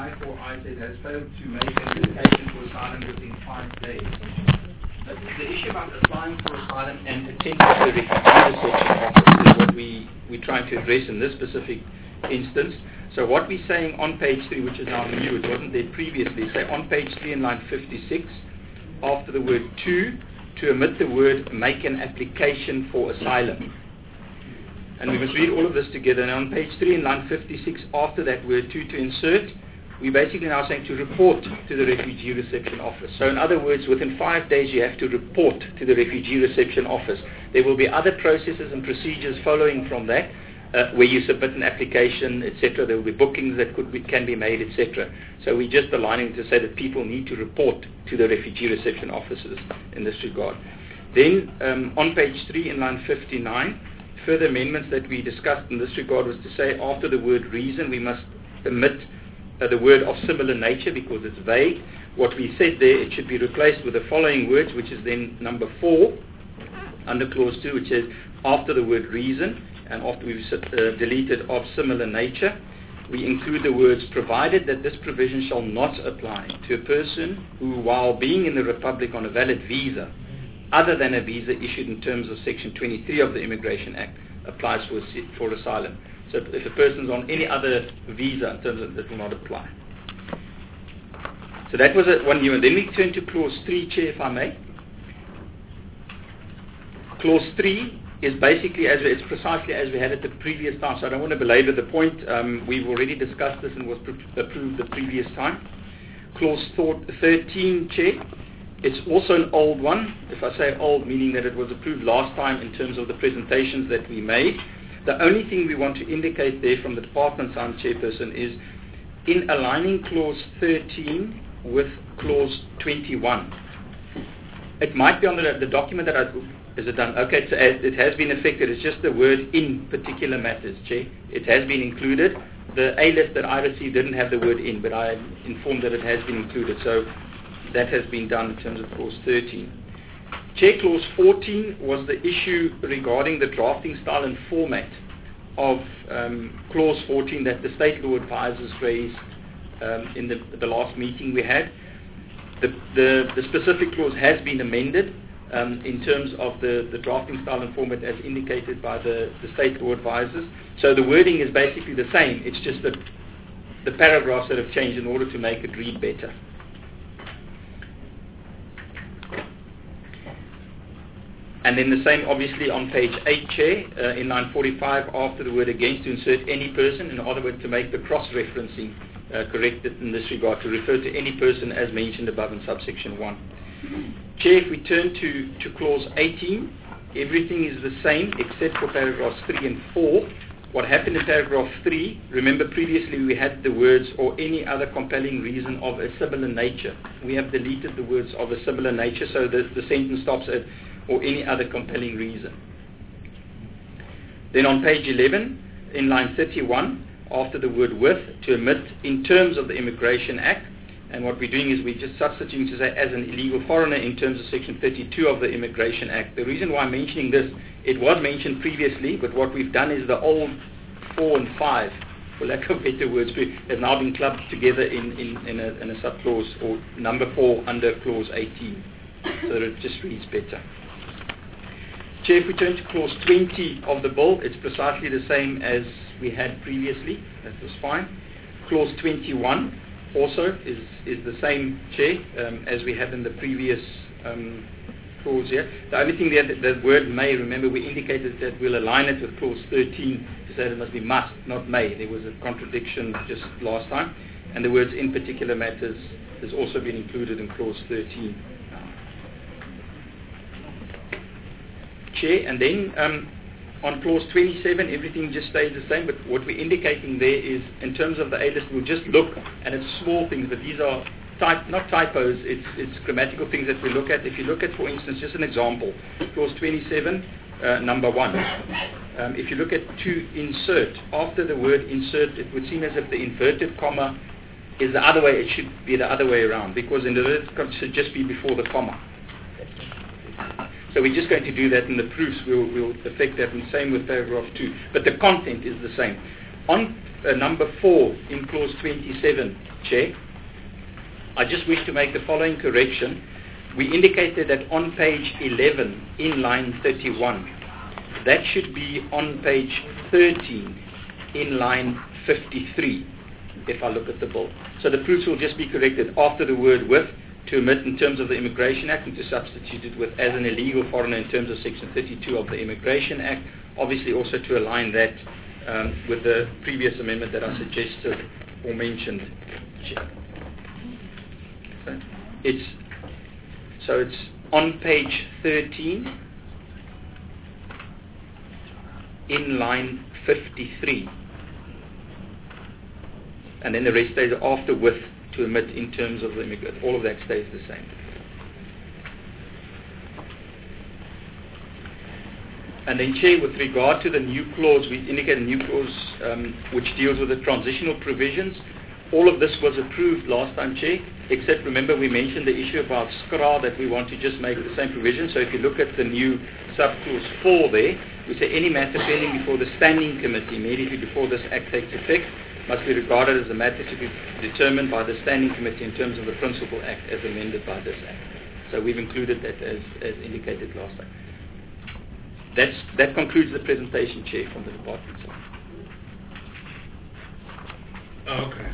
I4 IZ has failed to make an application for asylum within 5 days. The issue about applying for asylum and attending to the refugee reception office is what we're trying to address in this specific instance. So what we're saying on page 3, which is now new, it wasn't there previously, say on page 3 in line 56, after the word to omit the word make an application for asylum. And we must read all of this together. And on page 3 in line 56, after that word to insert, we're basically now saying to report to the refugee reception office. So in other words, within 5 days you have to report to the refugee reception office. There will be other processes and procedures following from that, where you submit an application, etc. There will be bookings that can be made, etc. So we're just aligning to say that people need to report to the refugee reception offices in this regard. Then on page 3 in line 59, further amendments that we discussed in this regard was to say after the word reason we must omit the word of similar nature because it's vague. What we said there, it should be replaced with the following words, which is then number 4 under clause 2, which says after the word reason and after we've deleted of similar nature, we include the words provided that this provision shall not apply to a person who, while being in the Republic on a valid visa, other than a visa issued in terms of Section 23 of the Immigration Act, applies for asylum. So if a person's on any other visa in terms of that will not apply. So that was one new one. Then we turn to clause 3, Chair, if I may. Clause 3 is basically it's precisely as we had it the previous time. So I don't want to belabor the point. We've already discussed this and was approved the previous time. Clause 13, Chair. It's also an old one. If I say old, meaning that it was approved last time in terms of the presentations that we made. The only thing we want to indicate there from the department side, Chairperson, is in aligning clause 13 with clause 21. It might be on the document that is it done? Okay, so it has been affected. It's just the word in particular matters, Chair. It has been included. The A list that I received didn't have the word in, but I am informed that it has been included. So that has been done in terms of clause 13. Chair, clause 14 was the issue regarding the drafting style and format of clause 14 that the state law advisors raised in the last meeting we had. The specific clause has been amended in terms of the drafting style and format as indicated by the state law advisors. So the wording is basically the same. It's just that the paragraphs that have changed in order to make it read better. And then the same, obviously, on page 8, Chair, in line 45, after the word against, to insert any person, in other words, to make the cross-referencing corrected in this regard, to refer to any person as mentioned above in subsection 1. Chair, if we turn to clause 18, everything is the same except for paragraphs 3 and 4. What happened in paragraph 3, remember previously we had the words or any other compelling reason of a similar nature. We have deleted the words of a similar nature, so the sentence stops at or any other compelling reason. Then on page 11, in line 31, after the word with, to omit in terms of the Immigration Act, and what we're doing is we're just substituting to say as an illegal foreigner in terms of section 32 of the Immigration Act. The reason why I'm mentioning this, it was mentioned previously, but what we've done is the old 4 and 5, for lack of better words, has now been clubbed together in a subclause or number 4 under clause 18, so that it just reads better. Chair, if we turn to clause 20 of the bill, it's precisely the same as we had previously. That was fine. Clause 21 also is the same, Chair, as we had in the previous clause here. The only thing there, the word may, remember we indicated that we'll align it with clause 13 to say it must be must, not may. There was a contradiction just last time. And the words in particular matters has also been included in clause 13. Chair, and then on clause 27 everything just stays the same, but what we're indicating there is in terms of the A list we'll just look, and it's small things, but these are not typos, it's grammatical things that we look at. If you look at, for instance, just an example, clause 27 number 1, if you look at to insert, after the word insert it would seem as if the inverted comma is the other way. It should be the other way around, because inverted comma should just be before the comma. So we're just going to do that in the proofs. We'll affect that, and same with paragraph 2. But the content is the same. On number 4 in clause 27, Chair. I just wish to make the following correction. We indicated that on page 11 in line 31, that should be on page 13 in line 53, if I look at the bill. So the proofs will just be corrected after the word with, to omit in terms of the Immigration Act, and to substitute it with as an illegal foreigner in terms of section 32 of the Immigration Act. Obviously also to align that with the previous amendment that I suggested or mentioned. So it's on page 13 in line 53, and then the rest stays after with, to omit in terms of the immigrant. All of that stays the same. And then, Chair, with regard to the new clause, we indicated a new clause which deals with the transitional provisions. All of this was approved last time, Chair, except remember we mentioned the issue about SCRA, that we want to just make the same provision. So if you look at the new subclause 4 there, we say any matter pending before the Standing Committee immediately before this Act takes effect must be regarded as a matter to be determined by the Standing Committee in terms of the Principal Act as amended by this Act. So we've included that as indicated last time. That concludes the presentation, Chair, from the department side. Okay.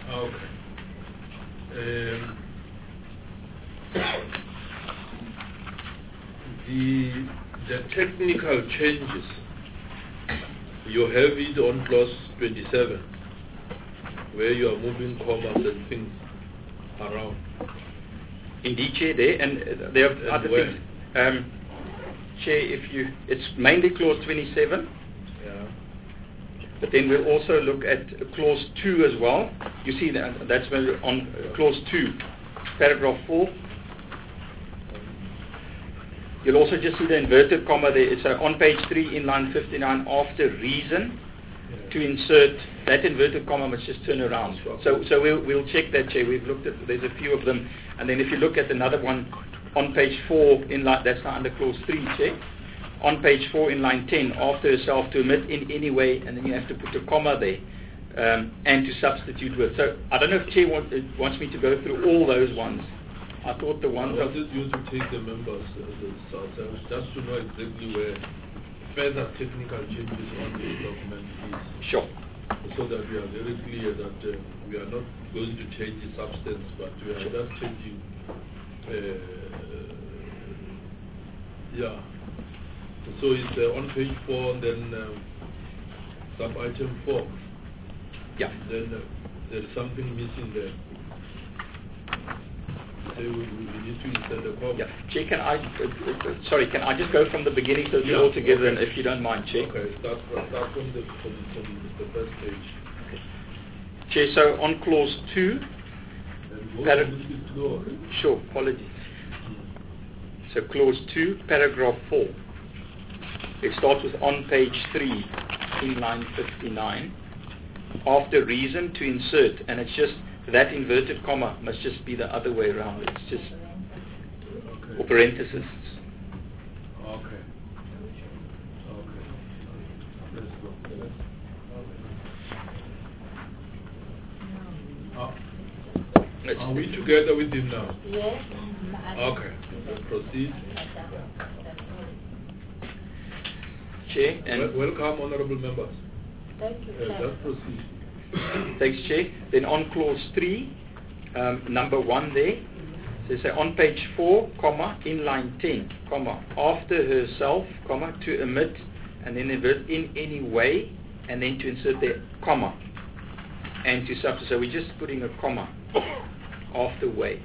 The technical changes, you have it on clause 27, where you are moving commas and things around. Indeed, Chair, there, and there are other things. Chair, it's mainly clause 27. Yeah. But then we'll also look at clause 2 as well. You see that's when we're on clause 2, paragraph 4. You'll also just see the inverted comma there. It's on page 3 in line 59 after reason. To insert that inverted comma must just turn around. So we'll check that, Chair. We've looked at, there's a few of them. And then if you look at another one on page 4 in line, that's now under clause 3, Chair. On page 4 in line 10, after herself, to omit in any way, and then you have to put a comma there, and to substitute with. So I don't know if Chair wants me to go through all those ones. I thought the ones... I wanted you to take the members just to know exactly where further technical changes on this document is. Sure. So that we are very clear that we are not going to change the substance, but we are just changing... So it's on page 4 and then sub-item 4. Yeah. Then there is something missing there. So we need to insert a comma. Yeah. Chair, can I just go from the beginning so we're all together, and if you don't mind, Chair? Okay, start from the first page. Okay. Chair, so on clause 2... Sure, apologies. So clause 2, paragraph 4. It starts with on page 3 in line 59. After reason, to insert, and it's just that inverted comma must just be the other way around. It's just or parenthesis. Okay. Let's go. Are we together with him now? Yes. Okay. Proceed. Chair, and welcome, honourable members. Thank you. Just proceed. Thanks, Chair. Then on clause 3, number 1 there, so say on page 4, comma, in line 10, comma, after herself, comma, to omit, and then invert in any way, and then to insert the comma, and to substitute. So we're just putting a comma after way.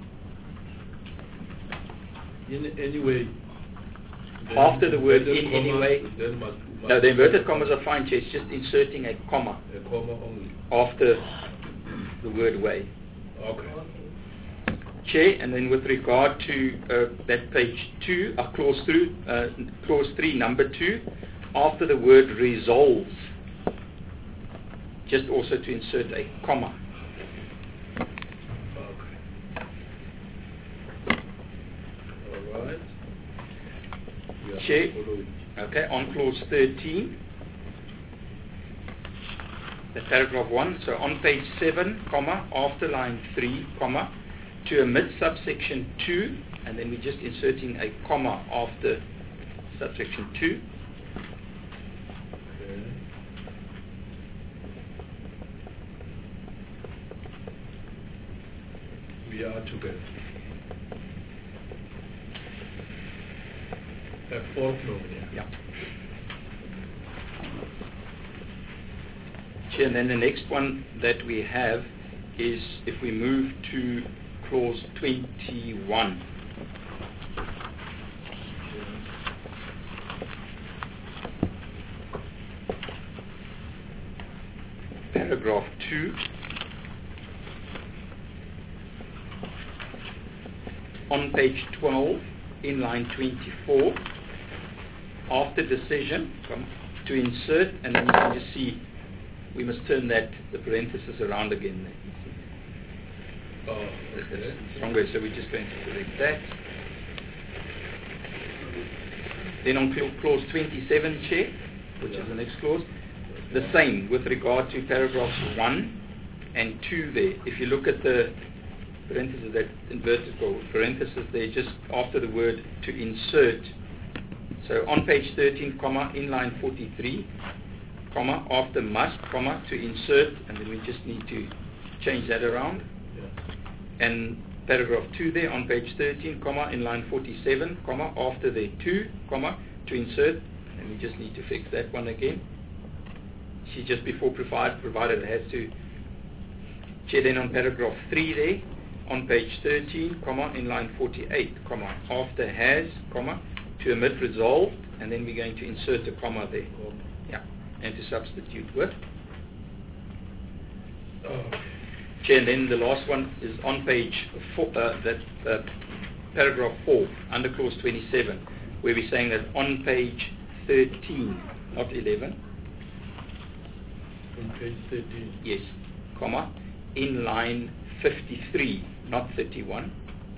In any way. After the word in any way. Must no, the inverted commas are fine, Chair. It's just inserting a comma. A comma only. After the word way. Okay. Chair, and then with regard to that page 2, clause 3, number 2, after the word resolves, just also to insert a comma. Chair, okay, on clause 13, the paragraph 1, so on page 7, comma, after line 3, comma, to omit subsection 2, and then we're just inserting a comma after subsection 2. Okay. We are together. A fourth nominee. Yeah. Chair, and then the next one that we have is if we move to clause 21. Paragraph 2. On page 12, in line 24, after decision, to insert, and then you can just see we must turn the parenthesis around again there. Oh, okay. It's wrong way, so we're just going to select that. Then on clause 27, Chair, which is the next clause, the same with regard to paragraphs 1 and 2 there. If you look at the parenthesis, that inverted parenthesis there, just after the word to insert. So on page 13, comma, in line 43, comma, after must, comma, to insert, and then we just need to change that around. Yeah. And paragraph 2 there on page 13, comma, in line 47, comma, after the to, comma, to insert, and we just need to fix that one again. She just before provided has to. Chair, then on paragraph 3 there, on page 13, comma, in line 48, comma, after has, comma, to omit resolved, and then we're going to insert a comma there. Yeah, and to substitute with. Chair, and then the last one is on page 4, paragraph 4, under clause 27, where we're saying that on page 13, not 11. On page 13. Yes, comma, in line 53, not 31.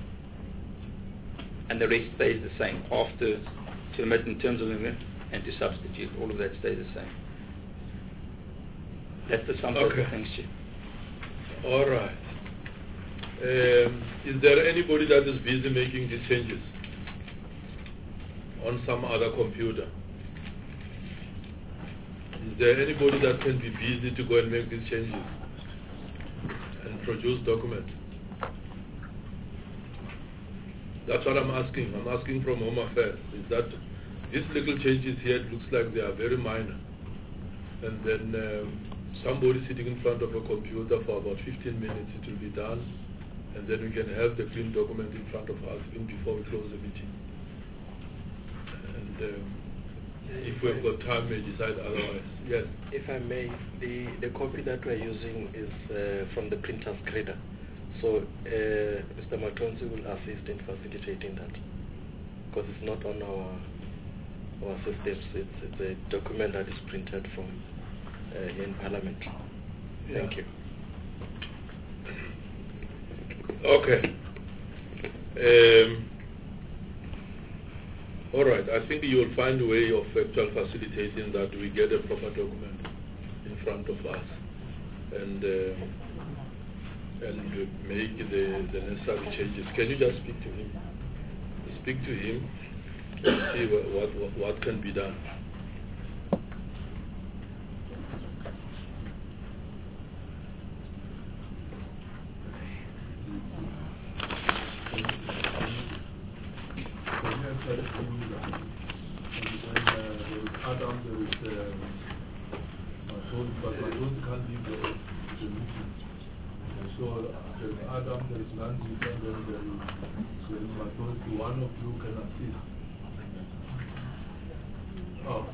And the rest stays the same. After to omit in terms of limit and to substitute, all of that stays the same. That's the sum total. Thanks, Chair. All right. Is there anybody that is busy making these changes on some other computer? Is there anybody that can be busy to go and make these changes and produce documents? That's what I'm asking. I'm asking from Home Affairs. Is that these little changes here, it looks like they are very minor. And then somebody sitting in front of a computer for about 15 minutes, it will be done. And then we can have the clean document in front of us even before we close the meeting. And if we've got time, we decide otherwise. Yes? If I may, the copy that we're using is from the printer's grader. So Mr. Matonzi will assist in facilitating that, because it's not on our systems. It's a document that is printed from in Parliament. Yeah. Thank you. Okay. All right. I think you will find a way of actual facilitating that we get a proper document in front of us and make the necessary changes. Can you just speak to him? Speak to him and see what can be done. So there's Adam, there's Nancy, and then there is Matonzi. One of you can assist. Oh.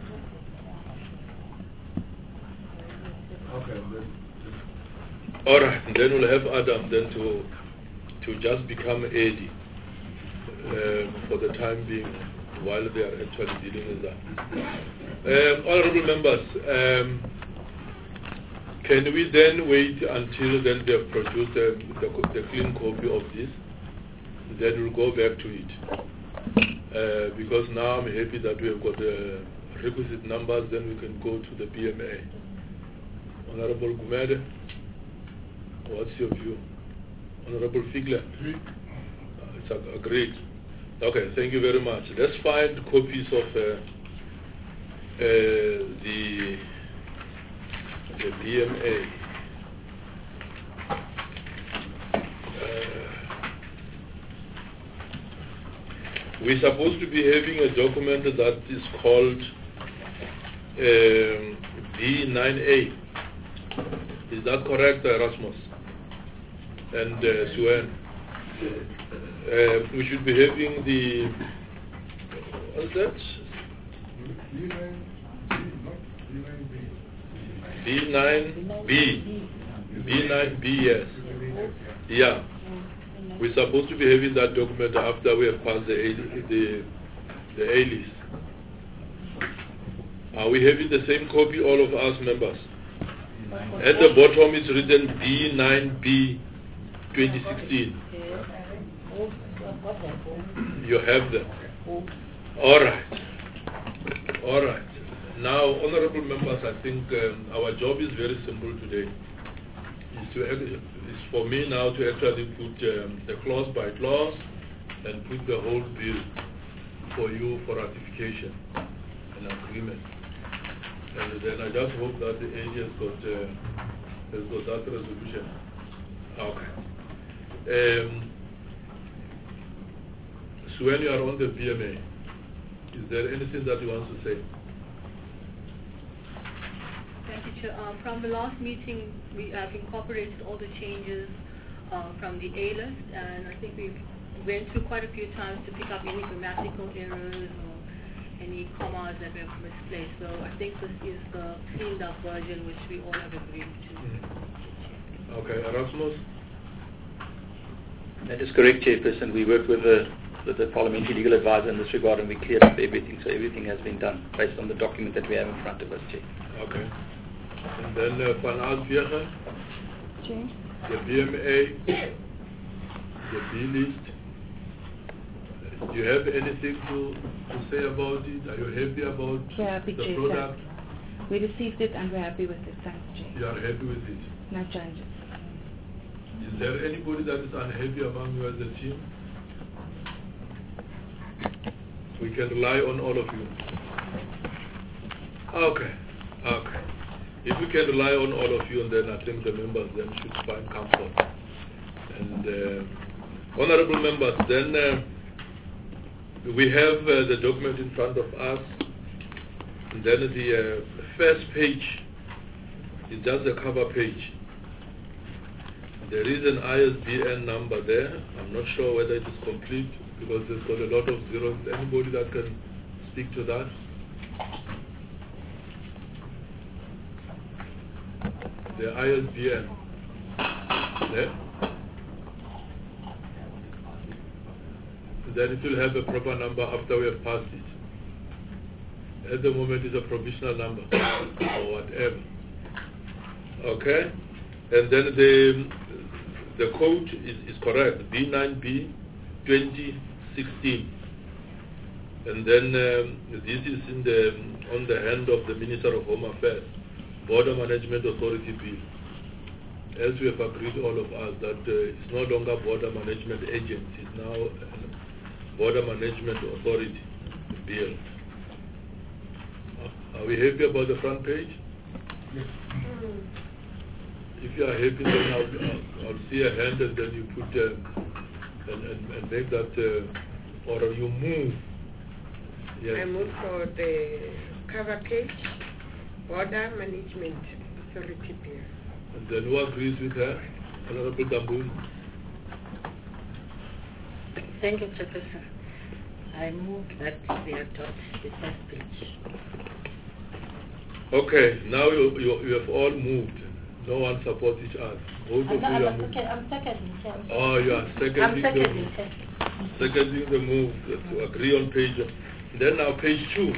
Okay. All right. And then we'll have Adam then to just become AD for the time being while they are actually dealing with that. Honorable members, can we then wait until then they have produced the clean copy of this? Then we'll go back to it. Because now I'm happy that we have got the requisite numbers, then we can go to the BMA. Honorable Gumede, what's your view? Honorable Figler? It's agreed. Okay, thank you very much. Let's find copies of the BMA. We're supposed to be having a document that is called B9A. Is that correct, Erasmus and Suen? We should be having the, what's that? B9B, yes. Yeah. We're supposed to be having that document after we have passed the A list. Are we having the same copy, all of us members? At the bottom it's written B9B 2016. You have them. All right. Now, honorable members, I think our job is very simple today. It's for me now to actually put the clause by clause and put the whole bill for you for ratification and agreement. And then I just hope that the AG has got that resolution. Okay. So when you are on the BMA, is there anything that you want to say? Thank you, Chair. From the last meeting, we have incorporated all the changes from the A list, and I think we went through quite a few times to pick up any grammatical errors or any commas that were misplaced. So I think this is the cleaned up version which we all have agreed to. Okay, Erasmus? That is correct, Chairperson. We worked with the parliamentary legal advisor in this regard, and we cleared up everything. So everything has been done based on the document that we have in front of us, Chair. Okay. And then Van Aasbjergen, the BMA, the B list. Do you have anything to say about it? Are you happy about the product? We received it and we're happy with it. Thanks, Chair. You are happy with it? No changes. Is there anybody that is unhappy among you as a team? We can rely on all of you. Okay. If we can rely on all of you, then I think the members then should find comfort. And honorable members, then we have the document in front of us. And then the first page is just a cover page. There is an ISBN number there. I'm not sure whether it is complete because it's got a lot of zeros. Anybody that can speak to that? The ISBN. Yeah? Then it will have a proper number after we have passed it. At the moment it's a provisional number or whatever. Okay? And then the code is correct, B9B 2016. And then this is on the hand of the Minister of Home Affairs, Border Management Authority Bill. As we have agreed, all of us, that it's no longer Border Management Agency, it's now Border Management Authority Bill. Are we happy about the front page? Yes. If you are happy, then I'll see a hand and then you put and make that, or you move. Yes. I move for the cover page, Border Management Authority Bill. And then who agrees with her? Honorable Dambun. Thank you, Chairperson. I move that we adopt the first page. Okay, now you have all moved. No one supports each other. Both of you are moved. I'm seconding. Oh, you are seconding the move to agree on page. Then now page 2.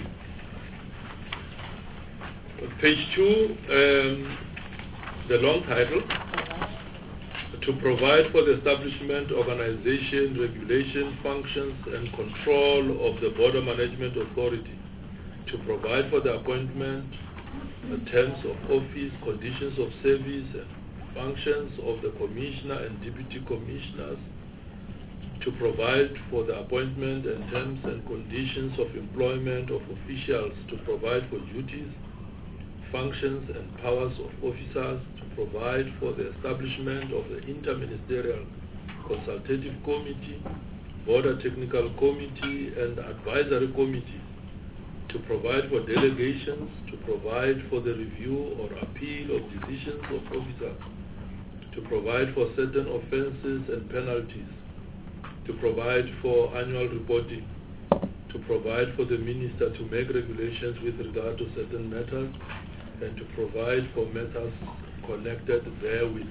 Page 2, the long title, to provide for the establishment, organization, regulation, functions, and control of the Border Management Authority, to provide for the appointment terms of office, conditions of service, and functions of the Commissioner and Deputy Commissioners, to provide for the appointment and terms and conditions of employment of officials, to provide for duties, functions and powers of officers, to provide for the establishment of the Interministerial Consultative Committee, Border Technical Committee and Advisory Committee, to provide for delegations, to provide for the review or appeal of decisions of officers, to provide for certain offences and penalties, to provide for annual reporting, to provide for the minister to make regulations with regard to certain matters, and to provide for matters connected therewith.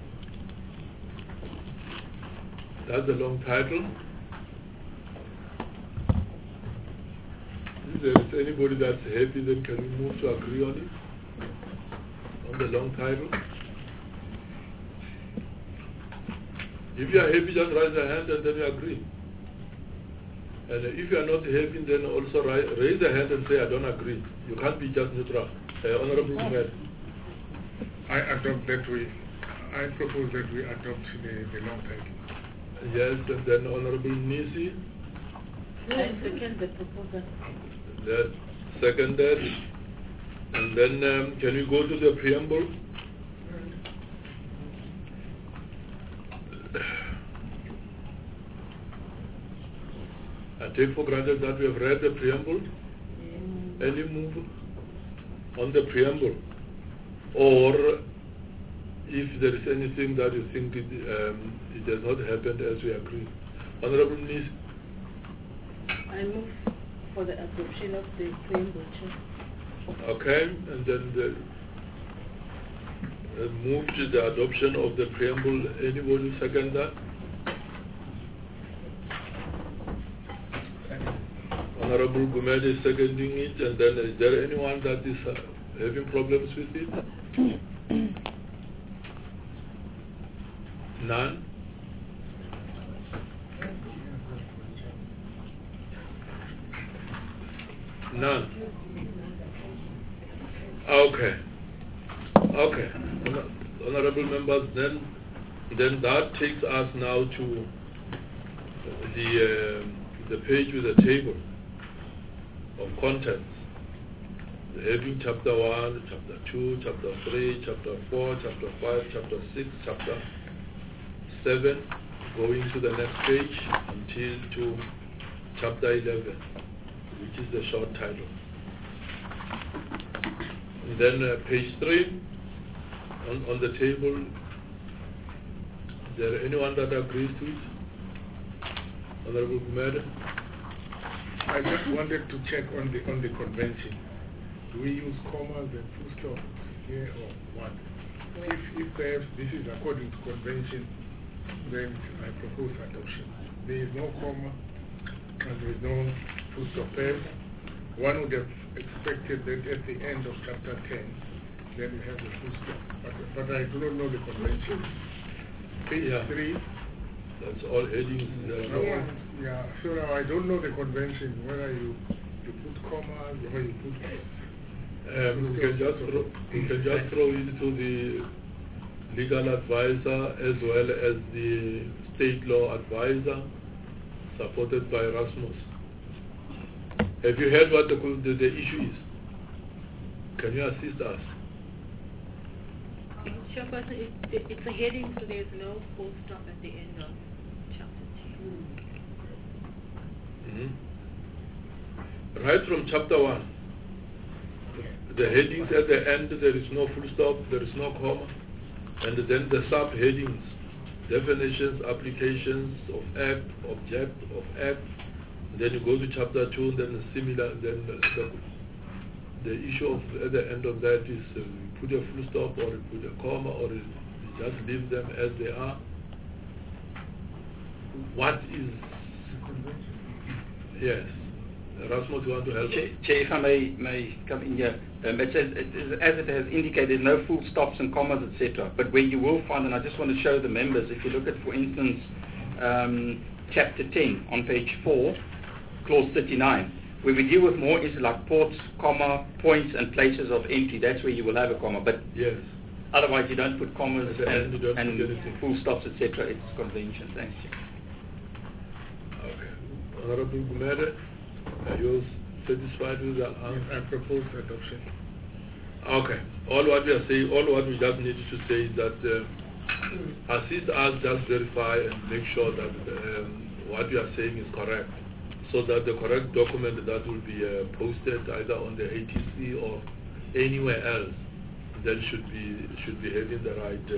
That's a long title. If there is anybody that's happy, then can we move to agree on it? On the long title? If you are happy, just raise your hand and then you agree. And if you are not happy, then also raise your hand and say, I don't agree. You can't be just neutral. Honorable Mayor. I propose that we adopt the long title. Yes, and then Honorable Nisi. I second the proposal. That seconded. And then can we go to the preamble? I take for granted that we have read the preamble. Any move on the preamble? Or if there is anything that you think it has not happened as we agree. Honorable Nis. I move for the adoption of the preamble, Chair. Okay, and then move to the adoption of the preamble. Anybody second that? Honorable Gumede is seconding it, and then is there anyone that is having problems with it? None? None? Okay. Okay. Honorable members, then that takes us now to the page with the table of contents. Having chapter 1, chapter 2, chapter 3, chapter 4, chapter 5, chapter 6, chapter 7, going to the next page until to chapter 11, which is the short title. And then page 3, on the table, is there anyone that agrees to it? Honorable Gumede? I just wanted to check on the convention. Do we use commas and full stops here or what? If perhaps this is according to convention, then I propose adoption. There is no comma and there is no full stop. Perhaps one would have expected that at the end of chapter 10, then we have the full stop. But I do not know the convention. Page 3. That's all headings. Yeah, so now I don't know the convention, whether you put commas or you put... you can just throw it to the legal advisor as well as the state law advisor, supported by Erasmus. Have you heard what the issue is? Can you assist us? Chairperson, it's a heading, so there's no full stop at the end of chapter 10. Right from chapter 1, the headings at the end, there is no full stop, there is no comma, and then the subheadings, definitions, applications of act, object of act. Then you go to chapter 2, then similar, then the issue of at the end of that is you put a full stop or you put a comma or you just leave them as they are. What is... Yes. Erasmus, you want to help? Chair, if I may come in here. It says, as it has indicated, no full stops and commas, etc. But where you will find, and I just want to show the members, if you look at, for instance, chapter 10 on page 4, clause 39, Where we deal with more is like ports, comma, points and places of entry. That's where you will have a comma. But Yes. otherwise you don't put commas At the end you don't and put anything. full stops, etc. It's convention. Thanks. Okay. Honorable Gumede, are you satisfied with that I answer? propose adoption. Okay. All what we are saying, all what we just need to say is that assist us just verify and make sure that what we are saying is correct, so that the correct document that will be posted either on the ATC or anywhere else then should be having the right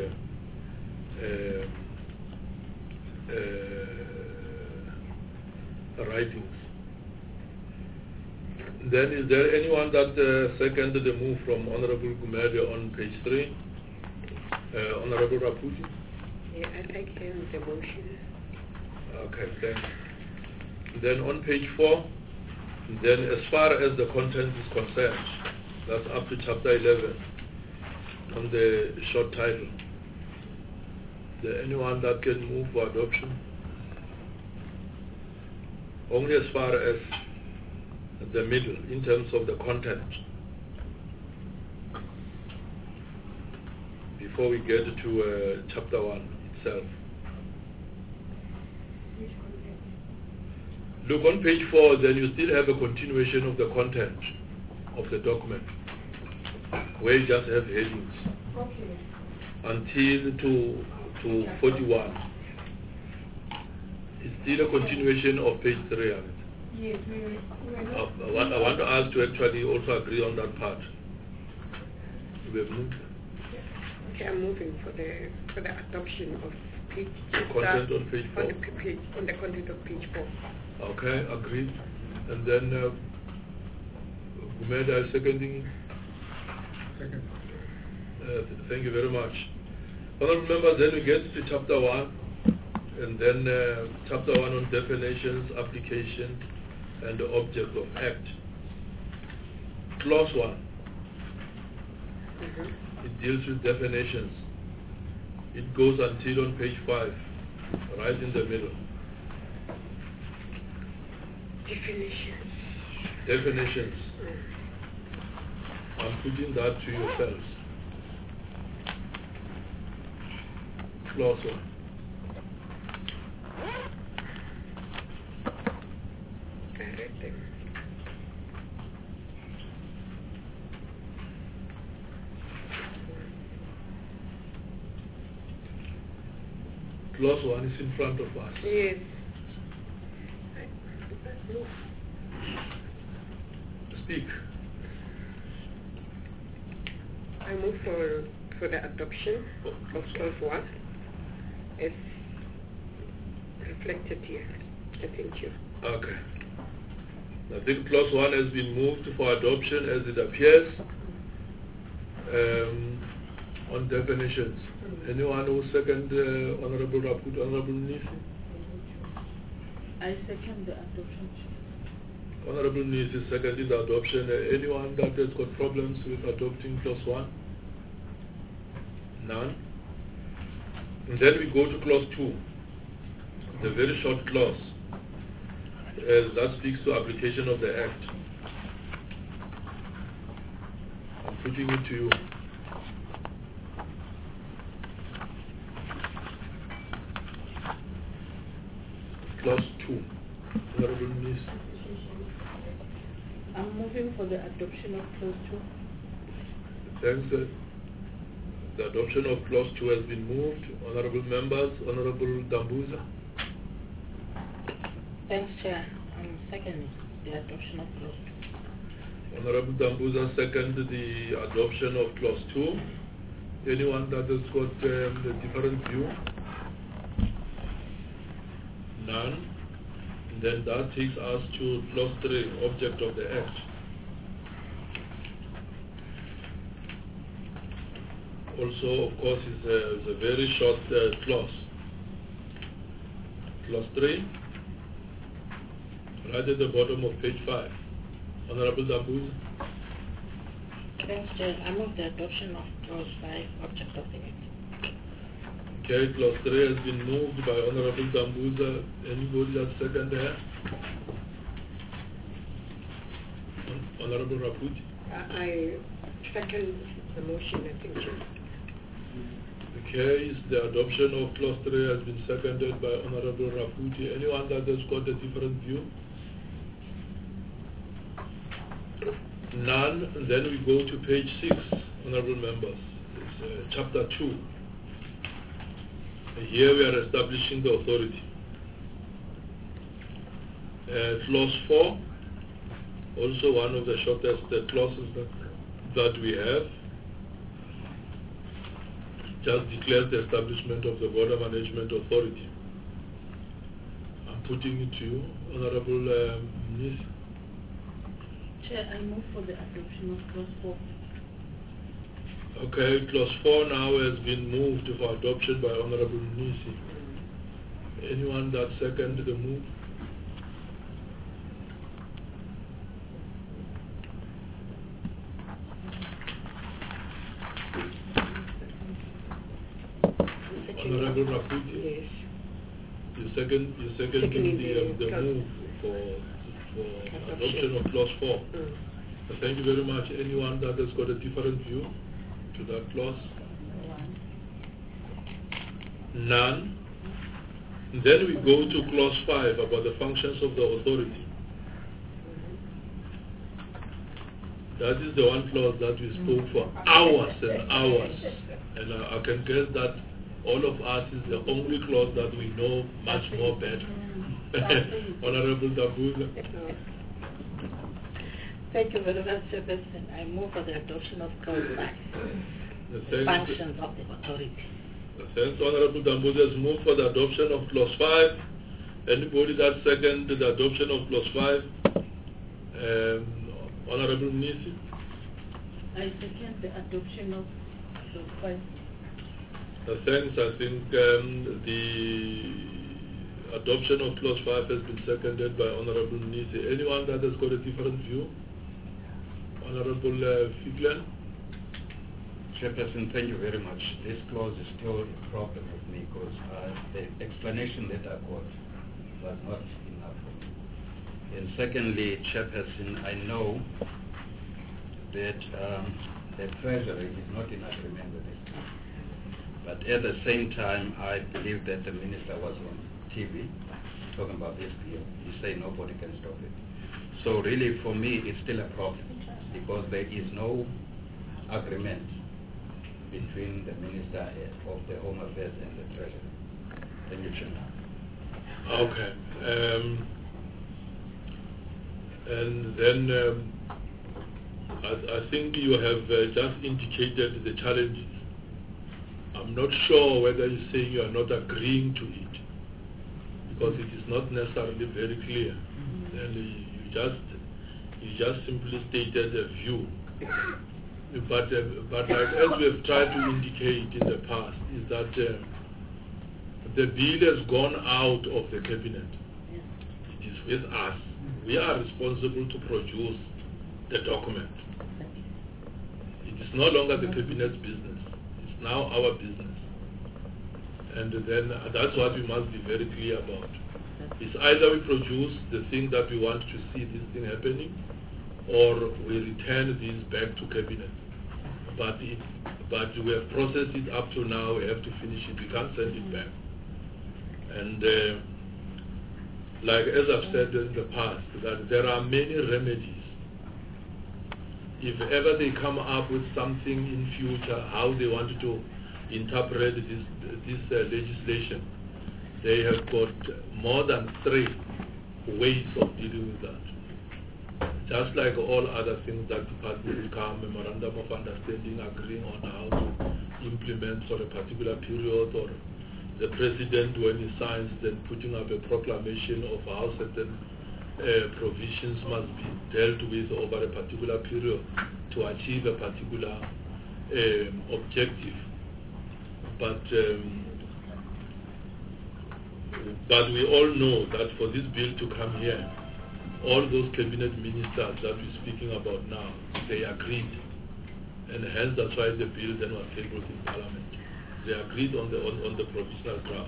writings. Then is there anyone that seconded the move from Honorable Gumede on page 3? Honorable Raputi? Yeah, I second the motion. Okay, thanks. Then on page 4, then as far as the content is concerned, that's up to chapter 11 on the short title. Is there anyone that can move for adoption? Only as far as the middle, in terms of the content. Before we get to chapter 1 itself. Look on page 4, then you still have a continuation of the content of the document, where you just have headings. Okay. Until to 41. It's still a continuation of page 3 of it. Yes, I want to ask to actually also agree on that part. We have moved. Okay, I'm moving for the adoption of page. The content on page 4. On the content of page 4. Okay, agreed. And then Gumede is seconding. Second. Thank you very much. Honorable members, then we get to chapter 1, and then chapter 1 on definitions, application, and the object of act. Clause 1. It deals with definitions. It goes until on page 5, right in the middle. Definitions. I'm putting that to yourselves. Clause 1. Clause 1 is in front of us. Yes. Speak. I move for the adoption of clause 1 as reflected here. Thank you. Okay. I think clause 1 has been moved for adoption as it appears on definitions. Anyone who second Honorable Raput, Honorable Nisi? I second the adoption. Honorable Nisi seconded the adoption. Anyone that has got problems with adopting clause 1? None? And then we go to clause 2, the very short clause. That speaks to application of the Act. I'm putting it to you. Clause 2. Honorable Minister. I'm moving for the adoption of clause 2. Thanks. The adoption of clause 2 has been moved. Honorable members, Honorable Dambuza. Thanks, Chair. I'm seconding the adoption of clause 2. Honorable Dambuza seconded the adoption of clause 2. Anyone that has got a different view? None. And then that takes us to clause 3, object of the Act. Also, of course, is a very short clause. Clause 3, right at the bottom of page 5. Honorable Dambuza. Thanks, Chair. I move the adoption of clause 5, object of the Act. Okay, clause 3 has been moved by Honorable Dambuza. Anybody that second there? Honorable Raputi. I second the motion, I think. Okay, the adoption of clause 3 has been seconded by Honorable Raputi. Anyone that has got a different view? None. And then we go to page 6, Honorable members. It's chapter 2. Here we are establishing the authority. Clause 4, also one of the shortest clauses that we have, just declares the establishment of the Border Management Authority. I'm putting it to you, Honorable Mnisi. Chair, I move for the adoption of clause 4. Okay, clause 4 now has been moved for adoption by Honorable Mnisi. Anyone that second the move? Honorable Raputi? Yes. You second the move for adoption of clause 4. Thank you very much. Anyone that has got a different view to that clause? None. Then we go to clause 5 about the functions of the authority. That is the one clause that we spoke for hours and hours. And I can guess that all of us is the only clause that we know much more better. Honorable Dabuza. Thank you very much, Chairperson. I move for the adoption of clause 5, functions of the authority. Thanks, Honorable Dambuza has moved for the adoption of clause 5. Anybody that second the adoption of clause 5? Honorable Mnisi? I second the adoption of clause 5. Thanks. I think the adoption of clause 5 has been seconded by Honorable Mnisi. Anyone that has got a different view? Honorable Figlen? Chairperson, thank you very much. This clause is still a problem with me because the explanation that I got was not enough for me. And secondly, Chairperson, I know that the Treasury is not in agreement with this. But at the same time, I believe that the Minister was on TV talking about this deal. He said nobody can stop it. So really, for me, it's still a problem because there is no agreement between the Minister of the Home Affairs and the Treasury. Thank you, Chairman. Okay. And then I think you have just indicated the challenges. I'm not sure whether you say you are not agreeing to it, because it is not necessarily very clear. And you just simply stated a view. But like as we have tried to indicate in the past, is that the bill has gone out of the cabinet. It is with us. We are responsible to produce the document. It is no longer the cabinet's business. It's now our business. And then that's what we must be very clear about. It's either we produce the thing that we want to see this thing happening, or we return this back to cabinet. But we have processed it up to now. We have to finish it. We can't send it back. And like as I've said in the past, that there are many remedies. If ever they come up with something in future, how they want to interpret this legislation, they have got more than 3 ways of dealing with that. Just like all other things that department will come, memorandum of understanding, agreeing on how to implement for a particular period, or the president when he signs then putting up a proclamation of how certain provisions must be dealt with over a particular period to achieve a particular objective. But we all know that for this bill to come here, all those cabinet ministers that we're speaking about now, they agreed. And hence that's why the bill then was tabled in Parliament. They agreed on the provisional draft.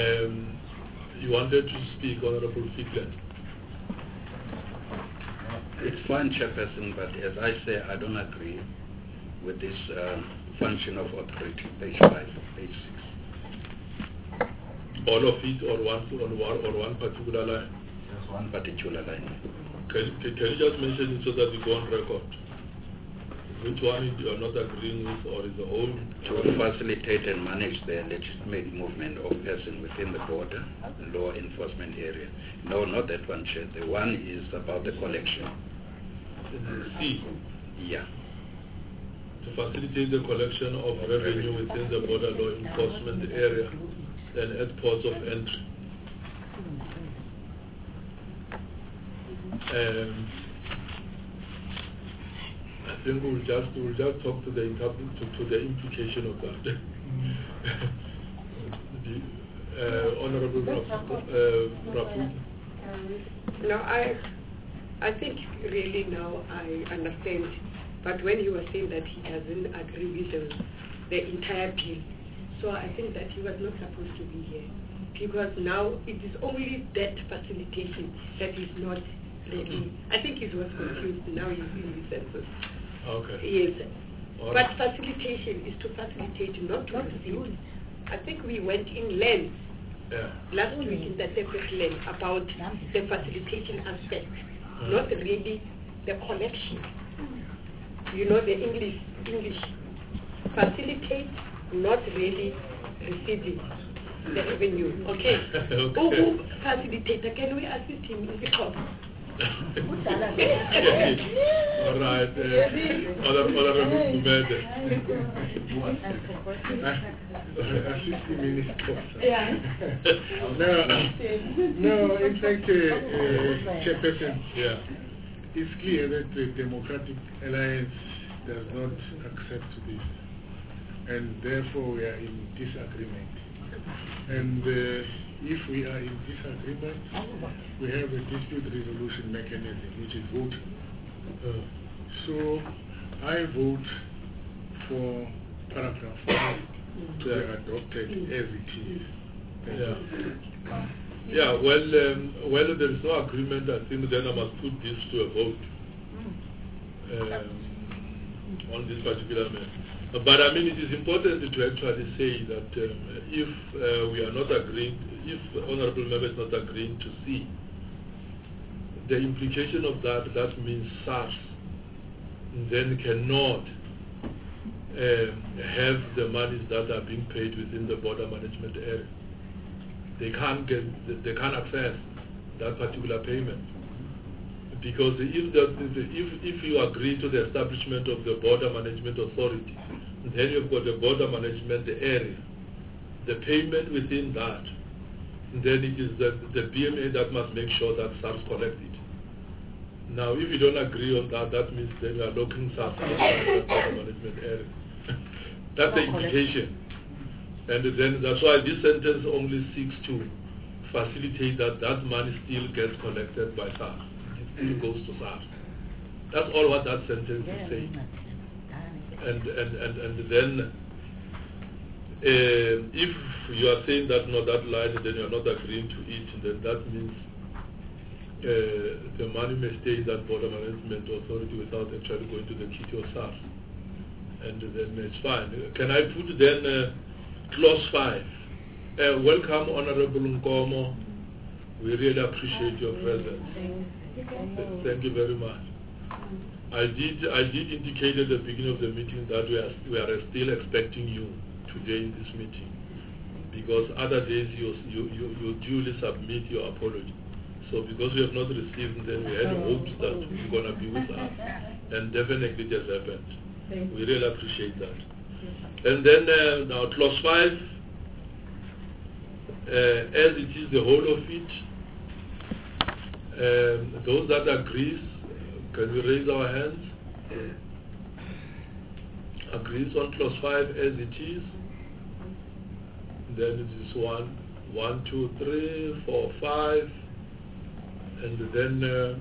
You wanted to speak, Honorable Figlen. It's fine, Chairperson, but as I say, I don't agree with this function of authority, page 5, page 6. All of it or one particular line? Just one particular line. Can you just mention it so that we go on record? Which one you are not agreeing with, or is the whole? To facilitate and manage the legitimate movement of persons within the border law enforcement area. No, not that one, Chair. The one is about the collection. C. Yeah. To facilitate the collection of revenue within the border law enforcement area and at ports of entry. I think we'll just talk to the implication of that. Honorable Rafu. No, I think really now I understand. But when he was saying that he doesn't agree with the entire bill, so I think that he was not supposed to be here. Because now it is only that facilitation that is not ready. I think he was confused. Now he's in the census. Okay. Yes. All But right. facilitation is to facilitate, not to receive. I think we went in length last week in the separate length about the facilitation aspect, not really the collection. You know, the English. Facilitate, not really receiving the revenue. Okay. Okay. Who facilitator? Can we assist him in the court? All right. Honorable Gumede. Assisting Minister. No, in fact, Chairperson, it's clear that the Democratic Alliance does not accept this, and therefore we are in disagreement. And if we are in disagreement, we have a dispute resolution mechanism, which is voting. So I vote for paragraph 5 to be adopted as it is. Yeah, well, there is no agreement. I think then I must put this to a vote on this particular matter. But I mean, it is important to actually say that if we are not agreeing, if honorable member is not agreeing to see, the implication of that means SARS then cannot have the monies that are being paid within the border management area. They can't access that particular payment. Because if you agree to the establishment of the border management authority, then you've got the border management area, the payment within that, then it is the BMA that must make sure that SARS collect it. Now, if you don't agree on that, that means then you are locking SARS outside the border management area. That's the implication. And then that's why this sentence only seeks to facilitate that money still gets collected by SARS. It still goes to SARS. That's all what that sentence is saying. And then if you are saying that no, that line, then you are not agreeing to it, then that means the money may stay in that border management authority without actually going to the kitty or SARS. And then it's fine. Can I put then clause 5? Welcome, Honorable Nkomo. We really appreciate your presence. Thank you very much. I did indicate at the beginning of the meeting that we are still expecting you today in this meeting, because other days you duly submit your apology. So because we have not received, then we had hopes that you're going to be with us, and definitely it has happened. We really appreciate that. And then now clause 5, as it is the whole of it, those that agree, can we raise our hands? Agrees on clause 5 as it is. Then it is 1, 2, 3, 4, 5, and then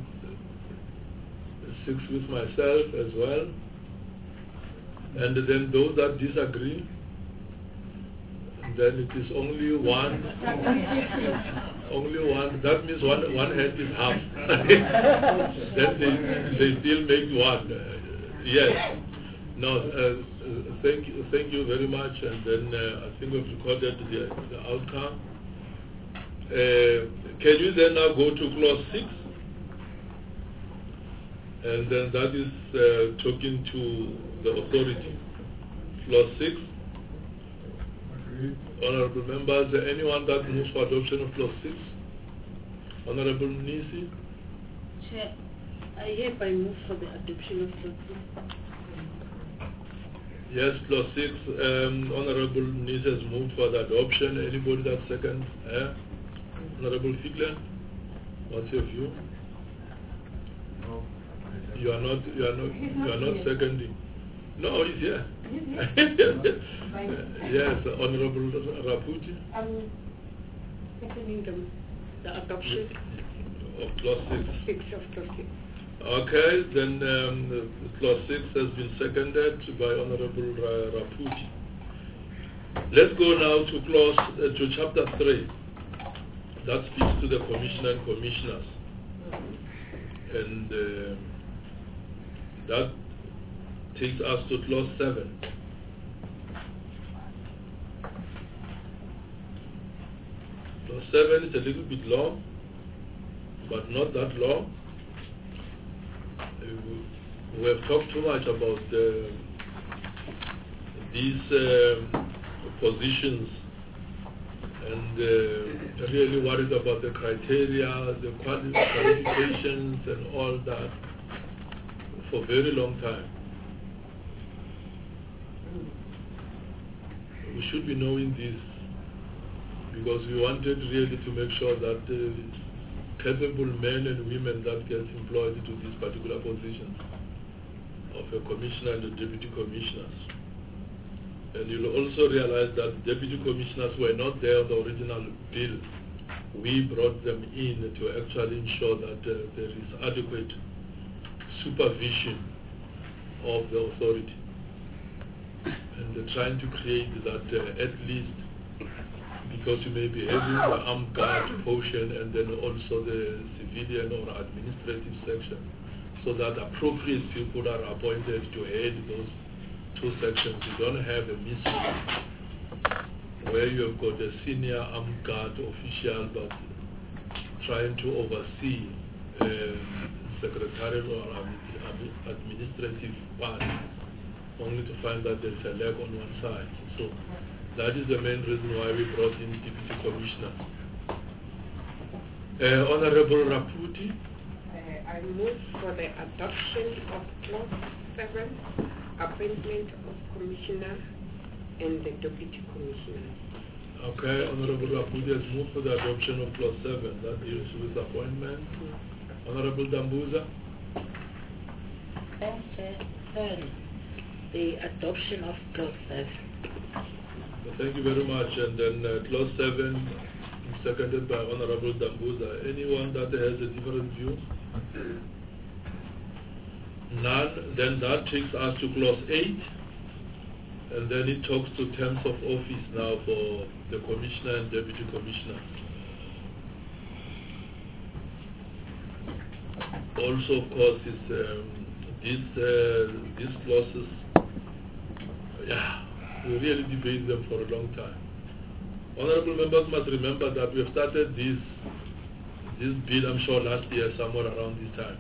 6 with myself as well. And then those that disagree, then it is only one. Only one. That means one hand is half. Then they still make one. Yes. No. Thank you very much. And then I think we've recorded the outcome. Can you then now go to clause 6? And then that is talking to the authority. Clause 6. Honorable members, anyone that moves for adoption of clause 6? Honorable Nisi? Chair, I hereby move for the adoption of clause 6. Yes, clause 6. Honorable Nisi has moved for the adoption. Anybody that second? Honorable Figler, what's your view? No. You are not seconding. No, he's here. Yes, Honorable Raputi. I'm seconding the adoption of clause 6. Of clause 6. Okay, then clause 6 has been seconded by Honorable Raputi. Let's go now to to chapter 3. That speaks to the commissioner and commissioners. And that takes us to clause 7. Clause 7 is a little bit long, but not that long. We have talked too much about these positions and really worried about the criteria, the qualifications and all that for a very long time. We should be knowing this because we wanted really to make sure that capable men and women that get employed to these particular positions of a commissioner and a deputy commissioners. And you'll also realize that deputy commissioners were not there on the original bill. We brought them in to actually ensure that there is adequate supervision of the authority. And they're trying to create that at least, because you may be having the armed guard portion and then also the civilian or administrative section, so that appropriate people are appointed to head those two sections. You don't have a mismatch where you have got a senior armed guard official but trying to oversee secretarial or administrative part, only to find that there's a lag on one side. So that is the main reason why we brought in deputy commissioners. Honorable Raputi. I move for the adoption of clause 7, appointment of commissioner and the deputy commissioner. Okay, Honorable Raputi has moved for the adoption of clause 7. That deals with appointment. Honorable Dambuza. The adoption of clause 7. Thank you very much. And then clause 7, seconded by Honorable Dambuza. Anyone that has a different view? None. Then that takes us to clause 8. And then it talks to terms of office now for the commissioner and deputy commissioner. Also, of course, these clauses, we really debate them for a long time. Honorable members must remember that we have started this bill, I'm sure, last year, somewhere around this time,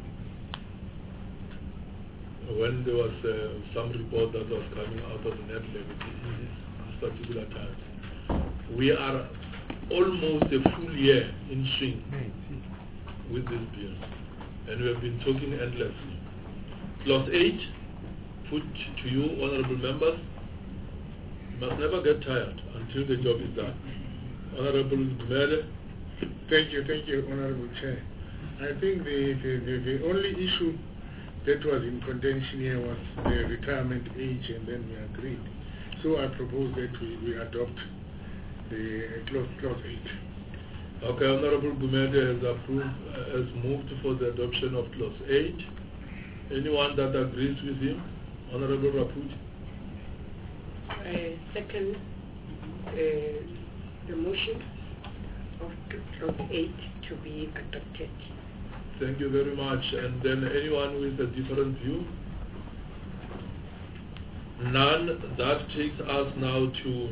when there was some report that was coming out of the net levy in this particular time. We are almost a full year in swing with this bill, and we have been talking endlessly. Clause 8, put to you, honorable members, you must never get tired until the job is done. Honorable Gumede. Thank you, Honorable Chair. I think the only issue that was in contention here was the retirement age, and then we agreed. So I propose that we adopt the clause 8. Okay, Honorable Gumede has moved for the adoption of clause 8. Anyone that agrees with him? Honorable Raputi. Second. the motion of clause 8 to be adopted. Thank you very much. And then anyone with a different view? None. That takes us now to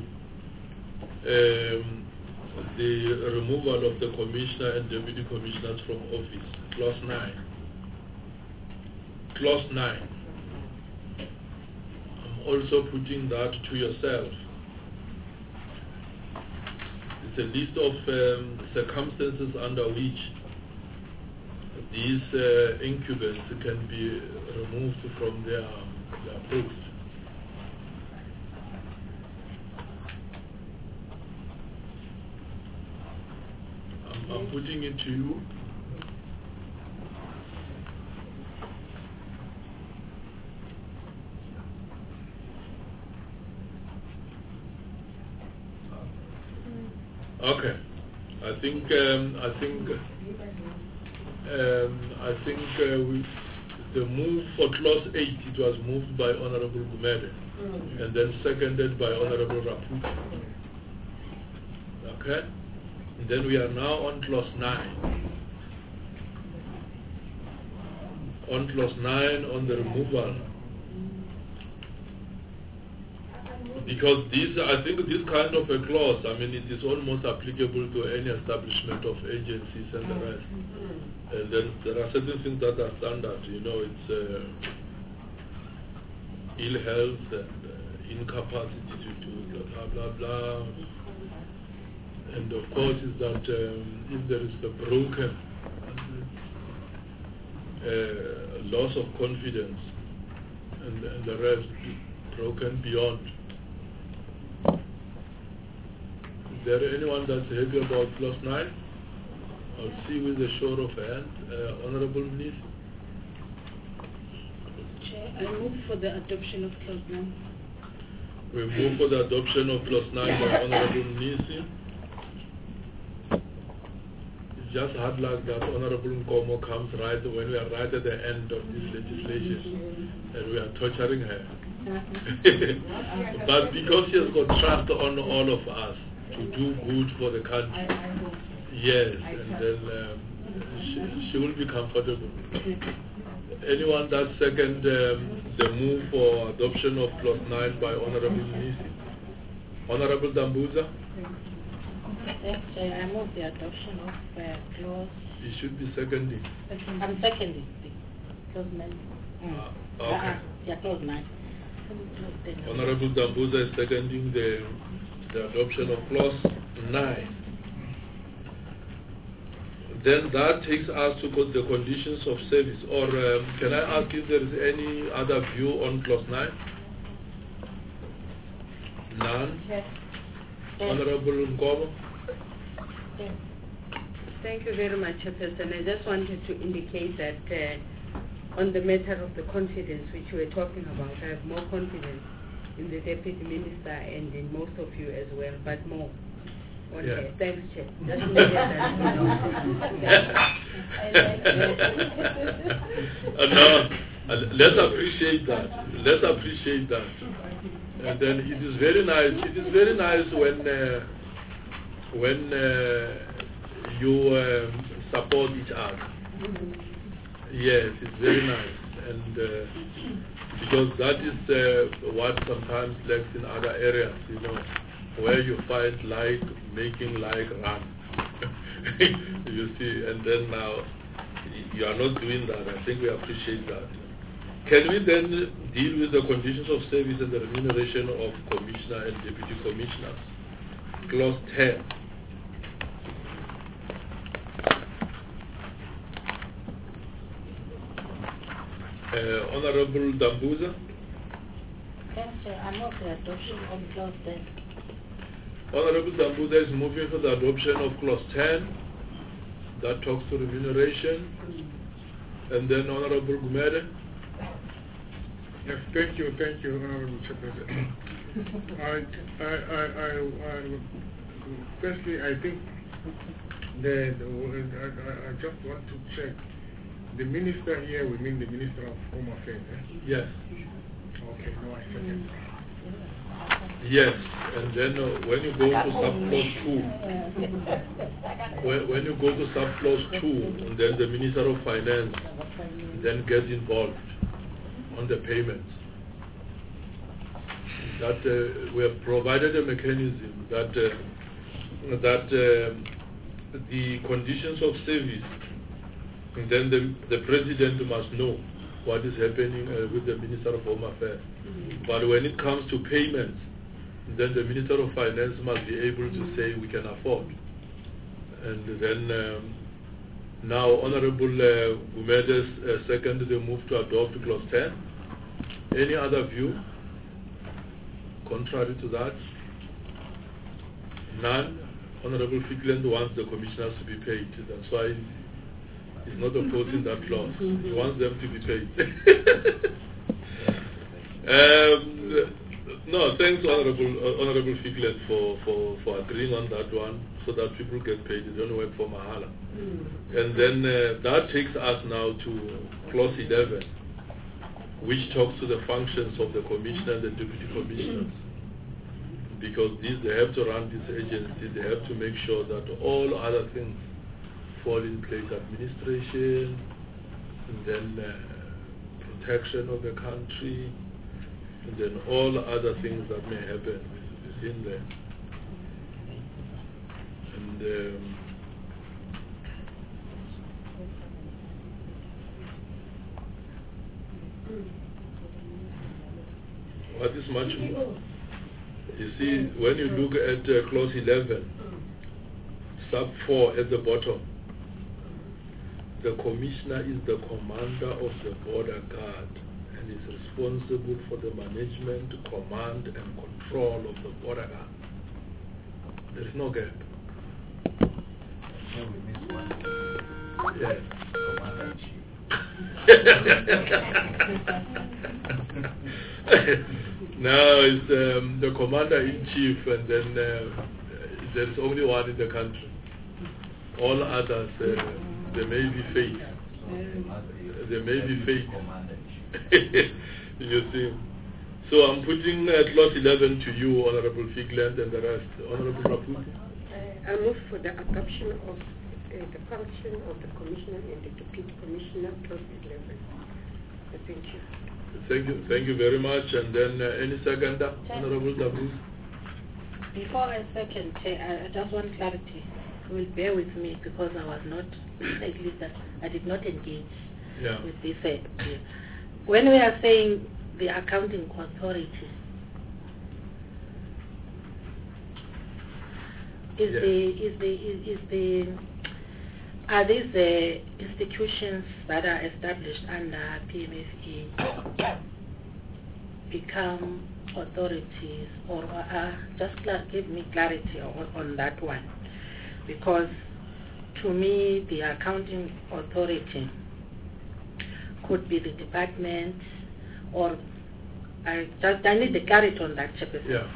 the removal of the commissioner and deputy commissioners from office. Clause 9. Clause 9. I'm also putting that to yourself. It's a list of circumstances under which these incumbents can be removed from their post. I'm putting it to you. Okay, I think the move for clause 8, it was moved by Honorable Gumede and then seconded by Honorable Rapuka. Okay, and then we are now on clause 9. On clause 9, on the removal. Because I think this kind of a clause, I mean, it is almost applicable to any establishment of agencies and the rest. And then there are certain things that are standard, you know, it's ill health and incapacity to do blah, blah, blah. And of course is that if there is a broken loss of confidence and the rest broken beyond. Is there anyone that's happy about clause 9? I'll see with a show of hand. Honorable Minister. Chair, I move for the adoption of clause 9. We move for the adoption of clause 9 by Honorable Minister. It's just hard luck that Honorable Nkomo comes right when we are right at the end of this legislation and we are torturing her. But because she has got trust on all of us to do good for the country, yes, and then she will be comfortable. Anyone that second the move for adoption of clause 9 by Honorable Minister? Honorable Dambuza? I move the adoption of clause. You should be seconding. I'm seconding clause 9. Okay. Yeah, clause 9. Honorable Dambuza is seconding the adoption of clause 9. Then that takes us to the conditions of service. Or can I ask if there is any other view on clause 9? None? Yes. Honorable Nkomo? Yes. Thank you very much, Chairperson. I just wanted to indicate that on the matter of the confidence which we were talking about, I have more confidence in the Deputy Minister and in most of you as well, but more. Okay, yeah. Thanks, Chair. No, let's appreciate that. Let's appreciate that. And then it is very nice. It is very nice when you support each other. Yes, it's very nice, and because that is what sometimes lacks in other areas, you know, where you find like making like run. You see, and then now you are not doing that. I think we appreciate that. Can we then deal with the conditions of service and the remuneration of commissioner and deputy commissioners? Clause 10. Honorable Dambuza? Yes, sir. I move the adoption of clause 10. Honorable Dambuza is moving for the adoption of clause 10 that talks to remuneration. And then Honorable Gumede? Yes, thank you, Honorable Chairperson. Firstly, I think I just want to check. The minister here, we mean the Minister of Home Affairs, eh? Yes. Okay, no, I second. Yes, and then when you go to subclause 2, when you go to subclause 2, and then the Minister of Finance then gets involved on the payments. That we have provided a mechanism that the conditions of service, and then the President must know what is happening with the Minister of Home Affairs. But when it comes to payments, then the Minister of Finance must be able to say we can afford. And then now Honorable Gumedes seconded the move to adopt clause 10. Any other view contrary to that? None. Honorable Fickland wants the commissioners to be paid. That's why he's not opposing that clause. He wants them to be paid. No, thanks, Honorable Fickland, for agreeing on that one, so that people get paid. They don't work for Mahala. And then that takes us now to clause 11, which talks to the functions of the commissioner and the deputy commissioners. Because they have to run this agency, they have to make sure that all other things fall in place, administration, and then protection of the country, and then all other things that may happen within there. And what is much more? You see, when you look at clause 11, sub 4 at the bottom, the commissioner is the commander of the border guard and is responsible for the management, command, and control of the border guard. There is no gap. Yes. Now it's the commander-in-chief, and then there's only one in the country. All others, they may be fake. They may be fake. You see. So I'm putting clause 11 to you, Honorable Fickland, and the rest. Honorable Raputi. I move for the adoption of the function of the commissioner and the deputy commissioner, clause 11. Thank you. Thank you very much. And then any seconder, Honorable Dabu? Before I second, I just want clarity. You will bear with me because I was not, at least I did not engage with this. When we are saying the accounting authority, are these the institutions that are established under PMFE become authorities, or just give me clarity on that one? Because to me the accounting authority could be the department, or I need the clarity on that, Chairperson. Yeah.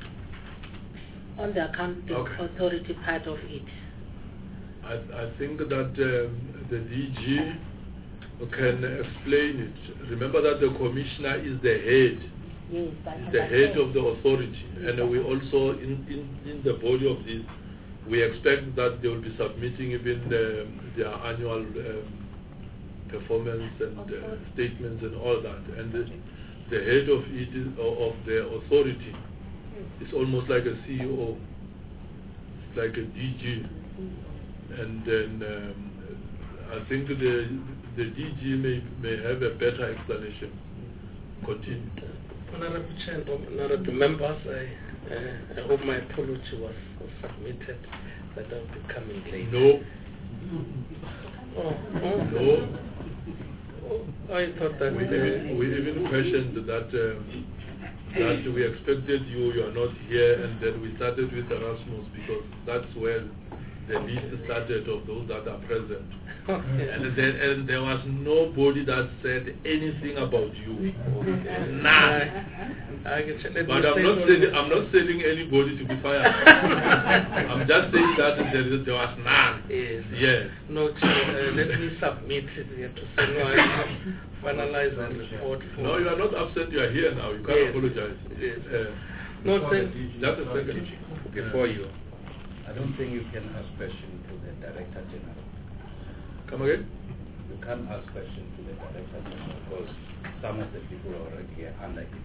On the accounting authority part of it. I think that the DG can explain it. Remember that the commissioner is the head. Yes, is the head of the authority, and we also in the body of this, we expect that they will be submitting even their annual performance and statements and all that. And the head of it of the authority is almost like a CEO, it's like a DG. And then I think the DG may have a better explanation. Continue. Honorable Chair, honorable members, I hope my apology was submitted, that I will be coming late. No. No. I thought that we even questioned that we expected you are not here, and then we started with Erasmus because that's where the list started of those that are present. And there was nobody that said anything about you. None. But I'm not telling anybody to be fired. I'm just saying that there was none. Yes. No, let me submit it. We have to say no, I finalize the report. No, you are not upset. You are here now. You can't apologize. Yes. No, Just a second. Before you, I don't think you can ask questions to the Director General. Come again? You can't ask questions to the Director General because some of the people are already under him.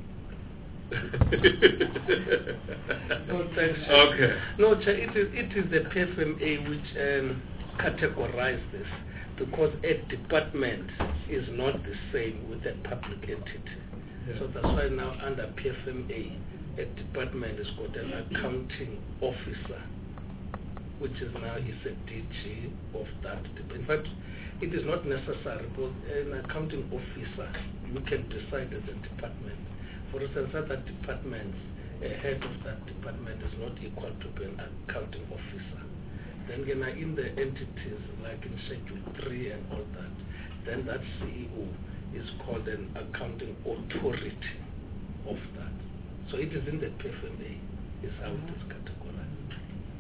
No, thanks. Okay. No, Chair, it is the PFMA which categorizes this, because a department is not the same with a public entity. Yeah. So that's why now under PFMA, a department has got an accounting officer, which is now is a DG of that department. In fact, it is not necessary, but an accounting officer, you can decide as a department. For instance, other departments, a head of that department is not equal to an accounting officer. Then again, in the entities, like in Schedule 3 and all that, then that CEO is called an accounting authority of that. So it is in the PFMA, is how it is categorized.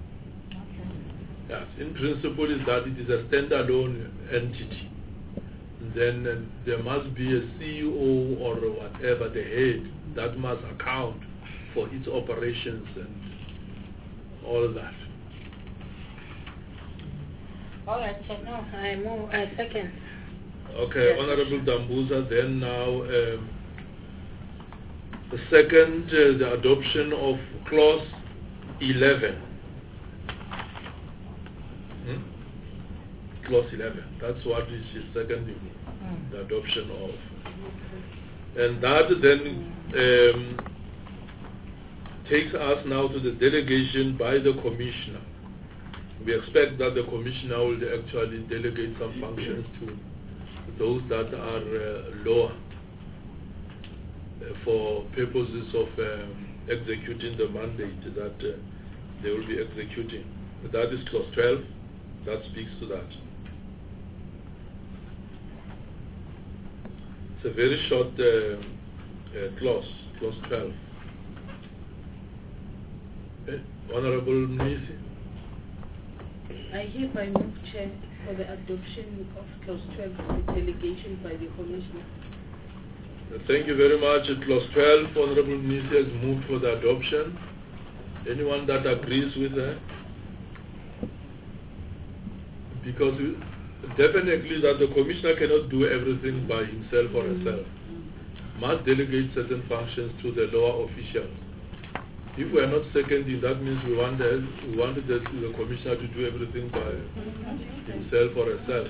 Yes, in principle is that it is a standalone entity. Then there must be a CEO or whatever, the head, that must account for its operations and all that. All right, so no, I second. Okay, Yes. Honorable Dambuza, then now the second, the adoption of clause 11. Clause 11, that's what is seconding the adoption of. And that then takes us now to the delegation by the Commissioner. We expect that the Commissioner will actually delegate some functions to those that are lower for purposes of executing the mandate that they will be executing. That is clause 12, that speaks to that. It's a very short clause 12. Honorable Mnisi. I hereby move, Chair, for the adoption of clause 12, the delegation by the Commissioner. Thank you very much. Clause 12, Honorable Mnisi has moved for the adoption. Anyone that agrees with her? Because definitely that the Commissioner cannot do everything by himself or herself. Must delegate certain functions to the lower officials. If we are not seconding, that means we wanted the Commissioner to do everything by himself or herself.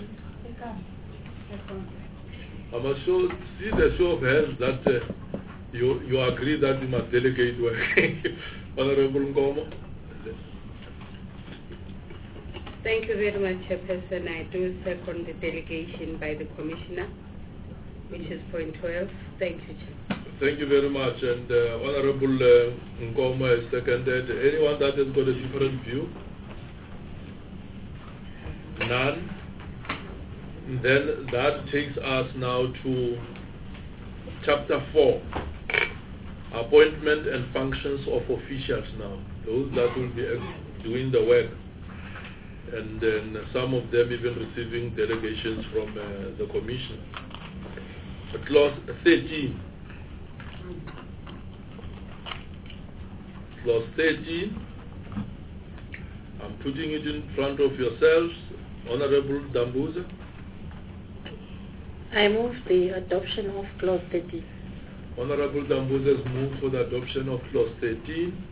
I must see the show of hands that you agree that you must delegate work. Honorable Ngomo. Thank you very much, Chairperson. I do second the delegation by the Commissioner, which is point 12. Thank you, Chair. Thank you very much. And Honorable Ngomo has seconded. Anyone that has got a different view? None. Then that takes us now to Chapter 4, Appointment and Functions of Officials now. Those that will be doing the work. And then some of them even receiving delegations from the Commission. Clause 13. Clause 13. I'm putting it in front of yourselves. Honorable Dambuza. I move the adoption of clause 13. Honorable Dambuza has moved for the adoption of clause 13.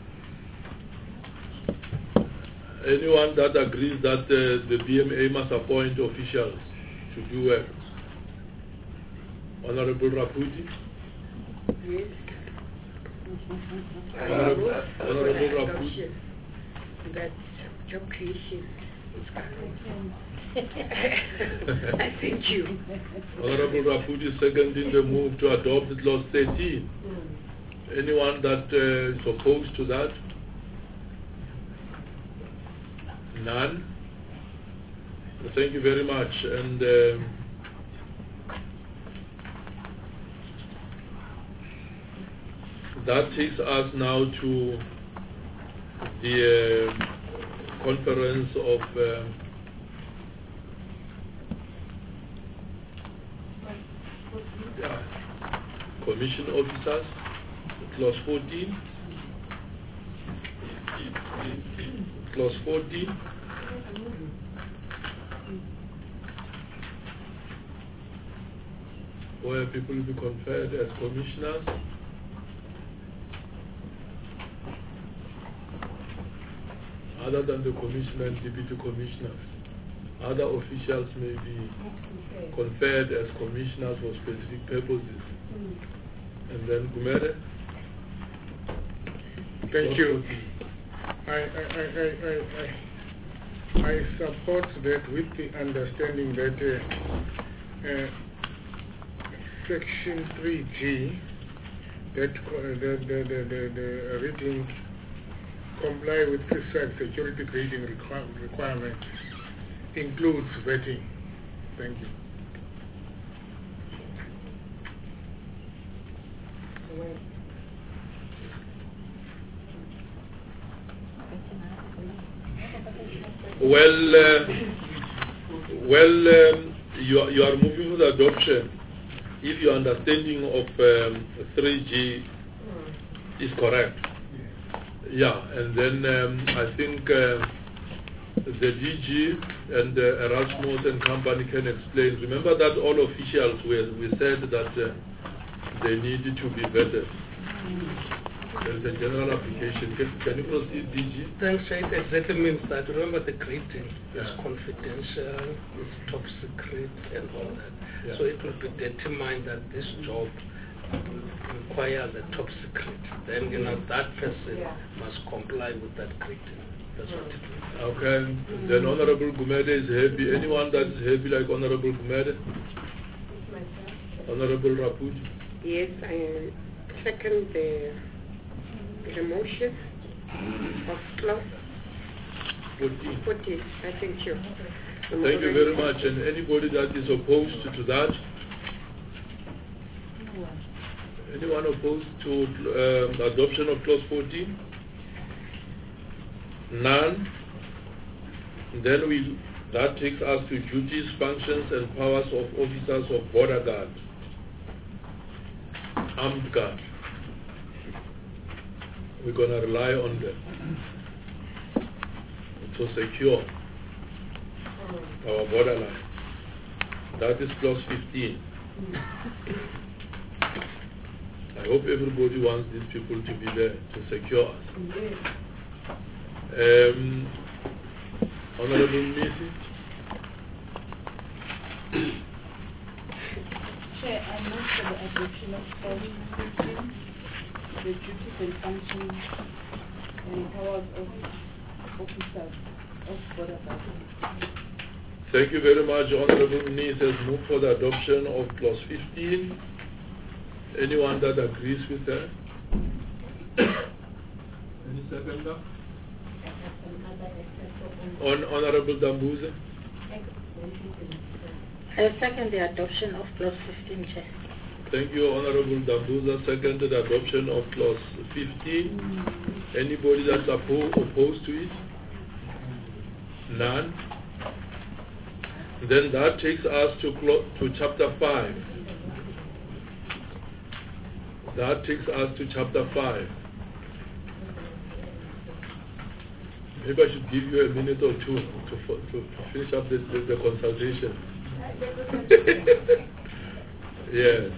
Anyone that agrees that the BMA must appoint officials to do work? Honorable Raputi? Yes. Honorable Raputi? That job creation is coming. I thank you. Honorable Raputi seconding the move to adopt clause 13. Anyone that is opposed to that? None. Thank you very much. And that takes us now to the conference of Commission officers, clause 14. clause 14. Where people will be conferred as commissioners. Other than the commissioner and deputy commissioners, other officials may be conferred as commissioners for specific purposes. And then Gumede. Thank you. I support that with the understanding that Section 3G, that the reading comply with prescribed security grading requirements includes vetting. Thank you. You are moving with adoption if your understanding of 3G is correct. Yeah, and then I think the DG and Erasmus and company can explain. Remember that all officials, we said that they need to be vetted. There is a general application. Can you proceed, DG? Thanks, it exactly means that, remember the grading is confidential, it's top secret and all that. Yeah. So it will be determined that this job requires a top secret. Then, that person must comply with that grading. That's what it means. Okay, then Honorable Gumede is happy. Anyone that is happy like Honorable Gumede? Honorable Rapuji? Yes, I second the motion of clause 14. I thank you. Thank you very much. And anybody that is opposed to that? Anyone opposed to adoption of clause 14? None. Then that takes us to duties, functions, and powers of officers of border guard, armed guard. We're going to rely on them to secure our borderline. That is clause 15. I hope everybody wants these people to be there to secure us. Honorable Missy? Chair, I move for the adoption of clause 15, the duties and functions and powers of officers of border guard. Thank you very much. Honorable Nis has moved for the adoption of clause 15. Anyone that agrees with that? Any seconder? Honorable Dambuza? I second the adoption of clause 15, Chair. Thank you, Honorable Dambuza. Seconded the adoption of clause 15. Anybody that's opposed to it? None. Then that takes us to chapter 5. That takes us to chapter 5. Maybe I should give you a minute or two to finish up the consultation. Yes.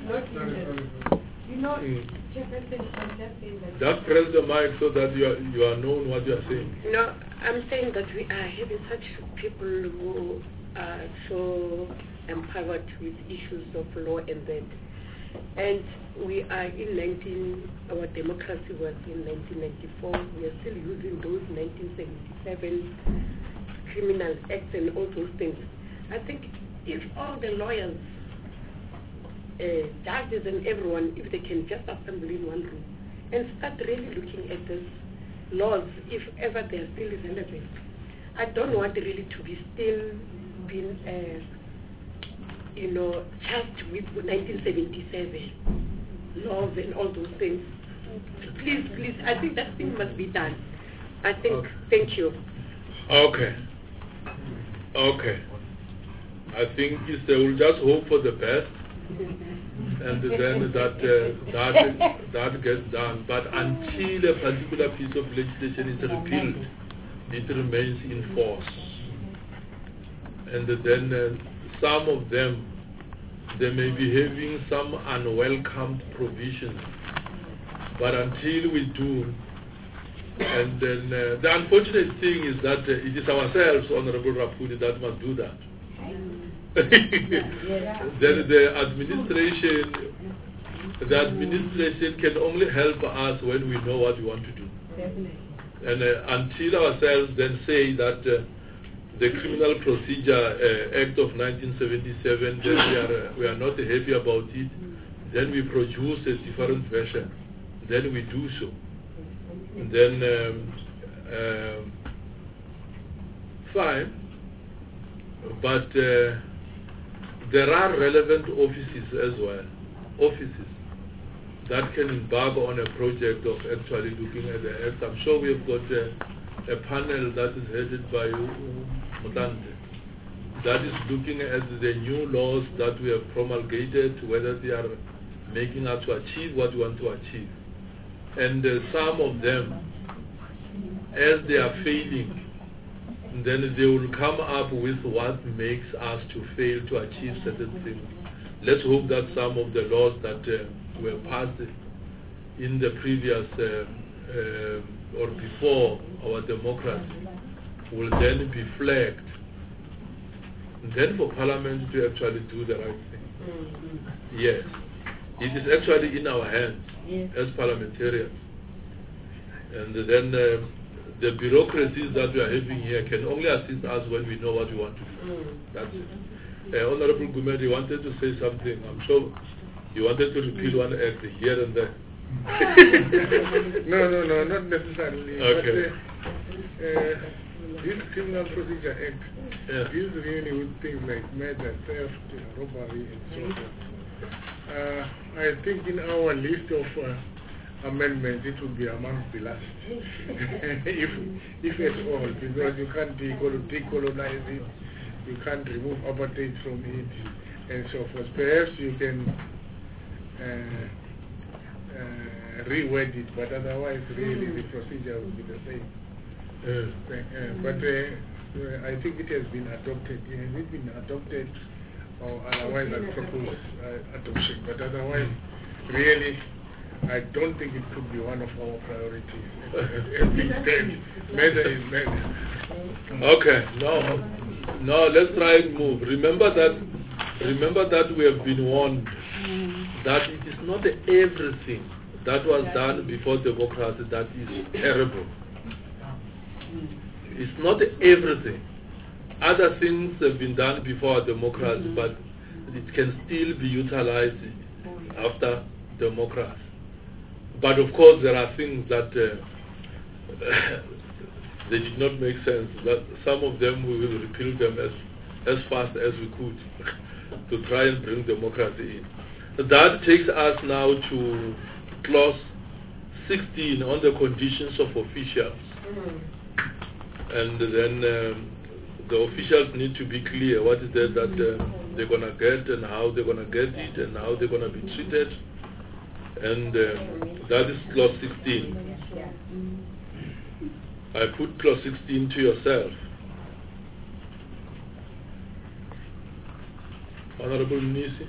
Just press the mic so that you are known what you are saying. No, I'm saying that we are having such people who are so empowered with issues of law and that. And we are our democracy was in 1994. We are still using those 1977 criminal acts and all those things. I think if all the lawyers, judges and everyone, if they can just assemble in one room and start really looking at these laws, if ever they are still relevant. I don't want really to be still being charged with 1977 laws and all those things. Please, I think that thing must be done. I think, okay. Thank you. Okay. I think they will just hope for the best, and then that gets done. But until a particular piece of legislation is repealed, it remains in force. And then some of them, they may be having some unwelcome provisions. But until we do, and then the unfortunate thing is that it is ourselves, Honorable Rapudi, that must do that. Then the administration can only help us when we know what we want to do. And until ourselves then say that the Criminal Procedure Act of 1977, then we are not happy about it, then we produce a different version. Then we do so. And then, fine. But there are relevant offices as well. Offices that can embark on a project of actually looking at the act. I'm sure we've got a panel that is headed by Mutante that is looking at the new laws that we have promulgated, whether they are making us to achieve what we want to achieve. And some of them, as they are failing, then they will come up with what makes us to fail to achieve certain things. Let's hope that some of the laws that were passed in the previous or before our democracy will then be flagged, and then for Parliament to actually do the right thing. Yes, it is actually in our hands as parliamentarians. And then the bureaucracies that we are having here can only assist us when we know what we want to do. That's it. Honorable Gumede wanted to say something. I'm sure you wanted to repeat one act here and there. No, not necessarily. Okay. But, this Criminal Procedure Act deals really with things like murder, theft, robbery, and so forth. I think in our list of amendments, it would be amongst the last, if at all, because you can't decolonize it, you can't remove apartheid from it, and so forth. Perhaps you can reword it, but otherwise, really, the procedure would be the same. But I think it has been adopted. Has it been adopted, or otherwise I propose adoption? But otherwise, really, I don't think it could be one of our priorities. Murder is murder. Okay, no, let's try and move. Remember that we have been warned that it is not everything that was done before democracy that is terrible. It's not everything. Other things have been done before democracy, but it can still be utilized after democracy. But of course, there are things that they did not make sense. That some of them we will repeal them as fast as we could to try and bring democracy in. That takes us now to clause 16 on the conditions of officials. And then the officials need to be clear what is it that they're going to get and how they're going to get it and how they're going to be treated. And that is clause 16. I put clause 16 to yourself. Honorable Nisi.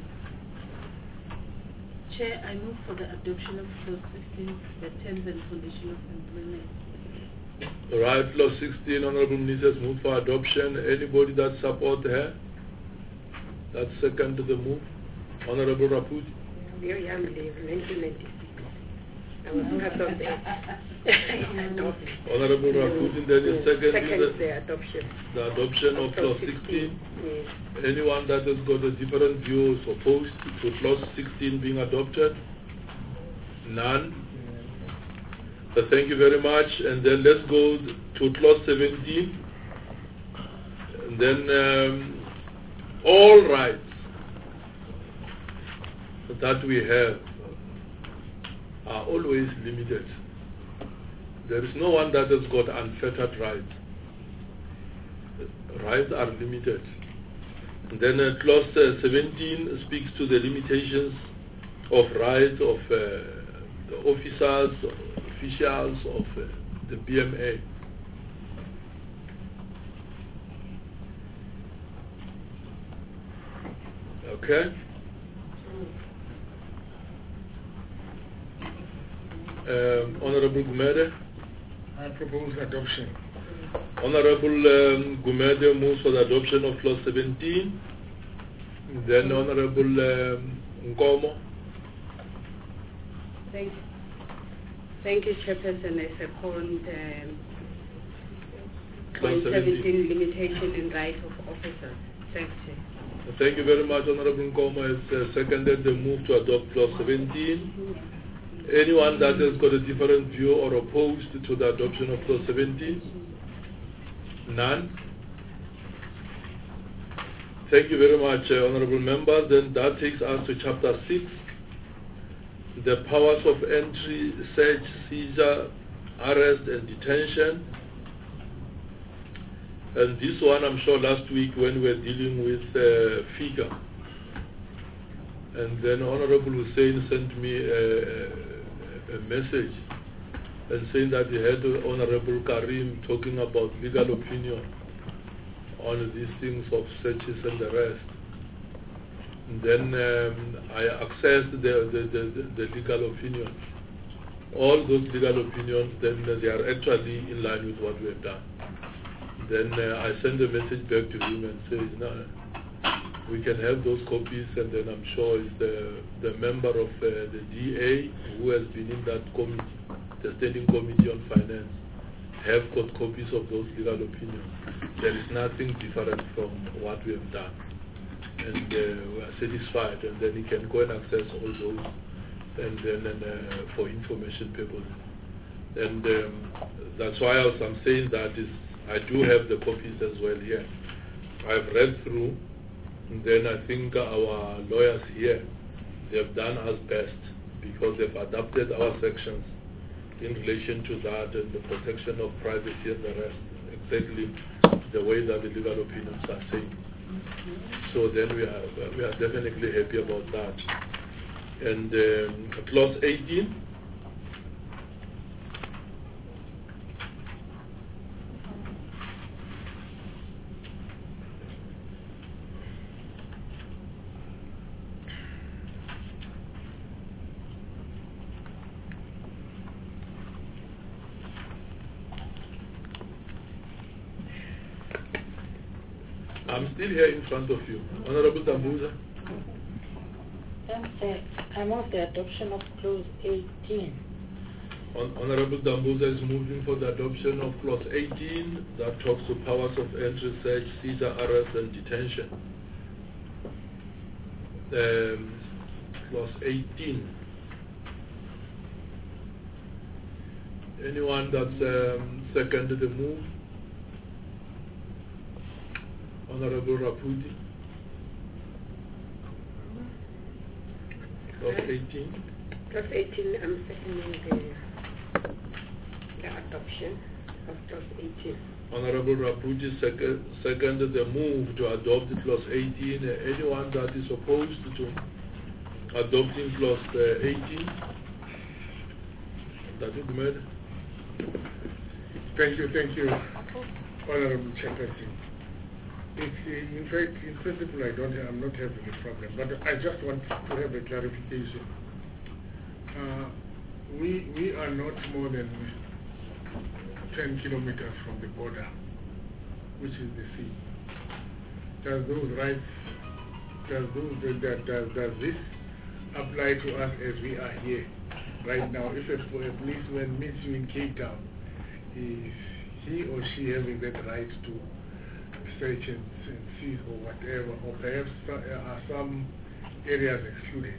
Chair, I move for the adoption of clause 16, the terms and conditions of employment. Right, clause 16, Honorable Ministers, move for adoption. Anybody that support her? That second to the move. Honorable Rapudi. Very young lady, 1996. I was part of the Honorable Rapudi, then the second is the adoption. The adoption of clause 16. Yes. Anyone that has got a different view is opposed to clause 16 being adopted? None. Thank you very much. And then let's go to clause 17. And then all rights that we have are always limited. There is no one that has got unfettered rights. Rights are limited. And then clause 17 speaks to the limitations of rights of the officers, officials of the BMA. Okay? Honorable Gumede? I propose adoption. Honorable Gumede moves for the adoption of clause 17. Then Honorable Nkomo. Thank you, Chairperson. I second clause 17 limitation in right of officers. Thanks, Chair. Thank you very much. Honorable Nkomo has seconded the move to adopt clause 17. Anyone that has got a different view or opposed to the adoption of clause 17? None? Thank you very much, honorable members. Then that takes us to chapter 6, the powers of entry, search, seizure, arrest and detention. And this one, I'm sure last week when we were dealing with figure, and then Honorable Hussein sent me a message and saying that he had Honorable Karim talking about legal opinion on these things of searches and the rest. And then I accessed the legal opinion. All those legal opinions, then they are actually in line with what we have done. Then I sent a message back to him and said, no, we can have those copies, and then I'm sure it's the member of the DA who has been in that committee, the Standing Committee on Finance, have got copies of those legal opinions. There is nothing different from what we have done. And we are satisfied, and then he can go and access all those and then for information purposes. And that's why I'm saying that I do have the copies as well here. I've read through, and then I think our lawyers here, they've done us best because they've adapted our sections in relation to that and the protection of privacy and the rest, exactly the way that the legal opinions are saying. So then we are definitely happy about that. And clause 18. I'm still here in front of you. Honorable Dambuza. I move the adoption of clause 18. Honorable Dambuza is moving for the adoption of clause 18 that talks to powers of entry, search, seizure, arrest and detention. Clause 18. Anyone that's seconded the move? Honorable Raputi. Clause 18. Clause 18, I'm seconding the adoption of clause 18. Honorable Raputi seconded the move to adopt clause 18. Anyone that is opposed to adopting clause 18? That is made. Thank you, Honorable Chairperson. In fact, in principle, I'm not having a problem, but I just want to have a clarification. We are not more than 10 kilometers from the border, which is the sea. Does those rights, does this apply to us as we are here right now? If a policeman meets you in Cape Town, is he or she having that right to search and seize or whatever, or perhaps are some areas excluded?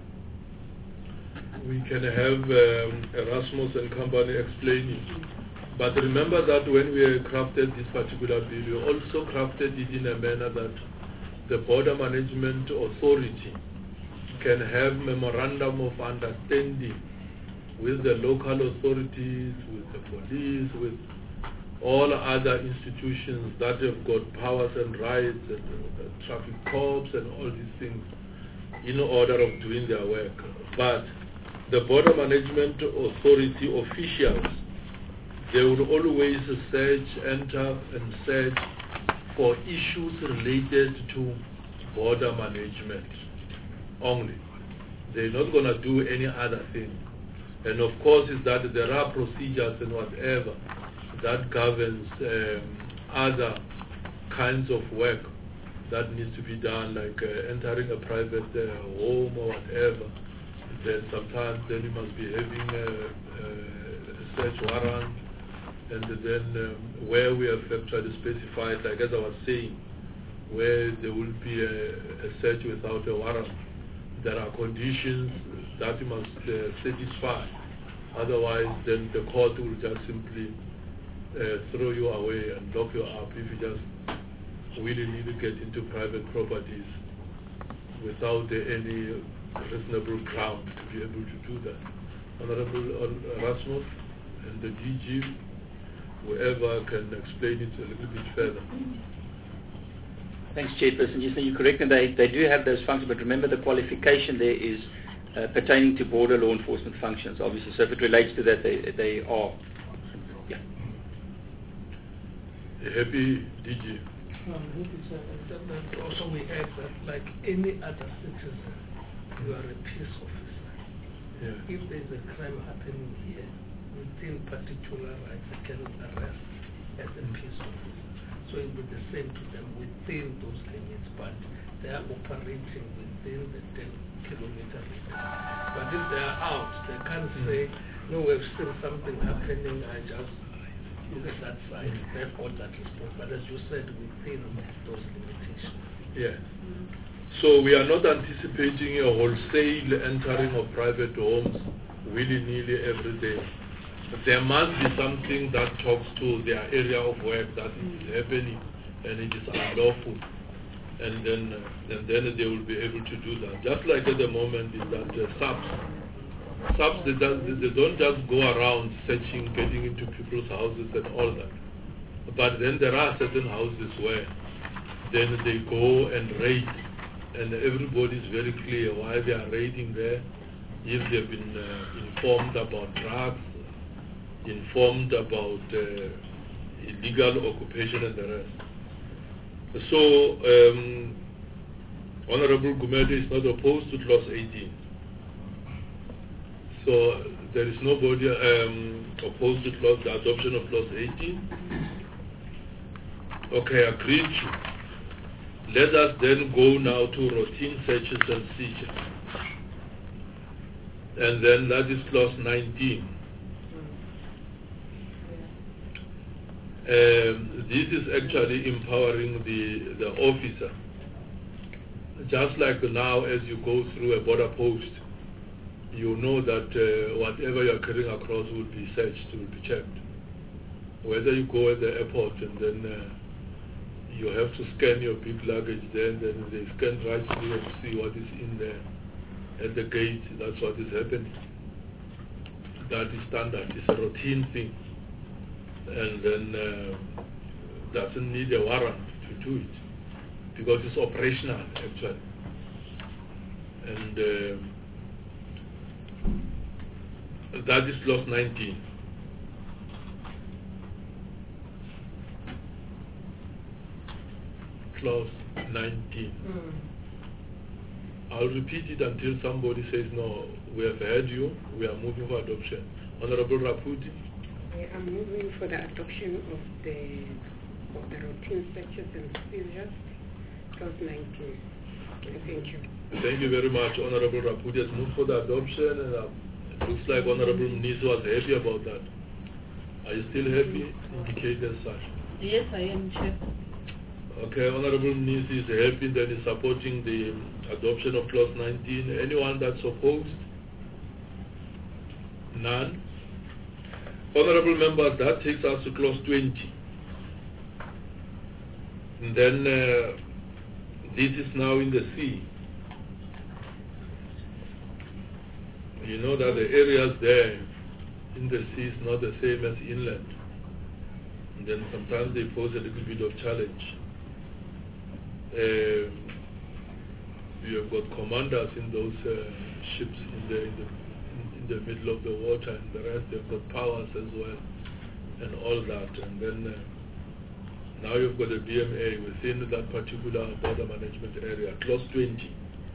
We can have Erasmus and company explaining. But remember that when we crafted this particular bill, we also crafted it in a manner that the Border Management Authority can have memorandum of understanding with the local authorities, with the police, with all other institutions that have got powers and rights, and traffic cops and all these things, in order of doing their work. But the Border Management Authority officials, they will always enter and search for issues related to border management only. They're not going to do any other thing. And of course is that there are procedures and whatever that governs other kinds of work that needs to be done, like entering a private home or whatever. Then sometimes then you must be having a search warrant, and then where we have actually specified, like as I was saying, where there will be a search without a warrant, there are conditions that you must satisfy. Otherwise, then the court will just simply throw you away and lock you up if you just willy-nilly get into private properties without any reasonable ground to be able to do that. Honorable Rasmus and the DG, whoever can explain it a little bit further. Thanks, Chairperson. Yes, you're correct, and they do have those functions, but remember the qualification there is pertaining to border law enforcement functions, obviously. So if it relates to that, they are. Yeah. Happy DG. Also we add that like any other citizen, you are a peace officer. Yeah. If there is a crime happening here, within particular rights, you can arrest as a peace officer. So it will be the same to them within those limits, but they are operating within the 10-kilometer limit. But if they are out, they can't say, no, we've seen something happening, I just look at that side, therefore that is not. But as you said, within those limitations. Yeah. So we are not anticipating a wholesale entering of private homes willy-nilly every day. There must be something that talks to their area of work that is happening and it is unlawful, and then they will be able to do that. Just like at the moment is that subs they don't just go around searching, getting into people's houses and all that. But then there are certain houses where then they go and raid, and everybody is very clear why they are raiding there. If they've been informed about drugs, informed about illegal occupation and the rest. So Honorable Gumede is not opposed to Clause 18. So there is nobody opposed to the adoption of Clause 18. Okay, agreed to. Let us then go now to routine searches and seizures. And then that is Clause 19. This is actually empowering the officer. Just like now, as you go through a border post, you know that whatever you are carrying across will be searched, will be checked. Whether you go at the airport and then you have to scan your big luggage there, and then they scan right through and see what is in there at the gate. That's what is happening. That is standard. It's a routine thing. And then doesn't need a warrant to do it because it's operational actually. And that is Clause 19. Clause 19. I'll repeat it until somebody says, no, we have heard you, we are moving for adoption. Honorable Raputi. I'm moving for the adoption of the routine searches and seizures, Clause 19. Thank you. Thank you very much. Honorable Raputi has moved for the adoption, and it looks like Honorable Mniso was happy about that. Are you still happy? Indicate as such. Yes, I am, Chair. Okay, Honorable Mniso is happy that is supporting the adoption of Clause 19. Anyone that's opposed? None? Honorable members, that takes us to Clause 20. And then this is now in the sea. You know that the areas there in the sea is not the same as inland. And then sometimes they pose a little bit of challenge. You have got commanders in those ships in the middle of the water, and the rest they've got powers as well, and all that. And then Now you've got a BMA within that particular border management area, clause 20.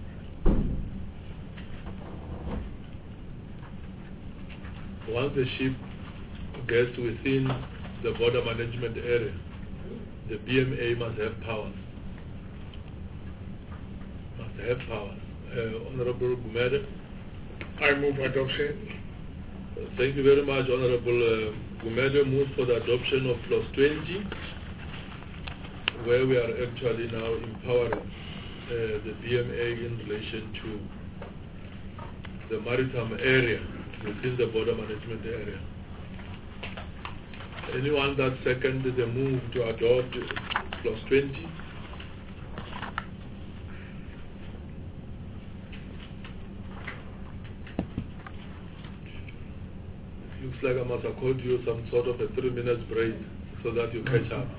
Once the ship gets within the border management area, the BMA must have powers. Honorable Gumede. I move adoption. Thank you very much, Honorable Gumede. Moves for the adoption of clause 20, where we are actually now empowering the BMA in relation to the maritime area within the border management area. Anyone that seconded the move to adopt clause 20? Looks like I must accord you some sort of a 3-minute break so that you catch up.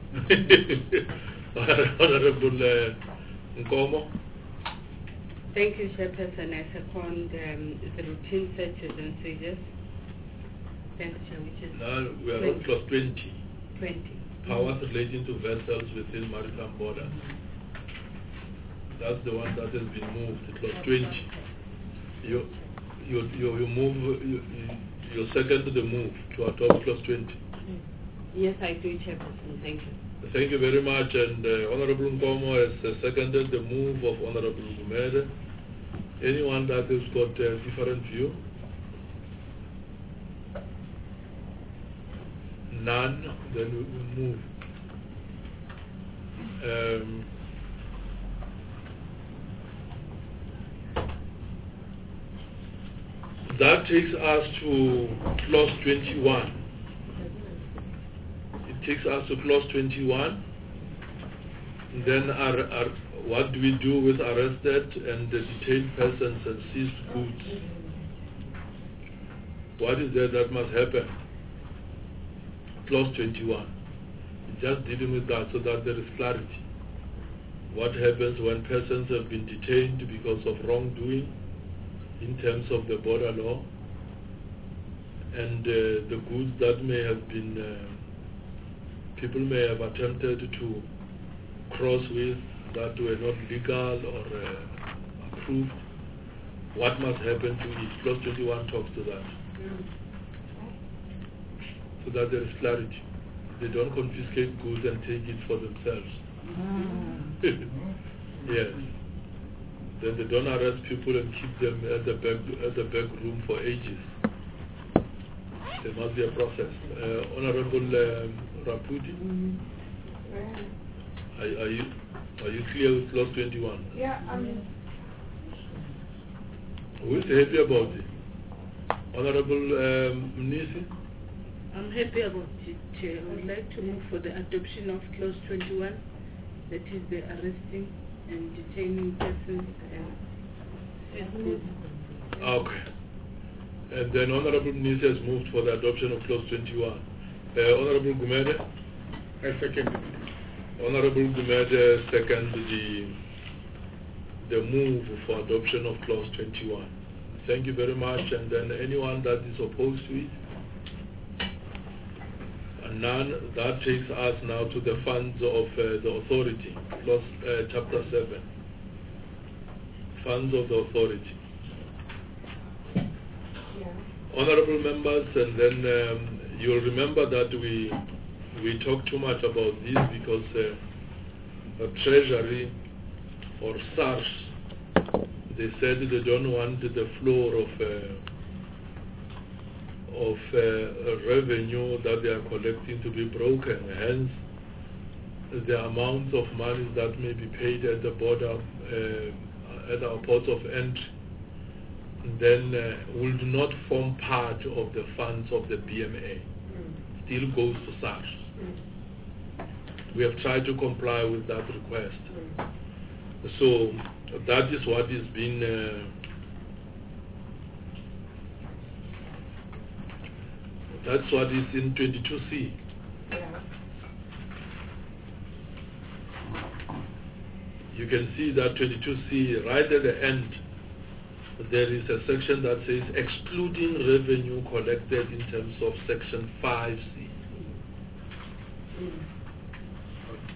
Honorable Nkomo. Thank you, Chairperson. I second the routine searches and seizures. Thanks, Chair, which is now we are on clause 20. 20. Powers relating to vessels within maritime borders. That's the one that has been moved, clause 20. You second the move to adopt clause 20. Yes, I do, Chairperson. Thank you. Thank you very much. And Honorable Nkomo has seconded the move of Honorable Gumede. Anyone that has got a different view? None. Then we will move. That takes us to clause 21. It takes us to clause 21. And then what do we do with arrested and detained persons and seized goods? What is there that must happen? Clause 21. It's just dealing with that so that there is clarity. What happens when persons have been detained because of wrongdoing in terms of the border law, and the goods that may have been, people may have attempted to cross with that were not legal or approved. What must happen to it? Clause 21 talks to that. So that there is clarity. They don't confiscate goods and take it for themselves. Yes. Then they don't arrest people and keep them at the back room for ages. There must be a process. Honorable Raputi, are you clear with clause 21? Yeah, Who is happy about it? Honorable Mnisi? I'm happy about it, Chair. I would like to move for the adoption of clause 21, that is the arresting and detaining persons and seized goods. Okay. And then Honorable Mnisi has moved for the adoption of clause 21. Honorable Gumede? I second. Honorable Gumede seconds the move for adoption of clause 21. Thank you very much. And then anyone that is opposed to it? None. That takes us now to the funds of the authority, clause chapter 7. Funds of the authority. Yeah. Honorable members, and then you'll remember that we talk too much about this because Treasury or SARS, they said they don't want the floor of revenue that they are collecting to be broken. Hence, the amount of money that may be paid at the border, at our ports of entry, then will not form part of the funds of the BMA. Still goes to SARS. We have tried to comply with that request. So that is what is being that's what is in 22C. You can see that 22C, right at the end, there is a section that says excluding revenue collected in terms of section 5C.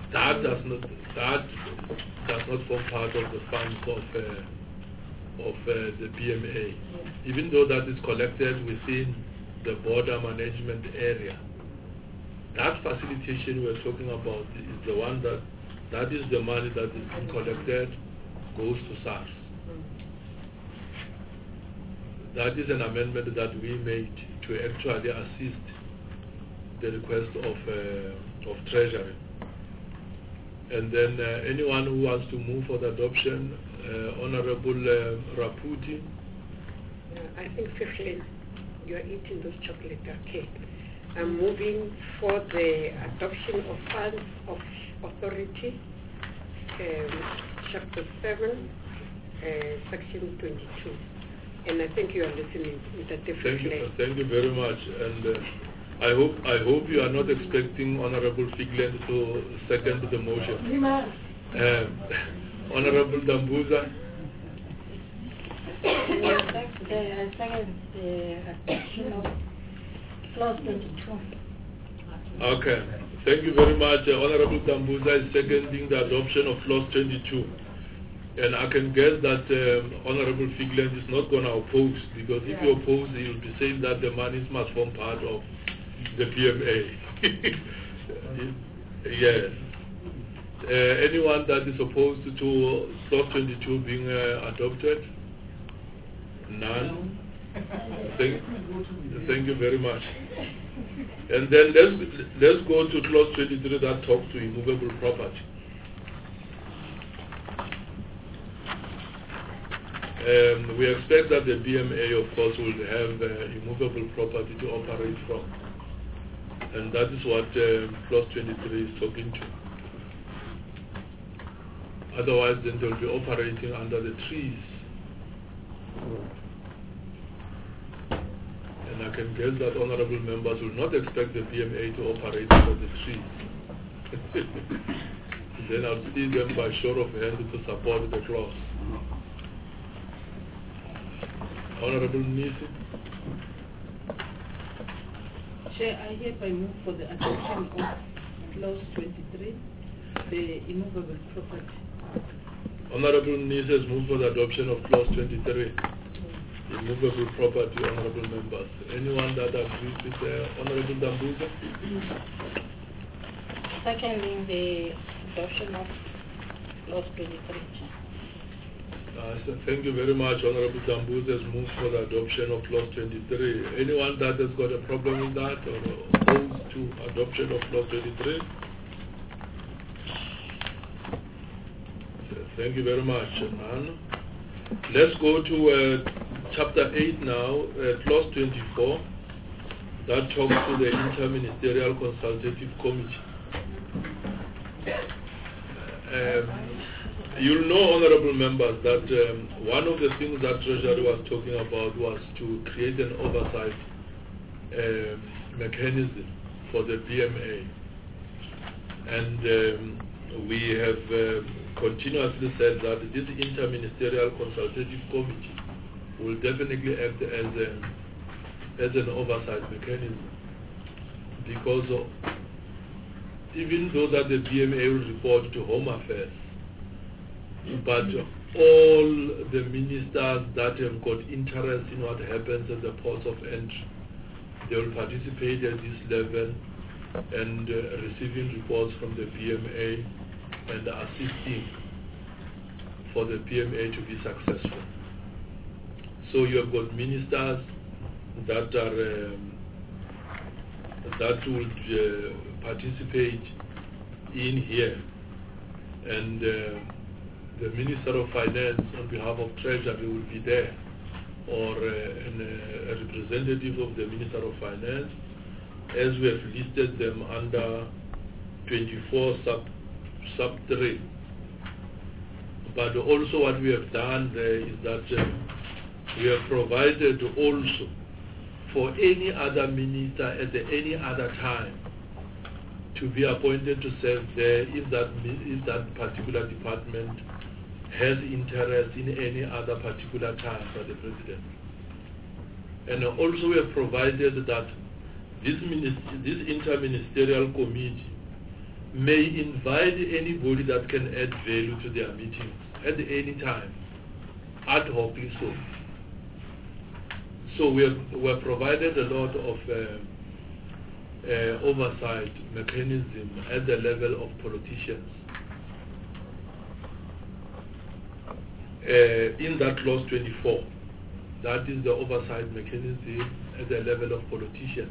that does not form part of the funds of the PMA, even though that is collected within the border management area. That facilitation we're talking about is the one that is the money that is being collected, goes to SARS. That is an amendment that we made to actually assist the request of Treasury. And then anyone who wants to move for the adoption, Honorable Raputi. I think fifthly, you are eating those chocolate cake. I'm moving for the adoption of funds of authority, chapter 7, section 22. And I think you are listening with a different way. Thank you very much. And I hope you are not expecting Honorable Figland to second the motion. Honorable Dambuza. Second the adoption of clause 22. Okay. Thank you very much. Honorable Dambuza is seconding the adoption of clause 22. And I can guess that Honorable Figland is not going to oppose, because if you oppose, he will be saying that the monies must form part of the PMA. Yes. Anyone that is opposed to clause 22 being adopted? None. Thank you very much. And then let's go to clause 23 that talks to immovable property. We expect that the BMA, of course, will have immovable property to operate from. And that is what clause 23 is talking to. Otherwise, then they'll be operating under the trees. And I can guess that honorable members will not expect the BMA to operate under the trees. Then I'll see them by show of hands to support the clause. Honorable Nisi. Chair, I hereby move for the adoption of clause 23, the immovable property. Honorable Nisi has moved for the adoption of clause 23, immovable property, honorable members. Anyone that agrees with Honorable Dambuza? Seconding the adoption of clause 23. So thank you very much. Honorable Dambuza has moved for the adoption of clause 23. Anyone that has got a problem with that or opposed to adoption of clause 23? Thank you very much. None. Let's go to chapter 8 now, clause 24. That talks to the Interministerial Consultative Committee. You'll know, honorable members, that one of the things that Treasury was talking about was to create an oversight mechanism for the BMA. And we have continuously said that this Interministerial Consultative Committee will definitely act as an oversight mechanism, because even though that the BMA will report to Home Affairs, but all the ministers that have got interest in what happens at the ports of entry, they will participate at this level and receiving reports from the BMA and assisting for the PMA to be successful. So you have got ministers that are that would participate in here, and the Minister of Finance on behalf of Treasury will be there, or a representative of the Minister of Finance, as we have listed them under 24 sub 3. But also what we have done there is that we have provided also for any other minister at any other time to be appointed to serve there if that particular department has interest in any other particular time by the President. And also we have provided that this interministerial committee may invite anybody that can add value to their meetings at any time, ad hocly so. So we have provided a lot of oversight mechanism at the level of politicians. In that clause 24, that is the oversight mechanism at the level of politicians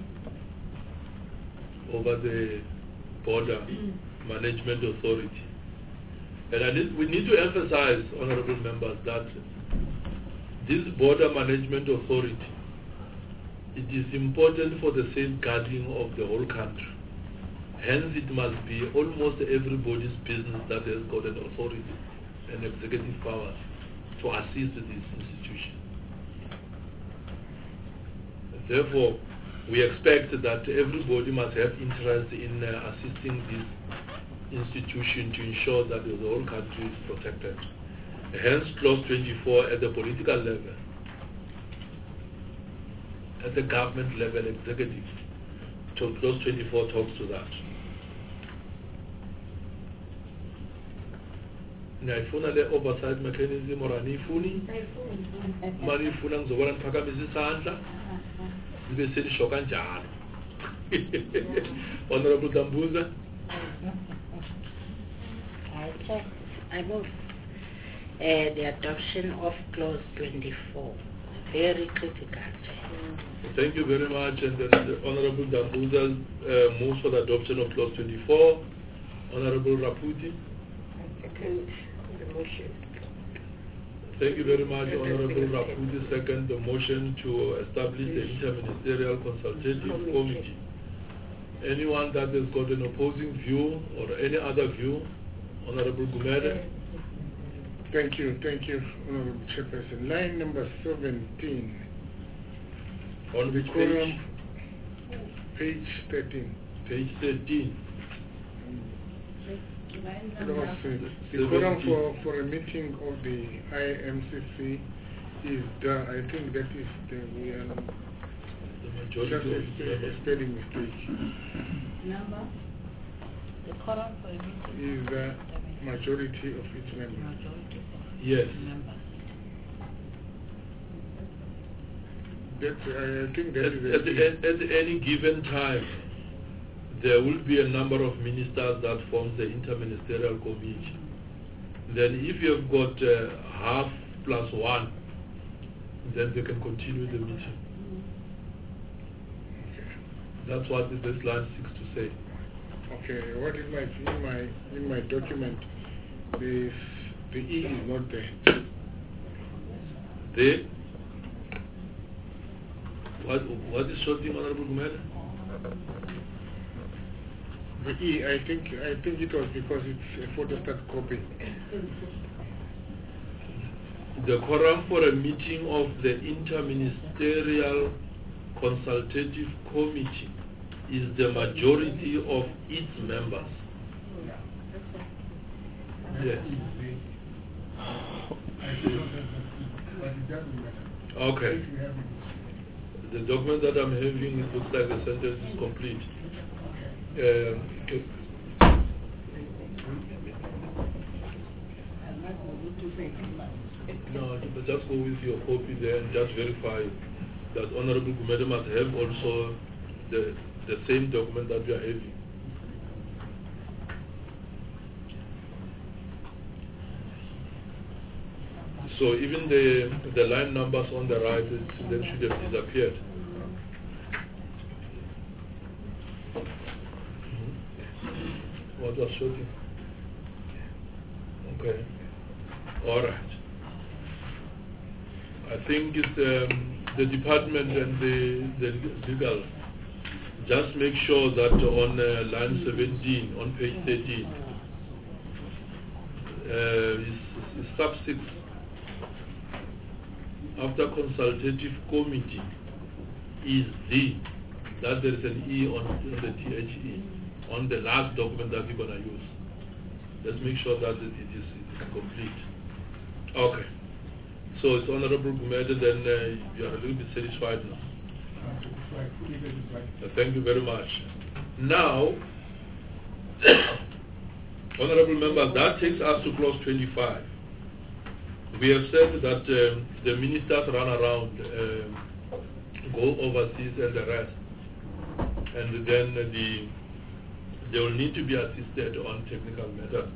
over the border management authority. And we need to emphasize, honorable members, that this border management authority, it is important for the safeguarding of the whole country. Hence, it must be almost everybody's business that has got an authority and executive powers to assist this institution. Therefore, we expect that everybody must have interest in assisting this institution to ensure that the whole country is protected. Hence, clause 24 at the political level, at the government level, executive. So clause 24 talks to that. Niyayifuna le oversight mechanism or aniyifuni? Maniyifuna ngizokubona niphakamisa isandla libe selisho kanjalo. Honorable Dambuza. I move the adoption of clause 24. Very critical. Thank you very much. And then the Honorable Dambuza moves for the adoption of clause 24. Honorable Raputi. Second the motion. Thank you very much, Honorable Raputi. Second the motion to establish the Interministerial Consultative Committee. Anyone that has got an opposing view or any other view? Honorable Gumede. Thank you, Honorable Chairperson. Line number 17. On which page? Page 13. Page 13. The quorum for a meeting of the IMCC is done. I think that is the majority of a spelling mistake. Number? The quorum for a meeting is the majority of its members. Yes. I think that is at any given time, there will be a number of ministers that form the interministerial committee. Then if you have got half plus one, then they can continue the meeting. That's what this line seeks to say. Okay, what is in my document? The E is not there. What is shorting, Honorable Gumede? The E, I think it was because it's a photostat copy. The quorum for a meeting of the Interministerial Consultative Committee is the majority of its members. Yes. Okay. The document that I'm having, it looks like the sentence is complete. No, but just go with your copy there and just verify that Honorable Gumede must have also the same document that we are having. So even the line numbers on the right, they should have disappeared. What was showing? Okay. All right. I think it's the department and the legal. Just make sure that on line 17, on page 13, is sub 6. After consultative committee is that there is an E on the THE on the last document that we're going to use. Let's make sure that it is complete. Okay. So it's Honorable Gumede, then you are a little bit satisfied now. Thank you very much. Now, Honorable Member, that takes us to clause 25. We have said that the ministers run around, go overseas and the rest, and then they will need to be assisted on technical matters.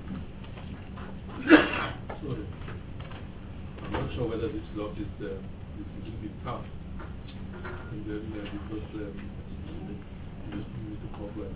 Sorry. I'm not sure whether this law is a little bit tough. And then because you need to cover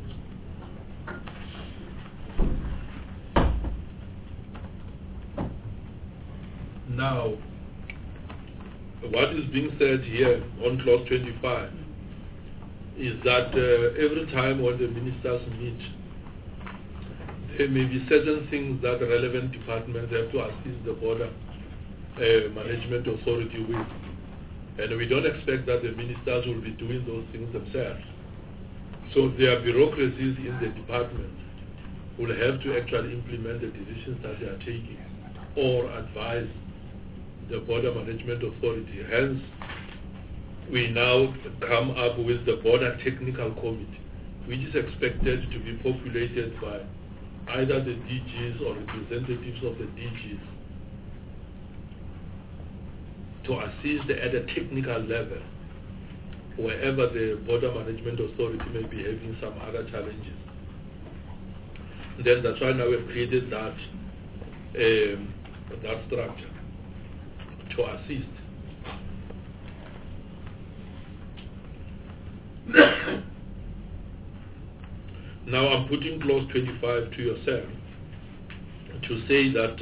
Now, what is being said here on clause 25 is that every time when the ministers meet, there may be certain things that relevant departments have to assist the border management authority with. And we don't expect that the ministers will be doing those things themselves. So their bureaucracies in the department will have to actually implement the decisions that they are taking or advise the border management authority. Hence, we now come up with the border technical committee, which is expected to be populated by either the DGs or representatives of the DGs to assist at a technical level wherever the border management authority may be having some other challenges. Then that's why now we've created that structure to assist. Now I'm putting clause 25 to yourself to say that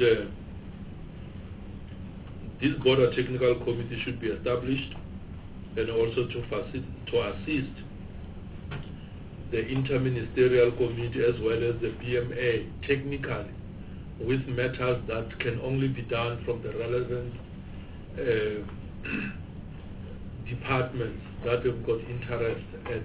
this border technical committee should be established and also to assist the interministerial committee as well as the BMA technically with matters that can only be done from the relevant departments that have got interest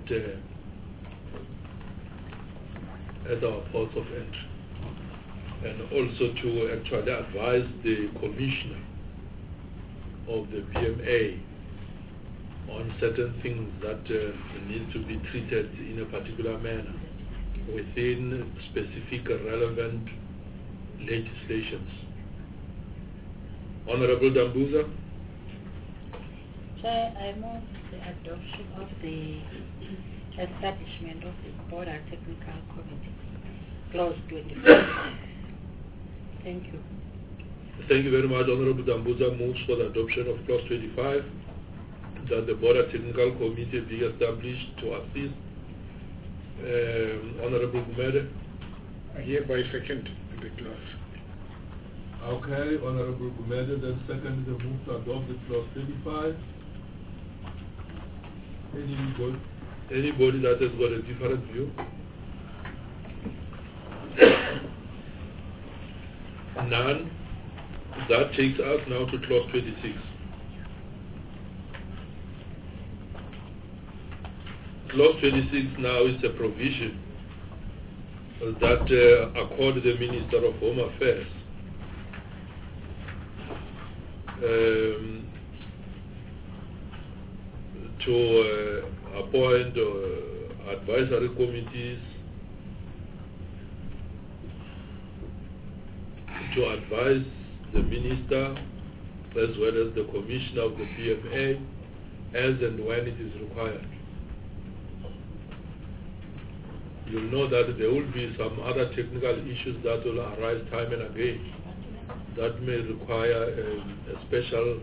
at our ports of entry, and also to actually advise the commissioner of the BMA on certain things that need to be treated in a particular manner within specific relevant legislations. Honorable Dambuza. Chair, I move the adoption of the establishment of the Border Technical Committee, clause 25. Thank you. Thank you very much. Honorable Dambuza moves for the adoption of clause 25, that the Border Technical Committee be established to assist. Honorable Gumede. I hereby second the clause. Okay, Honorable Gumede, then second the move to adopt the clause 25. Anybody that has got a different view? None. That takes us now to clause 26. Clause 26 now is a provision that accord the Minister of Home Affairs to appoint advisory committees to advise the minister as well as the commissioner of the BMA as and when it is required. You'll know that there will be some other technical issues that will arise time and again that may require a special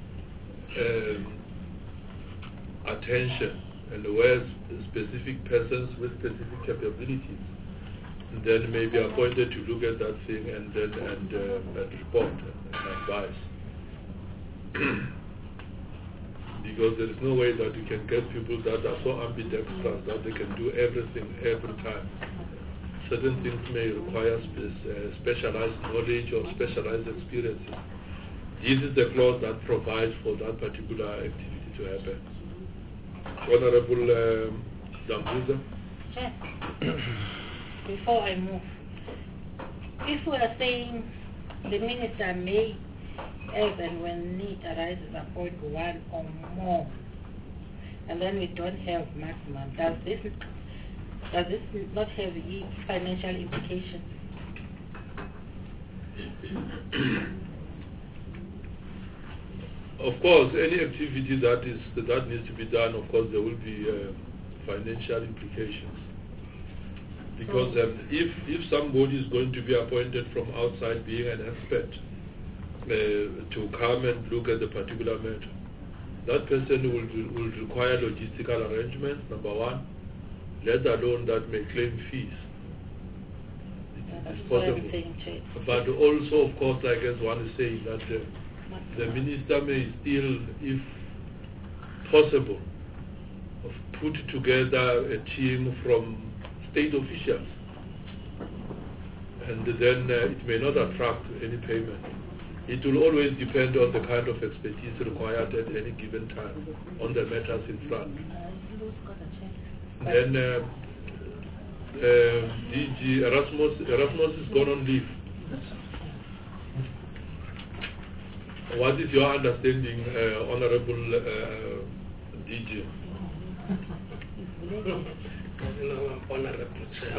attention, and where specific persons with specific capabilities then may be appointed to look at that thing and then and report and advise. Because there is no way that you can get people that are so ambidextrous that they can do everything every time. Certain things may require specialized knowledge or specialized experiences. This is the clause that provides for that particular activity to happen. Honorable Dambuza. Before I move, if we are saying the minister may, as and when need arises, appoint one or more, and then we don't have maximum, does this Does this not have financial implications? Of course, any activity that needs to be done, of course, there will be financial implications. Because if somebody is going to be appointed from outside, being an expert, to come and look at the particular matter, that person will require logistical arrangements, number one, let alone that may claim fees. It's possible. But also, of course, like as one is saying, that the minister may still, if possible, put together a team from state officials, and then it may not attract any payment. It will always depend on the kind of expertise required at any given time on the matters in front. Then DG Erasmus is gone on leave. What is your understanding, Honorable DG? Honorable Chair.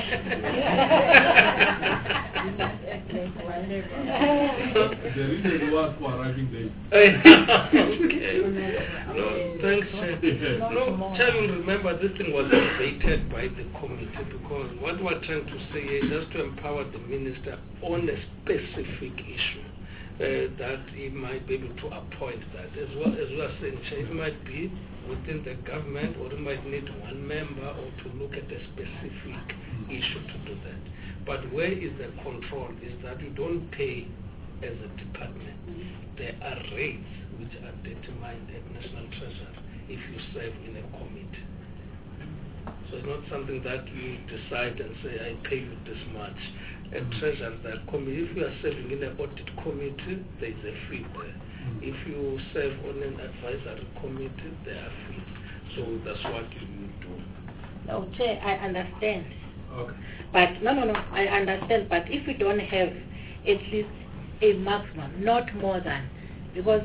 The reason was for arriving late. Okay. No, thanks, Chair. No, Chair, you remember this thing was debated by the committee, because what we're trying to say is just to empower the minister on a specific issue. That he might be able to appoint that. As well as we are saying, it might be within the government, or it might need one member or to look at a specific issue to do that. But where is the control is that you don't pay as a department. There are rates which are determined at National Treasury if you serve in a committee. So it's not something that you decide and say, I pay you this much. At Treasury, that committee, if you are serving in an audit committee, there is a fee there. If you serve on an advisory committee, there are fees. So that's what you do. No, Chair, I understand. Okay. But no, I understand. But if we don't have at least a maximum, not more than, because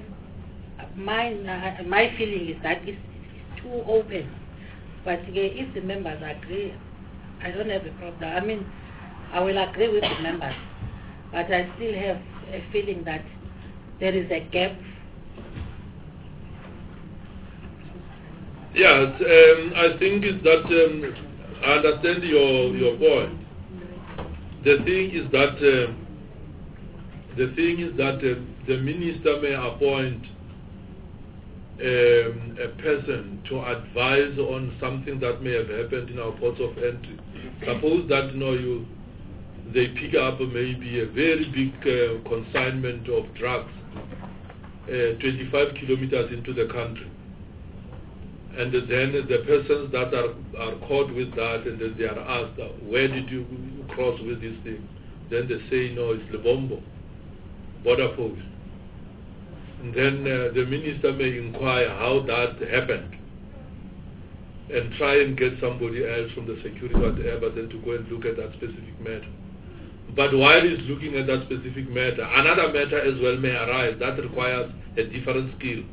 my feeling is that it's too open. But if the members agree, I don't have a problem. I mean, I will agree with the members, but I still have a feeling that there is a gap. Yes, I think is that I understand your point. The thing is that the minister may appoint a person to advise on something that may have happened in our ports of entry. Suppose that they pick up maybe a very big consignment of drugs 25 kilometers into the country, and then the persons that are caught with that, and then they are asked, where did you cross with this thing? Then they say, no, it's Lebombo border post. And then the minister may inquire how that happened and try and get somebody else from the security whatever then to go and look at that specific matter. But while he's looking at that specific matter, another matter as well may arise that requires a different skill.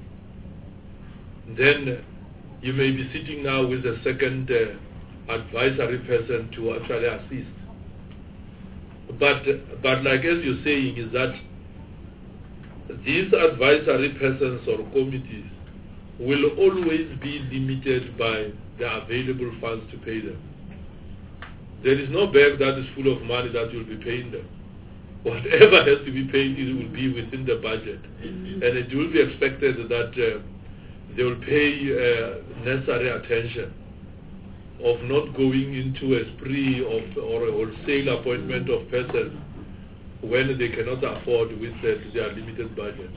Then you may be sitting now with a second advisory person to actually assist. But like as you're saying, is that these advisory persons or committees will always be limited by the available funds to pay them. There is no bag that is full of money that you'll be paying them. Whatever has to be paid, it will be within the budget. And it will be expected that they will pay necessary attention of not going into a spree or a wholesale appointment of persons when they cannot afford with their limited budget.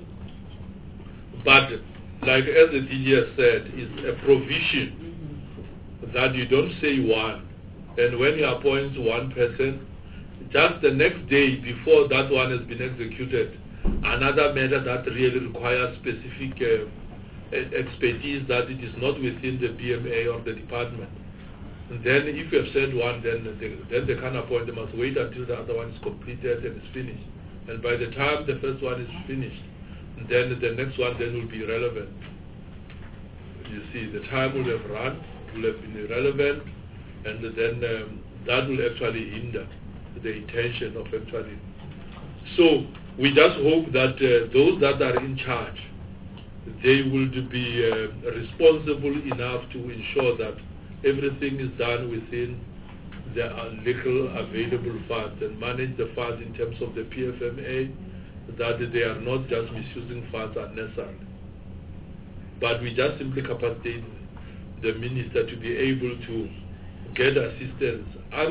But like as the DG has said, it's a provision that you don't say one, and when you appoint one person, just the next day before that one has been executed, another matter that really requires specific expertise that it is not within the BMA or the department. And then if you have said one, then they can't appoint, they must wait until the other one is completed and is finished. And by the time the first one is finished, then the next one then will be irrelevant. You see, the time will have run, will have been irrelevant, and then that will actually hinder the intention of actually. So we just hope that those that are in charge, they will be responsible enough to ensure that everything is done within the legal available funds and manage the funds in terms of the PFMA, that they are not just misusing funds unnecessarily. But we just simply capacitate the minister to be able to get assistance.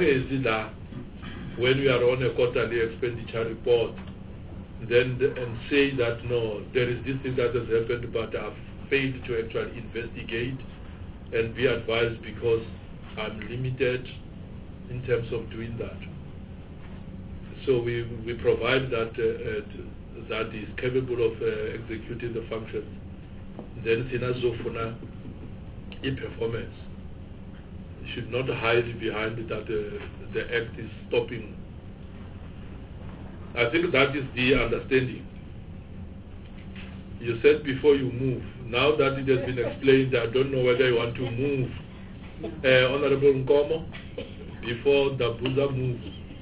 When we are on a quarterly expenditure report, then and say that no, there is this thing that has happened, but I've failed to actually investigate and be advised because I'm limited in terms of doing that. So we provide that that is capable of executing the functions. Then Sinazofuna performance should not hide behind that the act is stopping. I think that is the understanding. You said before you move. Now that it has been explained, I don't know whether you want to move. Honorable Nkomo, before the Buza moves.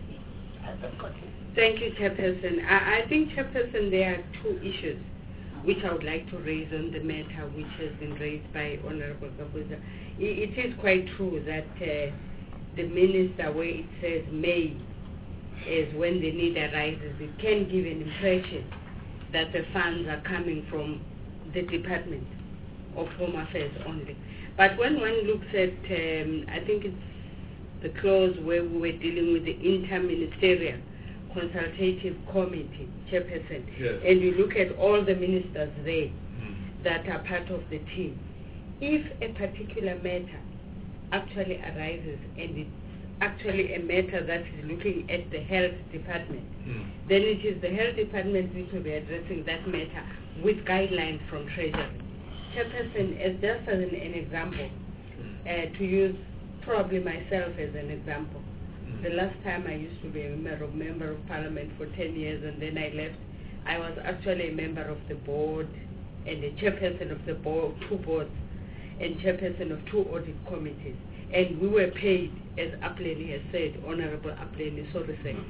Thank you, Chairperson. I think, Chairperson, there are two issues which I would like to raise on the matter which has been raised by Honorable Gabuza. It is quite true that the minister, where it says may, is when the need arises, it can give an impression that the funds are coming from the Department of Home Affairs only. But when one looks at, I think it's the clause where we were dealing with the Interministerial Consultative Committee, Chairperson, yes, and you look at all the ministers there that are part of the team, if a particular matter actually arises and it's actually a matter that is looking at the health department, then it is the health department which will be addressing that matter with guidelines from Treasury. Chairperson, as just as an example, to use probably myself as an example, the last time I used to be a member of Parliament for 10 years and then I left, I was actually a member of the board and a chairperson of the board, 2 boards, and chairperson of 2 audit committees. And we were paid, as Apleni has said, Honorable Apleni, so to say,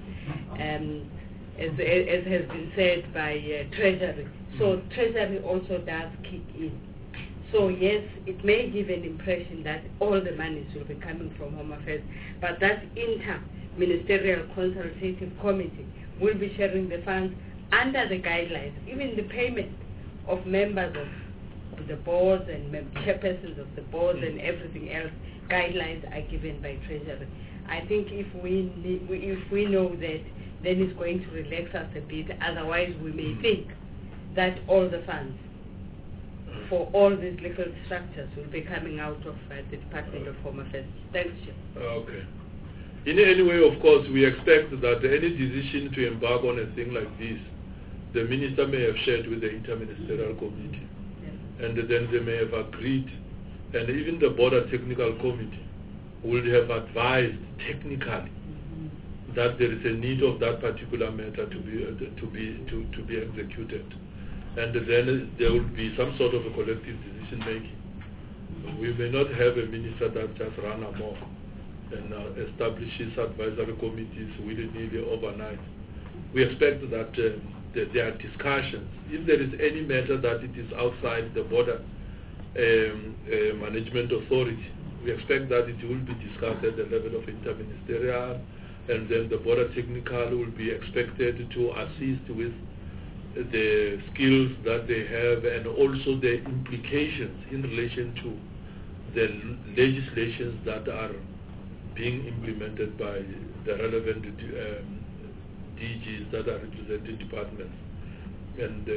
as has been said by Treasury. So Treasury also does kick in. So yes, it may give an impression that all the monies will be coming from Home Affairs, but that Inter-Ministerial Consultative Committee will be sharing the funds under the guidelines. Even the payment of members of the boards and chairpersons of the boards and everything else, guidelines are given by Treasury. I think if we know that, then it's going to relax us a bit. Otherwise, we may think that all the funds for all these legal structures will be coming out of the Department of Home Affairs. Thanks, Chair. Okay. In any way, of course, we expect that any decision to embark on a thing like this, the minister may have shared with the Interministerial Committee, and then they may have agreed, and even the Border Technical Committee would have advised technically that there is a need of that particular matter to be executed. And then there will be some sort of a collective decision making. We may not have a minister that just run amok and establishes advisory committees willy-nilly overnight. We expect that there are discussions. If there is any matter that it is outside the border management authority, we expect that it will be discussed at the level of interministerial, and then the border technical will be expected to assist with the skills that they have and also the implications in relation to the legislations that are being implemented by the relevant DGs that are represented departments. And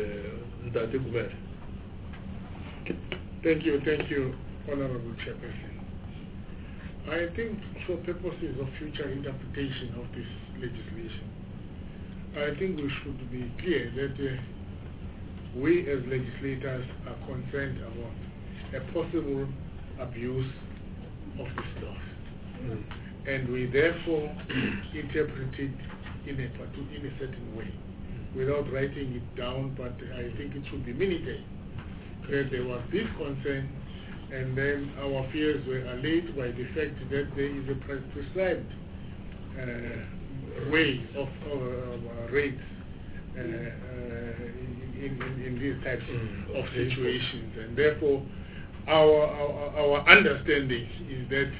Thank you, Honorable Chairperson. I think for purposes of future interpretation of this legislation, I think we should be clear that we as legislators are concerned about a possible abuse of this law. And we therefore interpret it in a certain way, without writing it down, but I think it should be minted that there was this concern And then our fears were allayed by the fact that there is a prescribed way of rates in these types of situations. And therefore, our understanding is that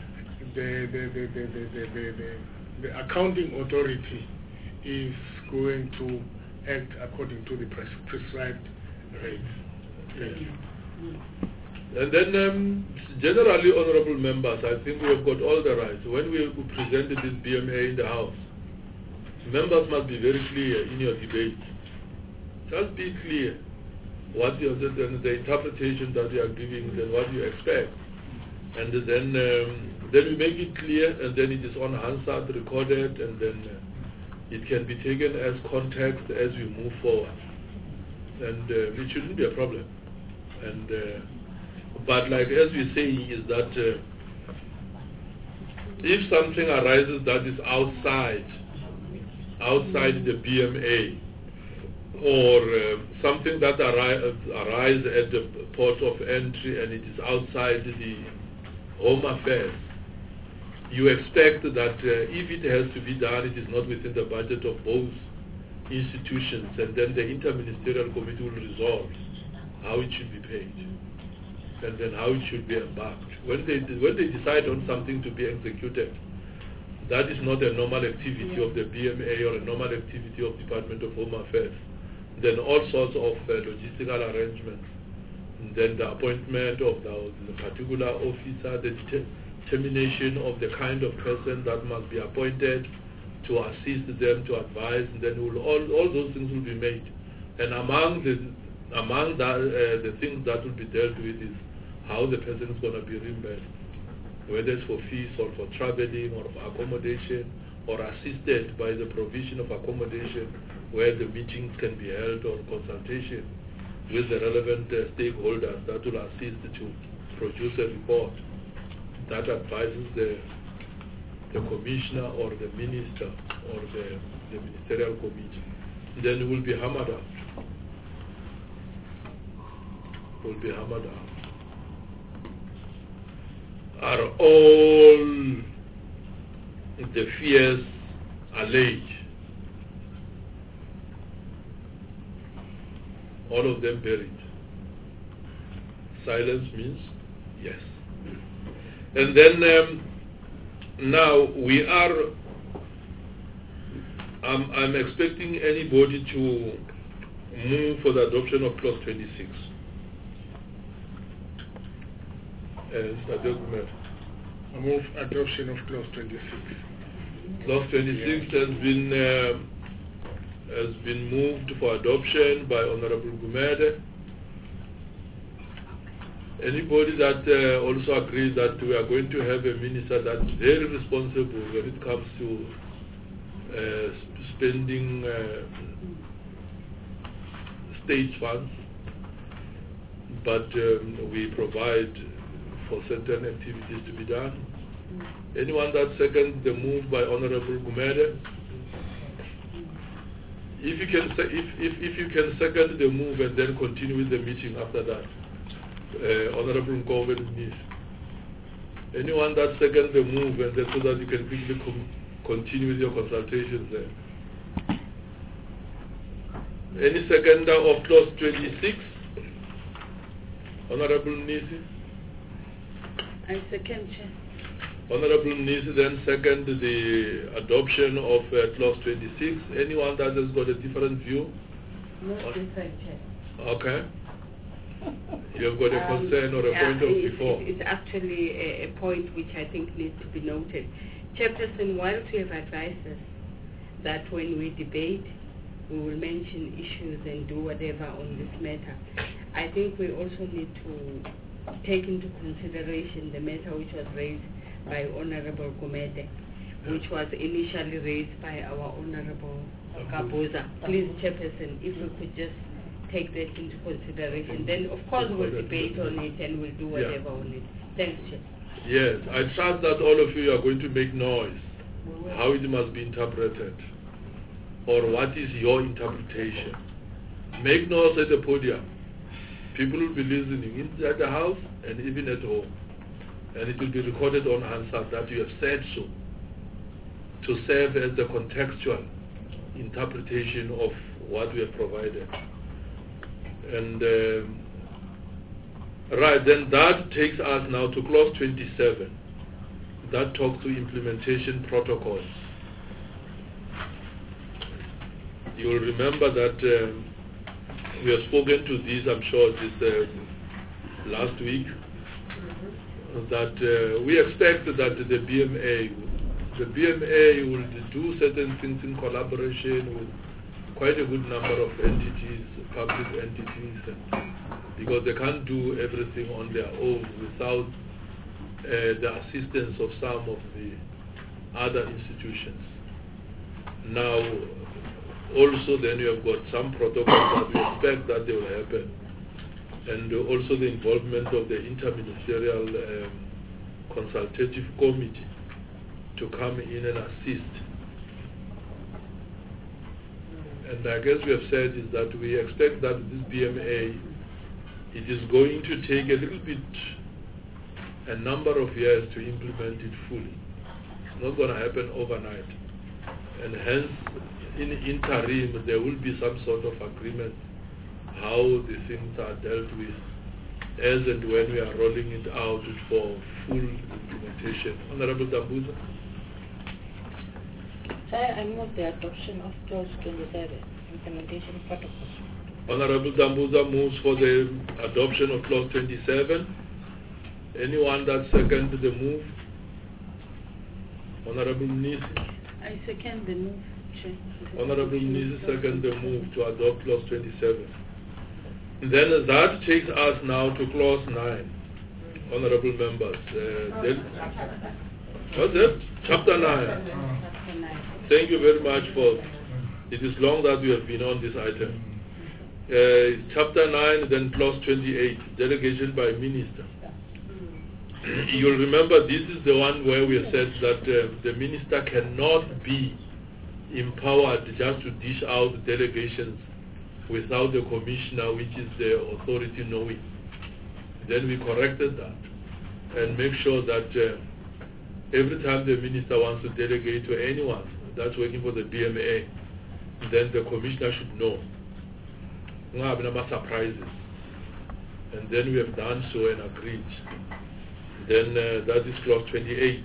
the accounting authority is going to act according to the prescribed rates. Thank you. And then, generally, honorable members, I think we have got all the rights. When we presented this BMA in the House, members must be very clear in your debate. Just be clear what you the interpretation that you are giving and what you expect. And then we make it clear, and then it is on Hansard recorded, and then it can be taken as context as we move forward. And it shouldn't be a problem. And but like as we say is that if something arises that is outside the BMA, or something that arises at the port of entry and it is outside the Home Affairs, you expect that if it has to be done, it is not within the budget of both institutions, and then the interministerial committee will resolve how it should be paid and then how it should be embarked. When they decide on something to be executed, that is not a normal activity of the BMA or a normal activity of Department of Home Affairs. Then all sorts of logistical arrangements, and then the appointment of the particular officer, the determination of the kind of person that must be appointed to assist them, to advise, and then all those things will be made. And among the things that will be dealt with is how the person is going to be reimbursed, whether it's for fees or for traveling or for accommodation, or assisted by the provision of accommodation where the meetings can be held, or consultation with the relevant stakeholders that will assist to produce a report that advises the commissioner or the minister or the ministerial committee. Then it will be hammered out. Are all the fears allayed? All of them buried? Silence means yes. And then now we are, I'm expecting anybody to move for the adoption of Clause 26. I move adoption of Clause 26. Clause 26 has been moved for adoption by Honorable Gumede. Anybody that also agrees that we are going to have a minister that's very responsible when it comes to spending state funds, but we provide for certain activities to be done. Anyone that seconds the move by Honorable Gumede? If you can second the move and then continue with the meeting after that, Honorable Nkobe Nis. Anyone that seconds the move and then so that you can quickly continue with your consultations there. Any seconder of Clause 26? Honorable Nisi? I second, Chair. Honorable Nisi then second the adoption of Clause 26. Anyone that has got a different view? No different, Chair. Okay. You have got a concern or a point of before? It's actually a point which I think needs to be noted. Chairperson, whilst you have advised us that when we debate, we will mention issues and do whatever on this matter, I think we also need to take into consideration the matter which was raised by Honorable Gumede, which was initially raised by our Honorable Kabuza. Please, Chairperson, if we could just take that into consideration, then of course we'll debate on it and we'll do whatever on it. Thanks, Chair. Yes, I trust that all of you are going to make noise how it must be interpreted, or what is your interpretation. Make noise at the podium. People will be listening inside the house and even at home. And it will be recorded on Hansard that you have said so, to serve as the contextual interpretation of what we have provided. And right, then that takes us now to clause 27. That talks to implementation protocols. You will remember that we have spoken to this, I'm sure, this last week, that we expect that the BMA will do certain things in collaboration with quite a good number of entities, public entities, because they can't do everything on their own without the assistance of some of the other institutions. Now, also then you have got some protocols that we expect that they will happen, and also the involvement of the interministerial consultative committee to come in and assist. And I guess we have said is that we expect that this BMA, it is going to take a little bit, a number of years to implement it fully. It's not going to happen overnight. And hence, in interim, there will be some sort of agreement how the things are dealt with as and when we are rolling it out for full implementation. Honorable Dambuza? Sir, I move the adoption of clause 27, implementation protocol. Honorable Dambuza moves for the adoption of clause 27. Anyone that second the move? Honorable Nisi? I second the move, Chair. Honorable Nisi second the move to adopt clause 27. Then that takes us now to clause 9. Honorable members. What's it? Chapter 9. Thank you very much for, it is long that we have been on this item. Chapter 9, then clause 28, delegation by minister. You'll remember this is the one where we have said that the minister cannot be empowered just to dish out delegations without the commissioner, which is the authority, knowing. Then we corrected that and make sure that every time the minister wants to delegate to anyone that's working for the BMA, then the commissioner should know. We have no surprises. And then we have done so and agreed. Then that is clause 28.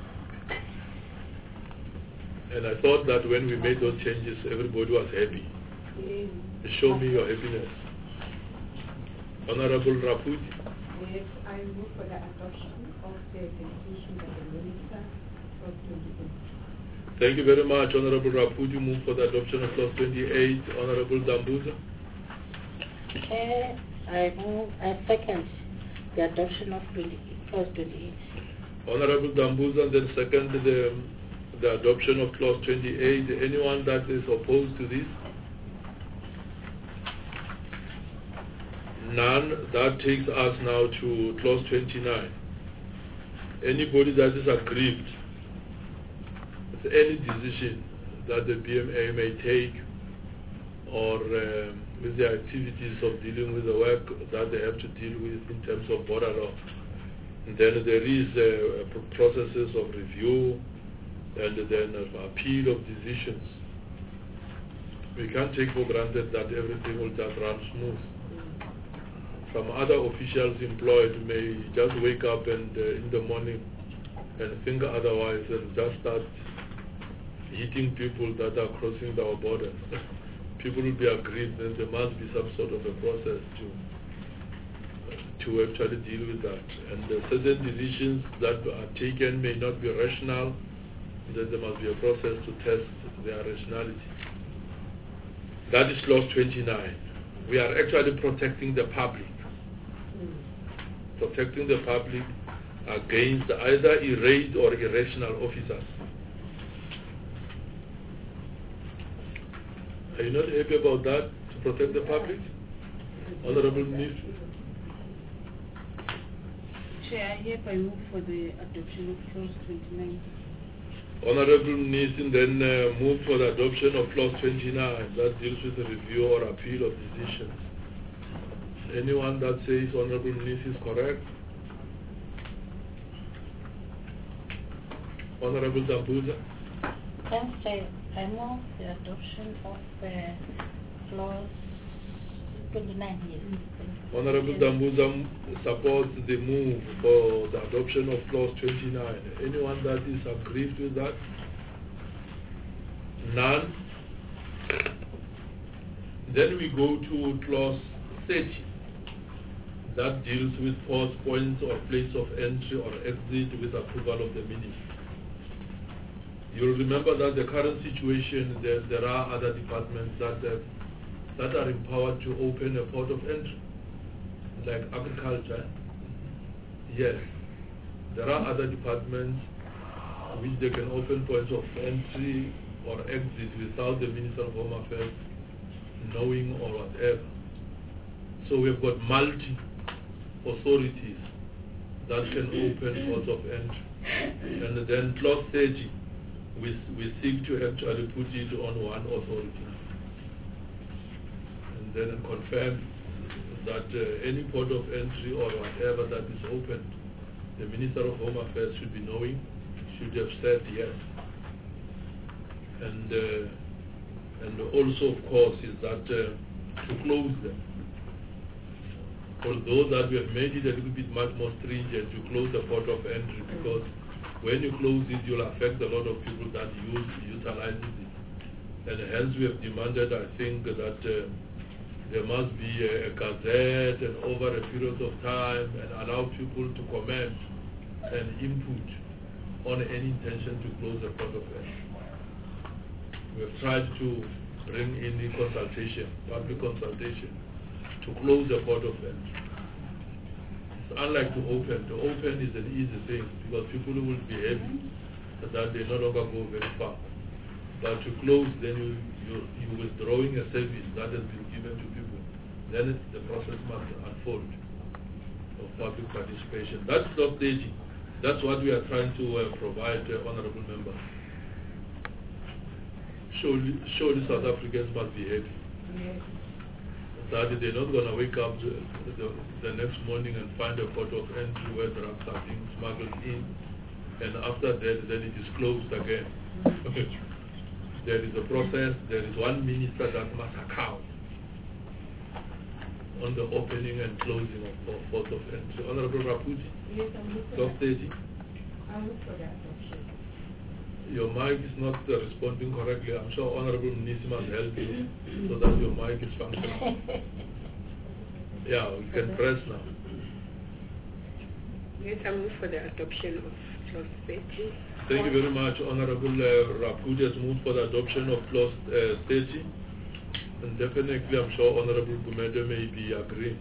And I thought that when we made those changes, everybody was happy. Show me your happiness. Honorable Raputi. Yes, I move for the adoption of the delegation by the minister of 28. Thank you very much, Honorable Raputi. Move for the adoption of clause 28. Honorable Dambuza. I second the adoption of clause 28. Honorable Dambuza, then second the adoption of clause 28. Anyone that is opposed to this? None. That takes us now to clause 29. Anybody that is aggrieved with any decision that the BMA may take or with the activities of dealing with the work that they have to deal with in terms of border law, and then there is processes of review and then of appeal of decisions. We can't take for granted that everything will just run smooth. Some other officials employed may just wake up and in the morning and think otherwise and just start hitting people that are crossing our borders. People will be aggrieved that there must be some sort of a process to actually deal with that. And certain decisions that are taken may not be rational, then there must be a process to test their rationality. That is clause 29. We are actually protecting the public. Protecting the public against either irate or irrational officers. Are you not happy about that, to protect the public? Honorable Minister? Chair, I hereby move for the adoption of clause 29. Honorable Nissen then move for the adoption of clause 29 that deals with the review or appeal of decisions. Anyone that says Honorable Mnisi is correct? Honorable Dambuza? Thanks, Chair. I move the adoption of clause 29 years. Honorable Dambuza supports the move for the adoption of clause 29. Anyone that is aggrieved with that? None. Then we go to clause 30. That deals with pause points or place of entry or exit with approval of the minister. You'll remember that the current situation, there are other departments that are empowered to open a port of entry, like agriculture. Yes, there are other departments which they can open points of entry or exit without the Minister of Home Affairs knowing or whatever. So we've got multi-authorities that can open ports of entry. And then clause 30, we seek to actually put it on one authority. And then confirm that any port of entry or whatever that is opened, the Minister of Home Affairs should be knowing, should have said yes. And also, of course, is that to close them. Although that we have made it a little bit much more stringent to close the port of entry, because when you close it, you'll affect a lot of people that utilize it. And hence we have demanded, I think, that there must be a gazette and over a period of time and allow people to comment and input on any intention to close the port of entry. We have tried to bring in the consultation, public consultation, to close the port of entry. It's unlike to open. To open is an easy thing because people will be happy that they no longer go very far. But to close, then you're withdrawing a service that has been given to people. Then the process must unfold of public participation. That's not staging. That's what we are trying to provide, honorable members. Surely South Africans must be happy. Yes. That they're not going to wake up the next morning and find a port of entry where drugs are being smuggled in, and after that, then it is closed again. There is a process, there is one minister that must account on the opening and closing of port of entry. Honorable Raputi, yes, Clause 30. I'll look for that option. Your mic is not responding correctly. I'm sure Honorable Mnisi must help you so that your mic is functioning. Yeah, we can press now. Yes, I move for the adoption of clause 30. Thank you very much. Honorable Raputi has moved for the adoption of clause 30. And definitely, I'm sure Honorable Gumede may be agreeing.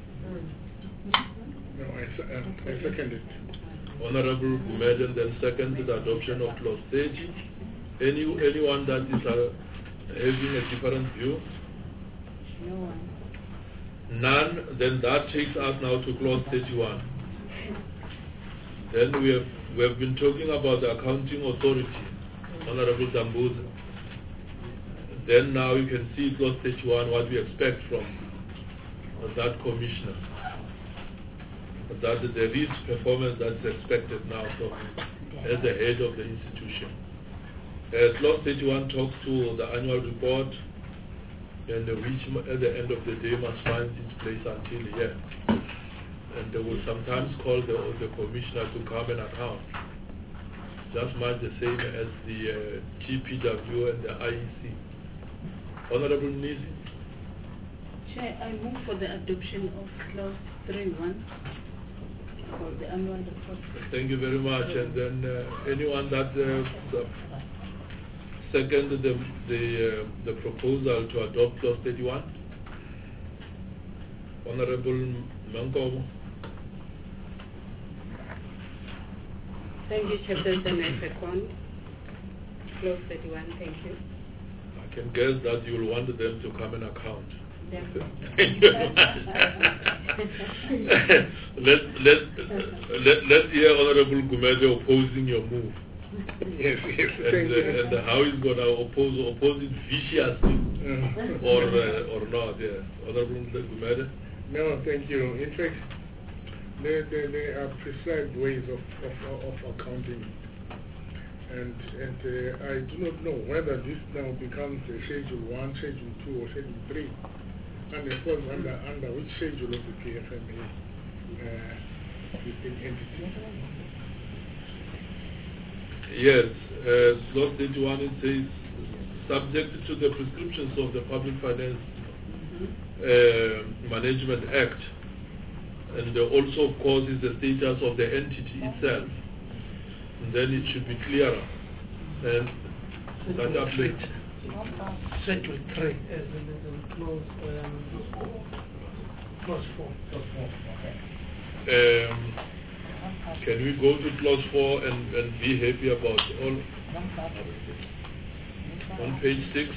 No, I second it. Honorable Gumede then seconded the adoption of clause 30. Anyone that is having a different view? No one. None. Then that takes us now to clause 31. Then we have been talking about the accounting authority, Honorable Dambuza. Then now you can see clause 31 what we expect from that commissioner. That there is performance that's expected now from as the head of the institution. Clause 31 talks to the annual report, and which at the end of the day must find its place until here. And they will sometimes call the commissioner to come and account, just much the same as the GPW and the IEC. Honorable Mnisi. Chair, I move for the adoption of clause 31 for the annual report. Thank you very much. And then anyone that seconded the proposal to adopt clause 31? Honorable Mankomo. Thank you, Chairperson. I second clause 31. Thank you. I can guess that you'll want them to come and account. Let's hear Honorable Gumede opposing your move. Yes. And how he's going to oppose it viciously or not. Yeah. Honorable Gumede. No, thank you. In fact, there are prescribed ways of accounting. And I do not know whether this now becomes a Schedule 1, Schedule 2, or Schedule 3. And it falls under which schedule of the PFMA entity? Yes, Clause 31, it says, subject to the prescriptions of the Public Finance Management Act, and also, of course, is the status of the entity itself. And then it should be clearer. And that applies. Schedule 3, as in clause 4. Can we go to clause 4 and be happy about all? On page 6,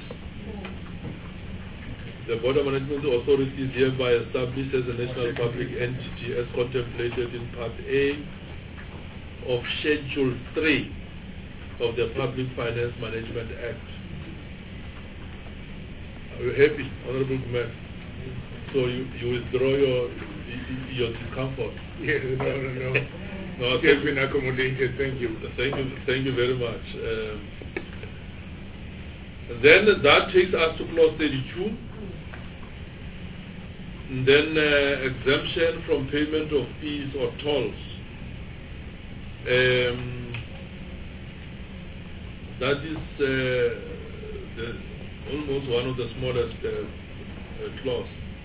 the Board of Management Authority is hereby established as a national public entity as contemplated in Part A of Schedule 3 of the Public Finance Management Act. Are you happy, Honorable Gumel? So you withdraw your discomfort? Yes, no. No, it has been accommodated. Thank you. Thank you very much. Then that takes us to clause 32. And then exemption from payment of fees or tolls. That is almost one of the smallest clause.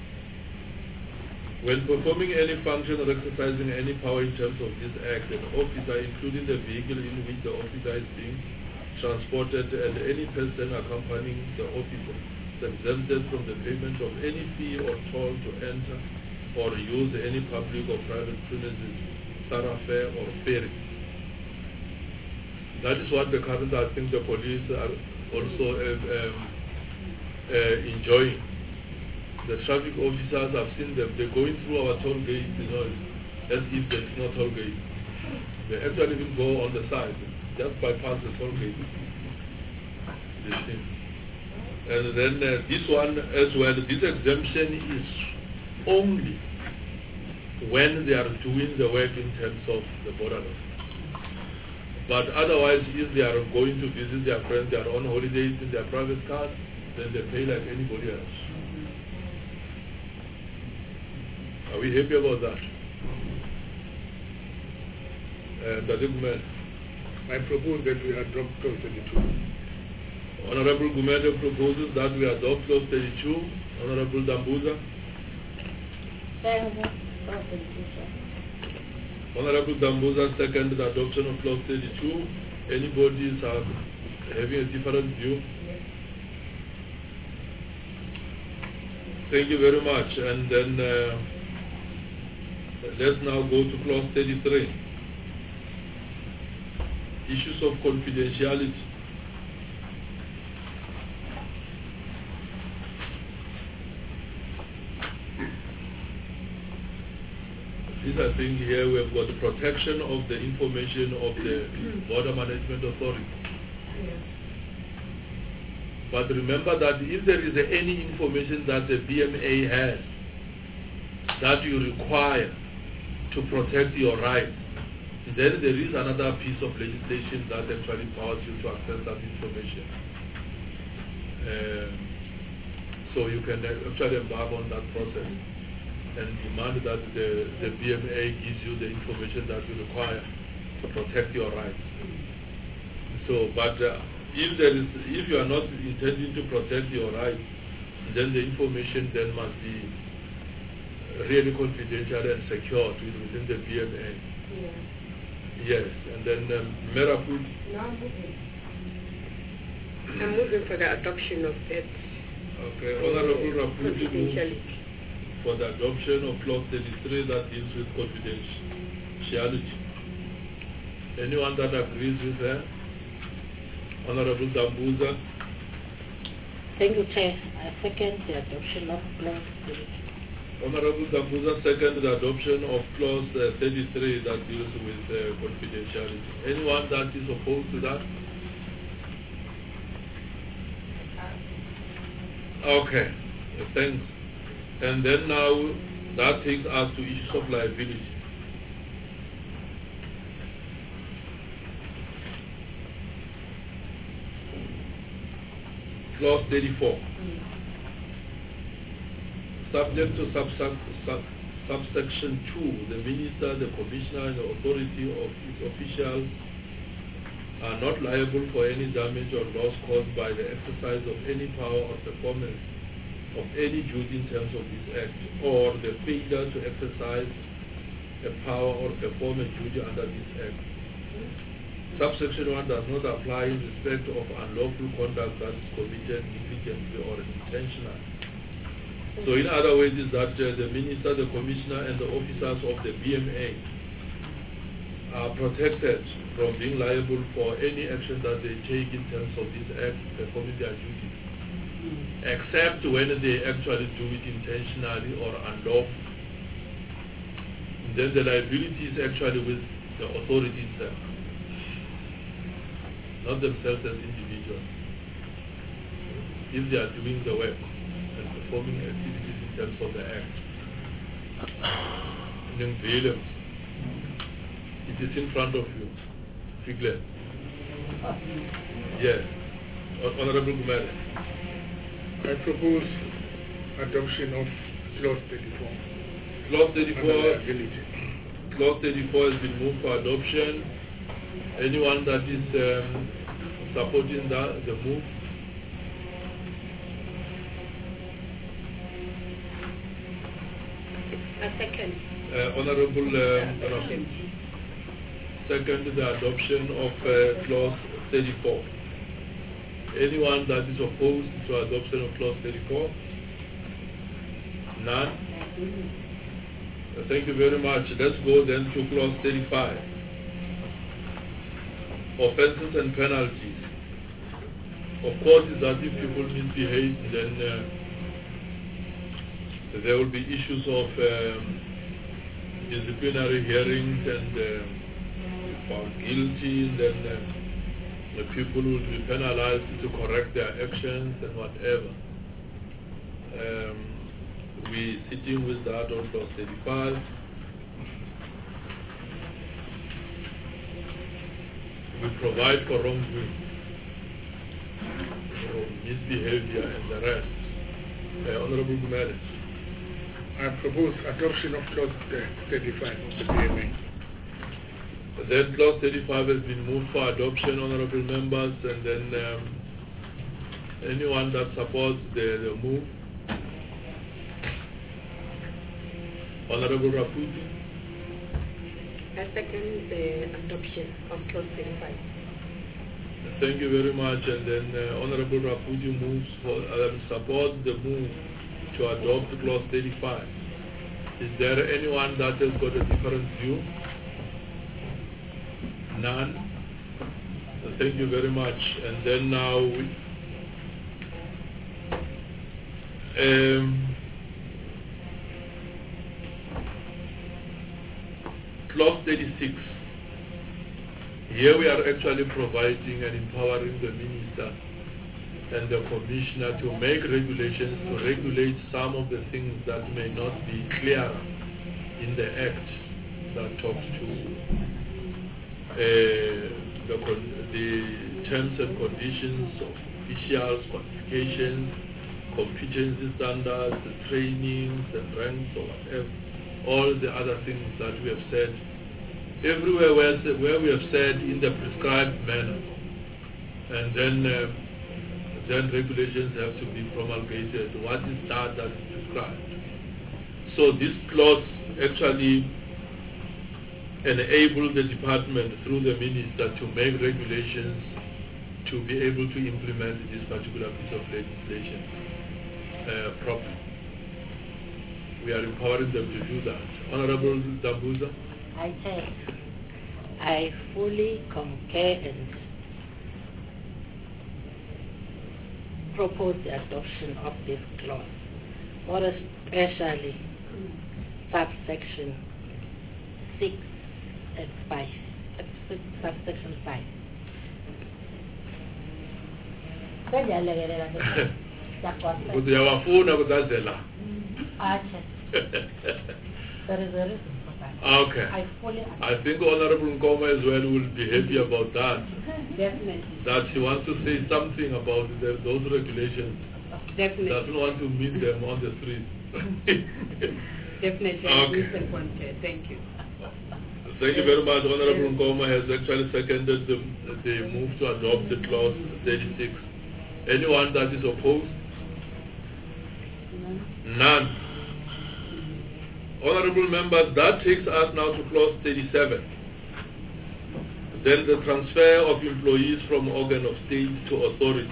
When performing any function or exercising any power in terms of this act, an officer, including the vehicle in which the officer is being transported and any person accompanying the officer, is exempted from the payment of any fee or toll to enter or use any public or private premises, thoroughfare or ferry. That is what the current, I think, the police are also enjoying. The traffic officers, I've seen them, they're going through our toll gate, as if there is no toll gate. They actually even go on the side, just bypass the toll gate. And then this one as well, this exemption is only when they are doing the work in terms of the border. But otherwise, if they are going to visit their friends, they are on holidays in their private cars, then they pay like anybody else. Are we happy about that? I propose that we adopt clause 32. Honorable Gumede proposes that we adopt clause 32. Honorable Dambuza. Honorable Dambuza second the adoption of clause 32. Anybody is having a different view? Thank you very much. And then let's now go to clause 33. Issues of confidentiality. This, I think, here we have got the protection of the information of the Border Management Authority. Yes. But remember that if there is any information that the BMA has that you require to protect your rights, then there is another piece of legislation that actually empowers you to access that information. So you can actually embark on that process and demand that the BMA gives you the information that you require to protect your rights. So, but if you are not intending to protect your rights, then the information then must be really confidential and secured within the BMA. Yeah. Yes, and then Merapul. I'm moving for the adoption of that. Okay, Honorable Rapul Confidentiality. for the adoption of clause 33 that deals with confidentiality. Anyone that agrees with her? Honorable Dambuza. Thank you, Chair. I second the adoption of clause 33. Honorable Dambuza second the adoption of clause 33 that deals with confidentiality. Anyone that is opposed to that? Okay, thanks. And then now That takes us to issues of liability. Clause 34. Subject to subsection 2, the minister, the commissioner, and the authority of its officials are not liable for any damage or loss caused by the exercise of any power or performance of any duty in terms of this act, or the failure to exercise a power or perform a duty under this act. Subsection 1 does not apply in respect of unlawful conduct that is committed negligently or intentionally. So in other words is that the minister, the commissioner, and the officers of the BMA are protected from being liable for any action that they take in terms of this act, performing their duties, except when they actually do it intentionally or unlawfully. Then the liability is actually with the authority itself, not themselves as individuals, if they are doing the work and performing activities in terms of the act. It is in front of you. Figlet. Yes. Honorable Gumere. I propose adoption of Clause 34. Clause 34. Clause 34 has been moved for adoption. Anyone that is supporting the move? A second. Honorable second the adoption of Clause 34. Anyone that is opposed to adoption of Clause 34? None? Thank you very much. Let's go then to Clause 35. Offences and penalties. Of course, is that if people misbehave, then there will be issues of disciplinary hearings, and if found guilty, then the people will be penalized to correct their actions and whatever. We're sitting with that on Clause 35. We provide for wrongdoing, misbehavior, and the rest. Honorable Gumere. I propose adoption of Clause 35 of the BMA. Then Clause 35 has been moved for adoption, honorable members, and then anyone that supports the move. Honorable Raputi. I second the adoption of Clause 35. Thank you very much. And then Honorable Raputi moves for supports the move to adopt Clause 35. Is there anyone that has got a different view? None? Thank you very much. And then now Clause 36. Here we are actually providing and empowering the minister and the commissioner to make regulations to regulate some of the things that may not be clear in the act that talks to the terms and conditions of officials, qualifications, competency standards, the trainings and ranks or whatever, all the other things that we have said. Everywhere where we have said in the prescribed manner, and then regulations have to be promulgated. What is that is prescribed? So this clause actually enables the department through the minister to make regulations to be able to implement this particular piece of legislation properly. We are empowering them to do that. Honorable Dambuza? I fully concur and propose the adoption of this clause, more especially subsection 6 and 5. Subsection 5. Uyawafuna kudazela. Acha. There is a reason for that. Okay. I fully I think Honorable Nkoma as well will be happy about that. Definitely. That she wants to say something about those regulations. Definitely. Doesn't want to meet them on the street. Definitely. Okay. Thank you. Thank you very much. Honorable Nkoma has actually seconded the move to adopt the clause 36. Anyone that is opposed? None. Honorable members, that takes us now to clause 37. Then the transfer of employees from organ of state to authority.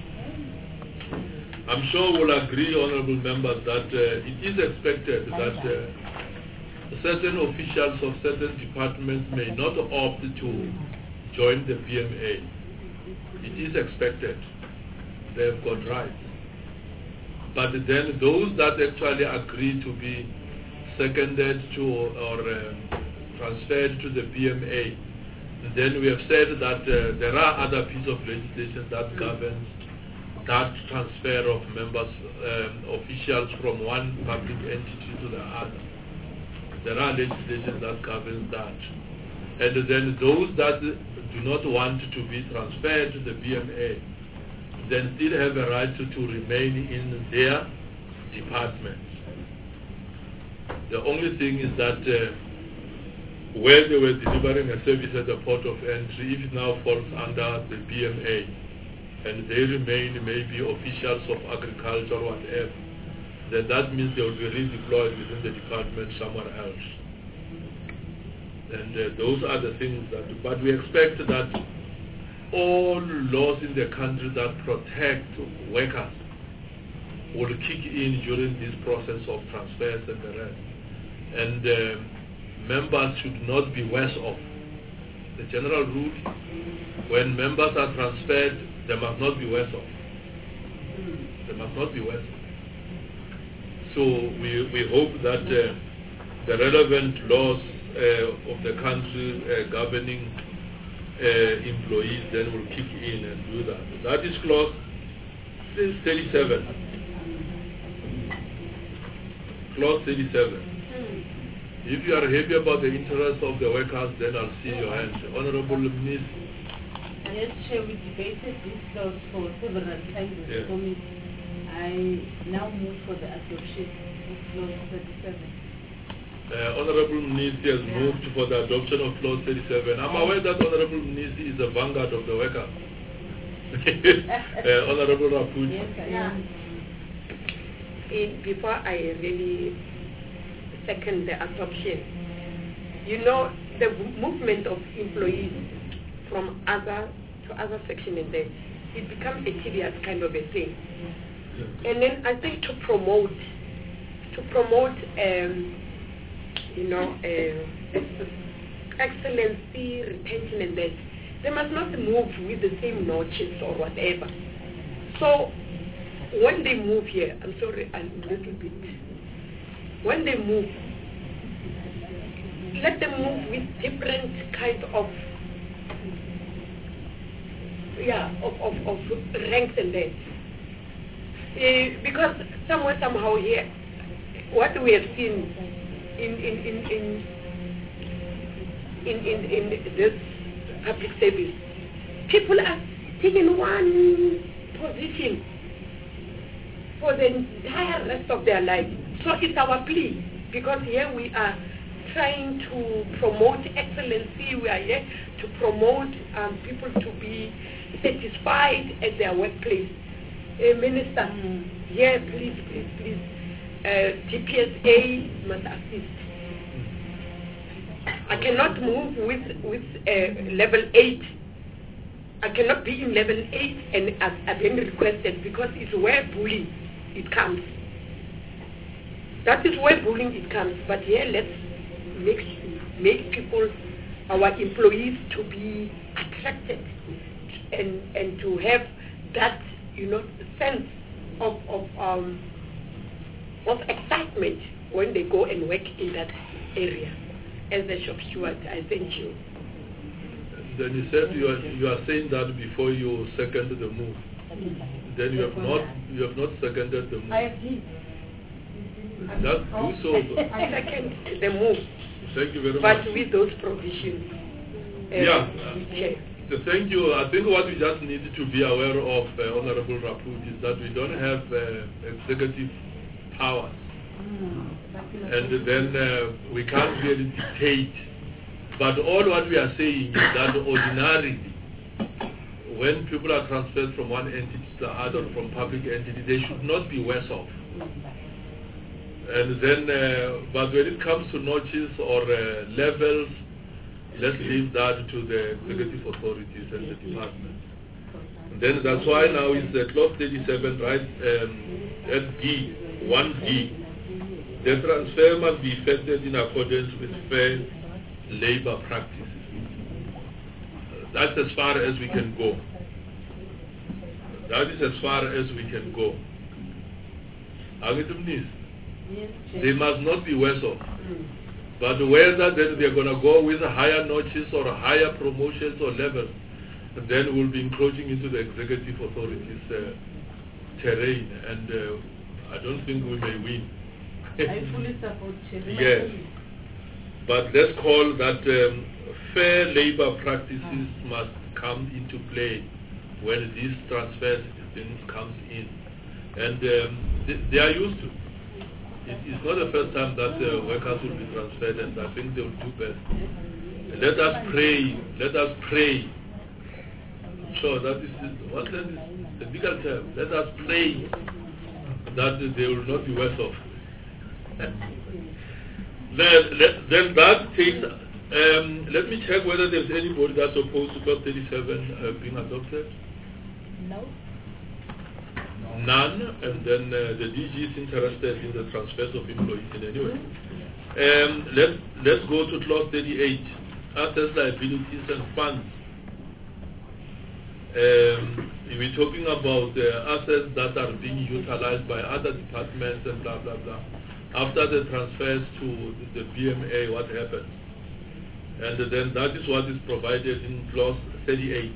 I'm sure we'll agree, honorable members, that it is expected that certain officials of certain departments may not opt to join the PMA. It is expected. They've got rights. But then those that actually agree to be seconded to or transferred to the PMA, then we have said that there are other pieces of legislation that governs that transfer of members, officials from one public entity to the other. There are legislation that governs that. And then those that do not want to be transferred to the PMA, then still have a right to remain in their departments. The only thing is that where they were delivering a service at the port of entry, if it now falls under the PMA, and they remain maybe officials of agriculture or whatever, then that means they will be redeployed within the department somewhere else. And those are the things that, but we expect that all laws in the country that protect workers will kick in during this process of transfers and the rest. And members should not be worse off. The general rule, when members are transferred, they must not be worse off. They must not be worse off. So we hope that the relevant laws of the country governing employees then will kick in and do that. That is clause 37. Clause 37. If you are happy about the interests of the workers, then I'll see your hand. Honorable Minister. Yes, Chair, we debated this clause for several times in the committee. I now move for the adoption of clause 37. Honorable Minister has moved for the adoption of clause 37. I'm aware that Honorable Minister is a vanguard of the workers. Honorable Rapuji. Yes, I am. Before I really second the adoption, you know, the movement of employees from other to other section in there, it becomes a tedious kind of a thing. And then I think to promote excellency, retention, and that they must not move with the same notches or whatever. So when they move here, I'm sorry, a little bit. When they move, let them move with different kind of ranks and that. Because somehow here, what we have seen in this public service, people are taking one position for the entire rest of their life. So it's our plea, because here we are trying to promote excellency. We are here to promote people to be satisfied at their workplace. Minister, here, please, DPSA must assist. I cannot move with level 8. I cannot be in level 8 and I've been requested, because it's where bullying it comes. That is where bullying it comes. But here, let's make people, our employees, to be attracted and to have that, sense of excitement when they go and work in that area. As a shop steward, I thank you. Then you said you are saying that before you seconded the move. Then you have not seconded the move. I agree. Just do so. I second the move. Thank you very much. But with those provisions. Thank you. I think what we just need to be aware of, Honorable Raput, is that we don't have executive powers. And then we can't really dictate. But all what we are saying is that ordinarily, when people are transferred from one entity to the other, from public entity, they should not be worse off. And then, but when it comes to notches or levels, let's leave that to the executive authorities and the departments. And then that's why now is clause 37, right, at D, 1D. The transfer must be effected in accordance with fair labor practices. That's as far as we can go. That is as far as we can go. They must not be worse off. But whether then they're going to go with higher notches or higher promotions or levels, then we'll be encroaching into the executive authorities' terrain, and I don't think we may win. I fully support you. Yes. But let's call that fair labor practices must come into play when these transfers things comes in. And they are used to. It's not the first time that workers will be transferred, and I think they will do best. Let us pray. Let us pray. Sure, that is what's the bigger term. Let us pray that they will not be worse off. Then that takes. Let me check whether there's anybody that's opposed to clause 37 being adopted. No. None, and then the DG is interested in the transfers of employees in any way. Let's go to clause 38, assets, liabilities, and funds. We're talking about assets that are being utilized by other departments and blah, blah, blah. After the transfers to the BMA, what happens? And then that is what is provided in clause 38.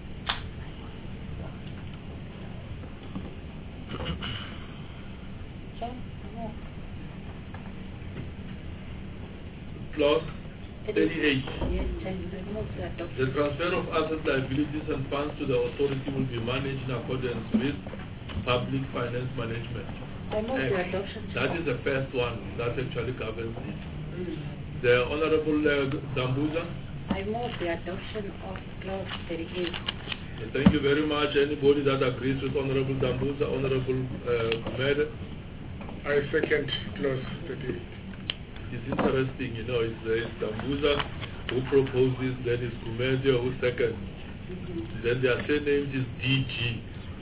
Clause 38. The transfer of assets, liabilities, and funds to the authority will be managed in accordance with Public Finance Management Act. That is the first one that actually governs it. The Honorable Dambuza. I move the adoption of clause 38. Thank you very much. Anybody that agrees with Honorable Dambuza, Honorable Gumede? I second clause 38. It's interesting, you know, it's Dambuza who proposes, then it's Gumede who seconds. Then their surname is DG.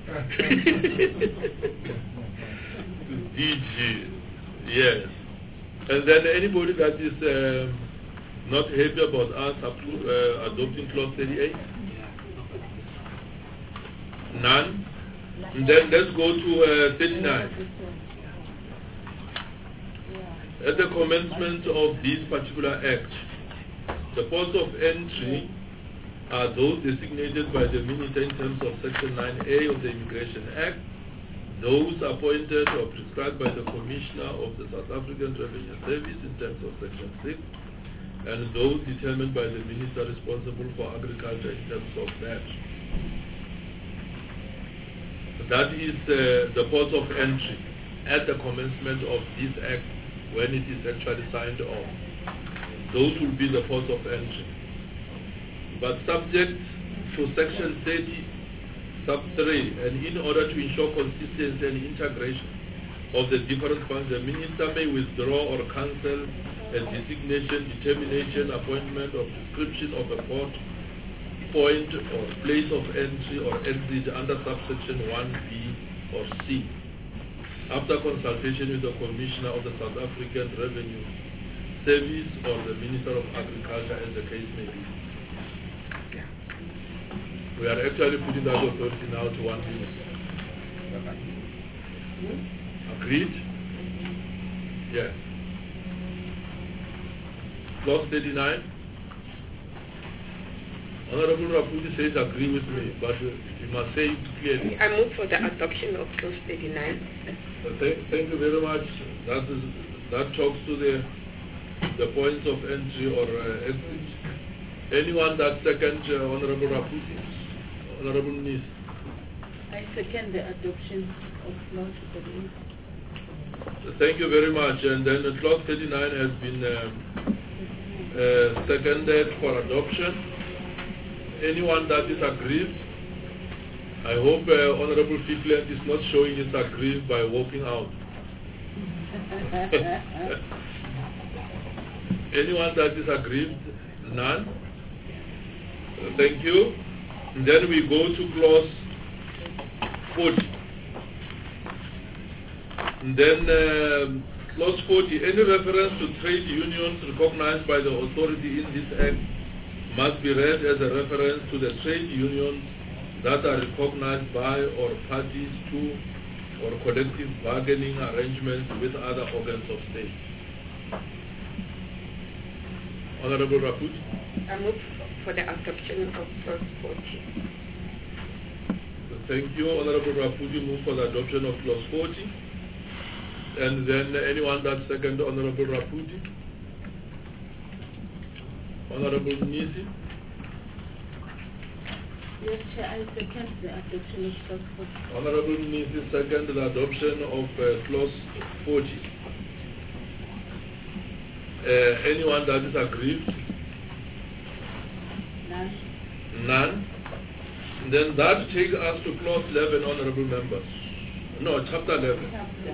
DG, yes. And then anybody that is not happy about us adopting clause 38? None? And then let's go to 39. At the commencement of this particular act, the ports of entry are those designated by the Minister in terms of Section 9A of the Immigration Act, those appointed or prescribed by the Commissioner of the South African Revenue Service in terms of Section 6, and those determined by the Minister responsible for agriculture in terms of that. That is the port of entry at the commencement of this act when it is actually signed off. Those will be the ports of entry. But subject to Section 30, sub 3, and in order to ensure consistency and integration of the different funds, the Minister may withdraw or cancel a designation, determination, appointment, or prescription of a port, point, or place of entry or exit under subsection 1B or C, after consultation with the Commissioner of the South African Revenue Service or the Minister of Agriculture, as the case may be. We are actually putting that authority now to one minister. Agreed? Yes. Clause 39. Honorable Raputi says agree with me, but you must say it clearly. I move for the adoption of clause 39. Thank you very much. That talks to the points of entry or exit. Anyone that second Honorable Raputi? Honorable Nis? I second the adoption of clause 38. Thank you very much. And then clause 39 has been seconded for adoption. Anyone that is aggrieved? I hope Honorable Fickland is not showing his aggrieved by walking out. Anyone that is aggrieved? None? Thank you. And then we go to clause 40. And then clause 40, any reference to trade unions recognized by the authority in this act must be read as a reference to the trade unions that are recognized by or parties to or collective bargaining arrangements with other organs of state. Honorable Raputi? I move for the adoption of clause 40. Thank you. Honorable Raputi move for the adoption of clause 40. And then anyone that second Honorable Raputi? Honorable Nisi? Yes, Chair, I second the adoption of clause 40. Honorable Nisi second the adoption of clause 40. Anyone that is aggrieved? None. None. Then that takes us to clause 11, honorable members. No, chapter 11.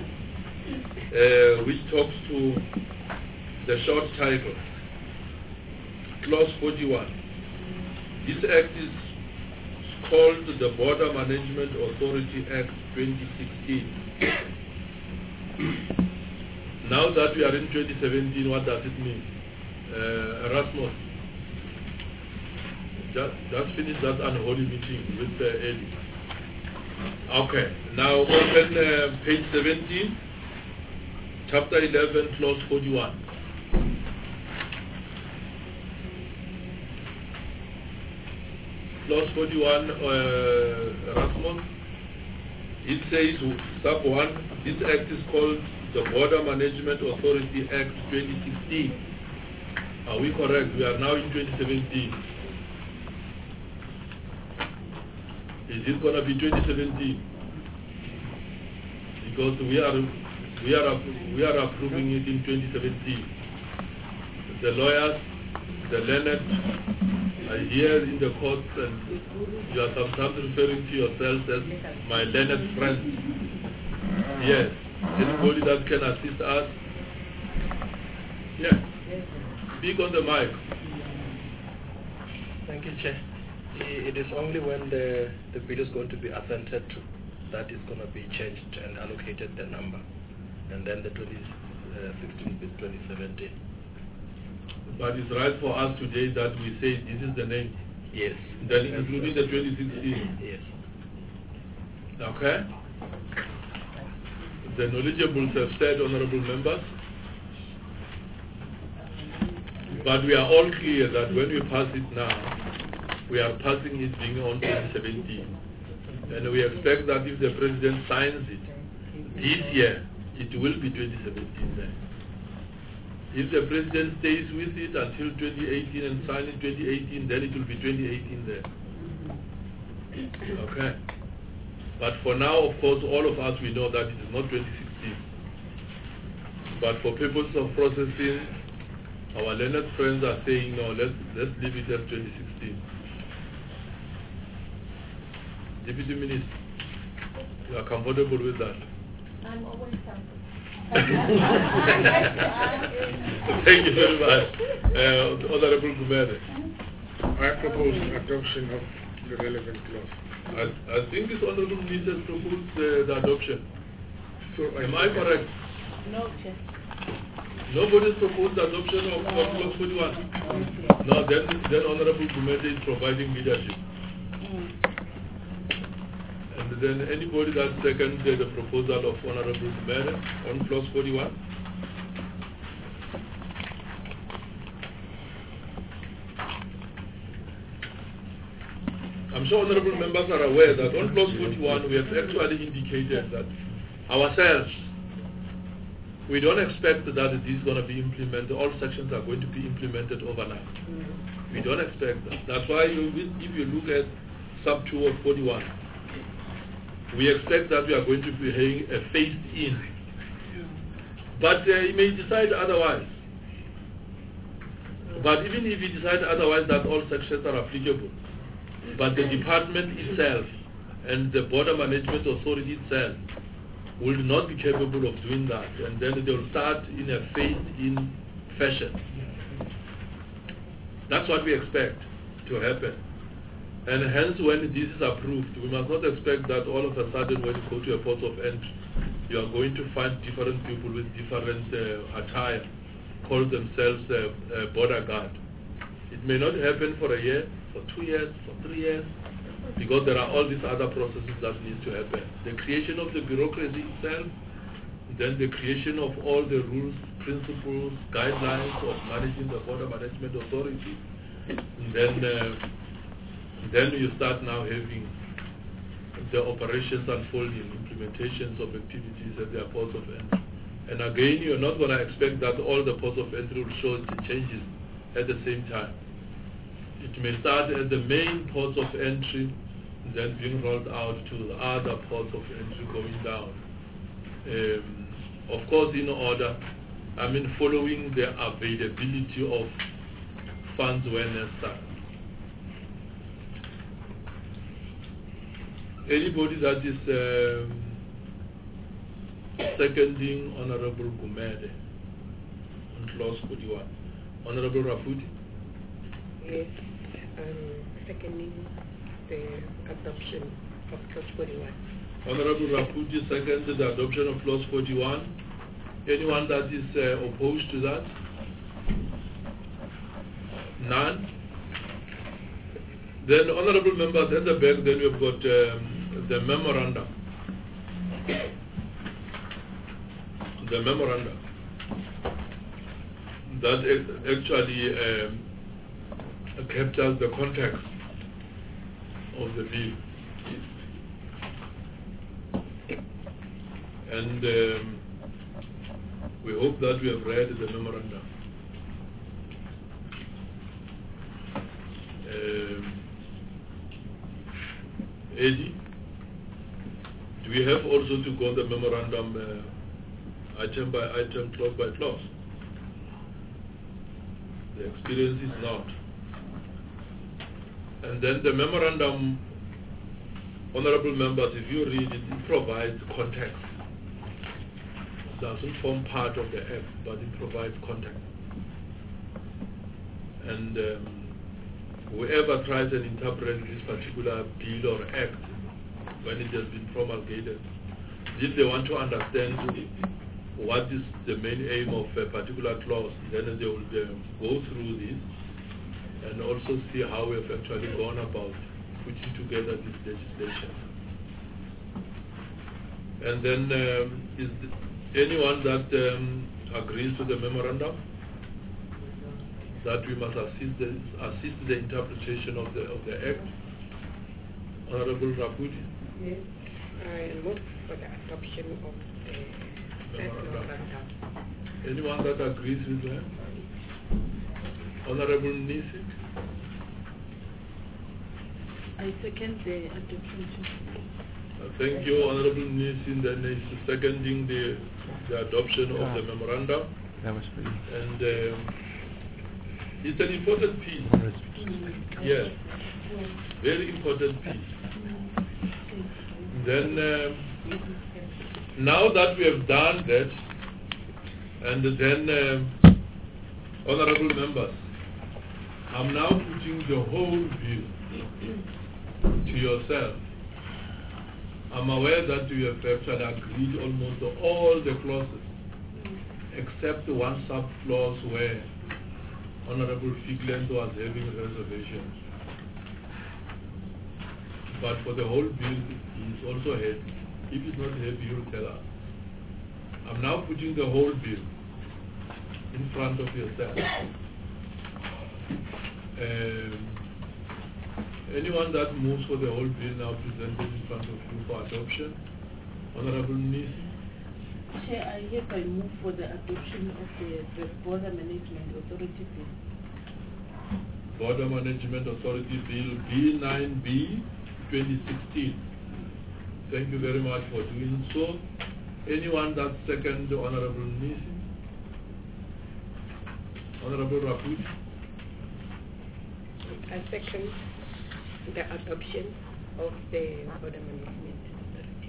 Which talks to the short title. Clause 41. This act is called the Border Management Authority Act 2016. Now that we are in 2017, what does it mean? Erasmus, just finish that unholy meeting with Eddie. Okay, now open page 17, chapter 11, clause 41. Clause 41, Erasmus, it says, sub 1, this act is called the Border Management Authority Act 2016. Are we correct? We are now in 2017. Is it going to be 2017? Because we are approving it in 2017. The lawyers, the learned, are here in the courts, and you are sometimes referring to yourselves as my learned friends. Yes. Anybody that can assist us? Yeah. Speak on the mic. Thank you, Chair. It is only when the bill is going to be assented to that is going to be changed and allocated the number. And then the 2016 is 2017. But it's right for us today that we say this is the name. Yes. Then including the 2016. Yes. Okay. The knowledgeables have said, honorable members, but we are all clear that when we pass it now, we are passing it being on 2017. And we expect that if the president signs it this year, it will be 2017 then. If the president stays with it until 2018 and signs it 2018, then it will be 2018 then. Okay. But for now, of course, all of us, we know that it is not 2016. But for purposes of processing, our learned friends are saying, no, let's leave it as 2016. Deputy Minister, you are comfortable with that? I'm always comfortable. Thank you very much. Honorable Gumede. I propose adoption of the relevant clause. I think this Honorable Minister proposed the adoption. So am I correct? No, Chair. Nobody's proposed the adoption of clause 41. No, then Honorable Gumede is providing leadership. And then anybody that seconded the proposal of Honorable Gumede on clause 41? I'm sure honorable members are aware that on clause 41 we have actually indicated that ourselves, we don't expect that this is going to be implemented, all sections are going to be implemented overnight. We don't expect that. That's why if you look at sub 2 of 41, we expect that we are going to be having a phased in. But he may decide otherwise. But even if he decides otherwise, that all sections are applicable. But the department itself and the border management authority itself will not be capable of doing that. And then they will start in a phased-in fashion. That's what we expect to happen. And hence, when this is approved, we must not expect that all of a sudden when you go to a port of entry, you are going to find different people with different attire call themselves border guard. It may not happen for a year, for 2 years, for 3 years, because there are all these other processes that need to happen. The creation of the bureaucracy itself, then the creation of all the rules, principles, guidelines of managing the border management authority, and then you start now having the operations unfolding, implementations of activities at the ports of entry. And again, you're not going to expect that all the ports of entry will show the changes at the same time. It may start at the main ports of entry, then being rolled out to the other ports of entry going down. Of course, in order, following the availability of funds when necessary. Anybody that is seconding Honorable Gumede on clause 41. Honorable Rafuti? Yes, seconding the adoption of clause 41. Honorable Rafuti seconded the adoption of clause 41. Anyone that is opposed to that? None? Then, honorable members, at the back, then we've got the memorandum. The memorandum that actually captures the context of the bill. And we hope that we have read the memorandum. Eddie, do we have also to go the memorandum item by item, clause by clause? The experience is not. And then the memorandum, honorable members, if you read it, it provides context. It doesn't form part of the act, but it provides context. And whoever tries and interprets this particular bill or act when it has been promulgated, if they want to understand what is the main aim of a particular clause, then they will go through this and also see how we have actually gone about putting together this legislation. And then is anyone that agrees to the memorandum? That we must assist the interpretation of the act. Honorable Raputi? Yes. I move for the adoption of the memorandum. Anyone that agrees with that? Honorable Nisi? I second the adoption. Thank you, Honorable Nisi. Then is seconding the adoption of the memorandum. That was pretty. And it's an important piece. Yes, very important piece. Then, now that we have done that, and then, honorable members, I'm now putting the whole bill to yourself. I'm aware that you have actually agreed almost all the clauses, except one sub-clause where Honorable Figland was having reservations. But for the whole bill, he is also happy. If he's not happy, he will tell us. I'm now putting the whole bill in front of yourself. Anyone that moves for the whole bill now presented in front of you for adoption? Honorable Nisi? Chair, I hereby move for the adoption of the Border Management Authority Bill. Border Management Authority Bill B9B 2016. Thank you very much for doing so. Anyone that second the Honorable Nisi? Honorable Raputi? I second the adoption of the Border Management Authority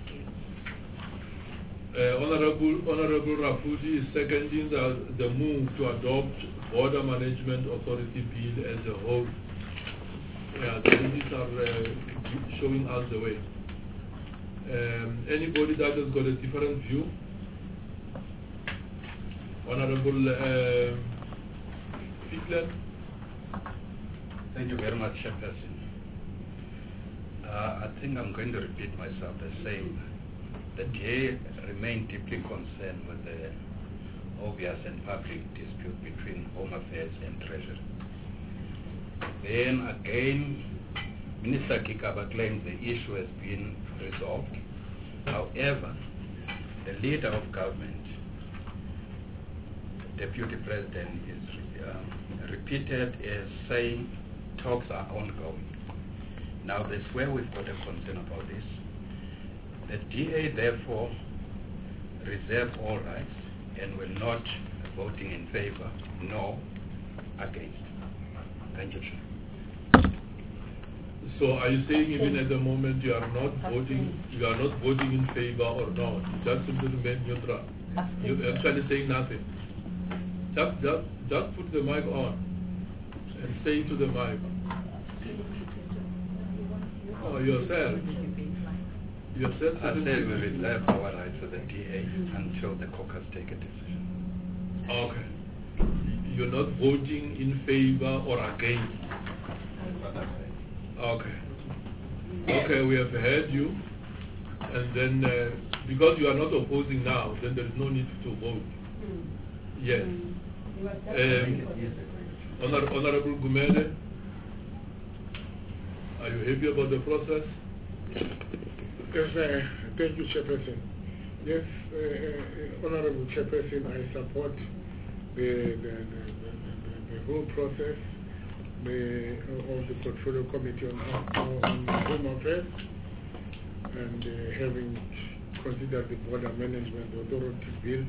Bill. Honorable Raputi is seconding the move to adopt Border Management Authority Bill as a whole. Yeah, the ladies are showing us the way. Anybody that has got a different view? Honorable Fickler? Thank you very much, Chairperson. I think I'm going to repeat myself the same. The DA remain deeply concerned with the obvious and public dispute between Home Affairs and Treasury. Then again, Minister Kikaba claims the issue has been resolved. However, the leader of government, Deputy President, is repeated as saying talks are ongoing. Now that's where we've got a concern about this. The DA therefore reserve all rights and will not voting in favor nor against. Thank you, Chair. So are you saying even at the moment you are not voting in favor or not? You just simply remain neutral. You're actually saying nothing. Just put the mic on and say to the mic. Oh, yourself. Yourself. I say we reserve our rights to the DA until the caucus take a decision. Okay. You're not voting in favor or against. Okay. Okay, we have heard you. And then, because you are not opposing now, then there is no need to vote. Yes. Honorable Gumede, are you happy about the process? Yes, thank you, Chairperson. Yes, Honorable Chairperson, I support the whole process of the Portfolio Committee on Home Affairs, and having considered the Border Management Authority Bill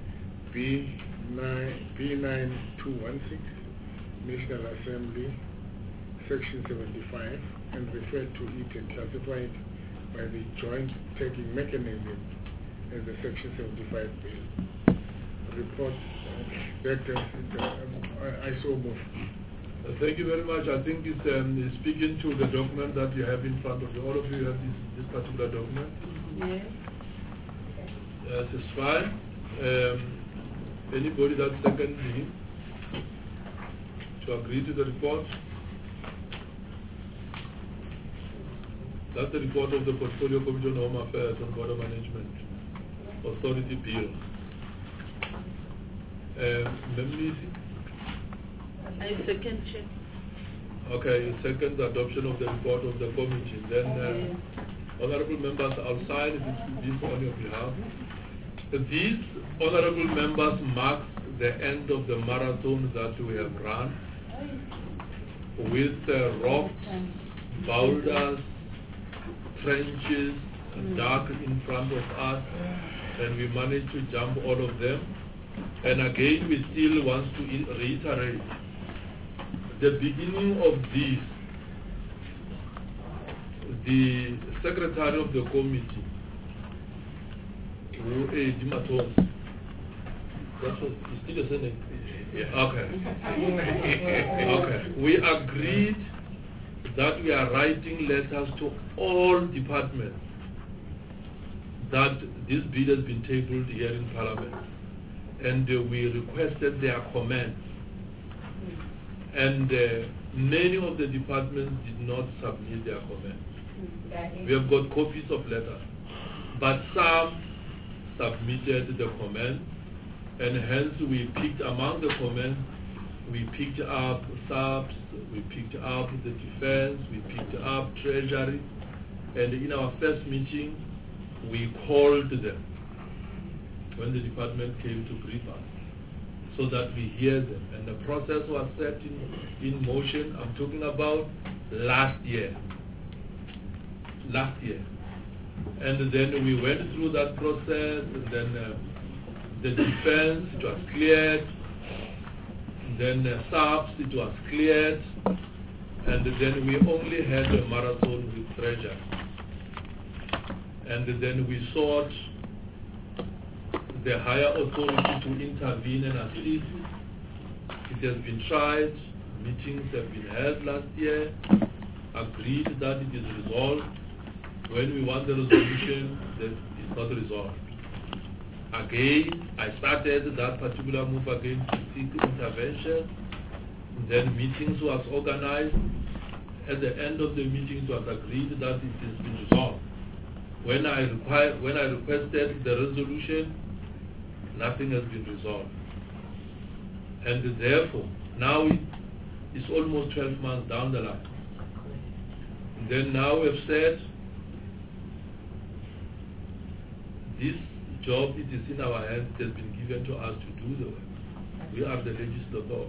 B9216, National Assembly, Section 75, and referred to it and classified by the Joint Taking Mechanism as the Section 75 bill. Report that I so move. Thank you very much. I think it's speaking to the document that you have in front of you. All of you have this particular document? Yes. Yes, it's fine. Anybody that seconds him to agree to the report? That's the report of the Portfolio Committee on Home Affairs and Border Management Authority Bill. I second, Chair. Okay, you second the adoption of the report of the committee. Then, honorable members, I'll sign this on your behalf. These honorable members mark the end of the marathon that we have run with rocks, boulders, trenches, dark in front of us, and we managed to jump all of them. And again, we still want to reiterate the beginning of this. The secretary of the committee, Okay. Okay. We agreed that we are writing letters to all departments that this bill has been tabled here in Parliament, and we requested their comments. And many of the departments did not submit their comments. We have got copies of letters, but some submitted the comments, and hence we picked among the comments we picked up subs, we picked up the defense, we picked up treasury, and in our first meeting, we called them when the department came to brief us, so that we hear them. And the process was set in motion. I'm talking about last year. And then we went through that process, and then the defense, it was cleared. Then subs, it was cleared. And then we only had a marathon with treasure. And then we sought the higher authority to intervene and assist. It has been tried. Meetings have been held last year. Agreed that it is resolved. When we want the resolution, that it's not resolved. Again, I started that particular move again to seek intervention. Then meetings was organized. At the end of the meeting, it was agreed that it has been resolved. When I requested the resolution, nothing has been resolved. And therefore, now it's almost 12 months down the line. And then now we've said, this job, it is in our hands, it has been given to us to do the work. We are the legislators.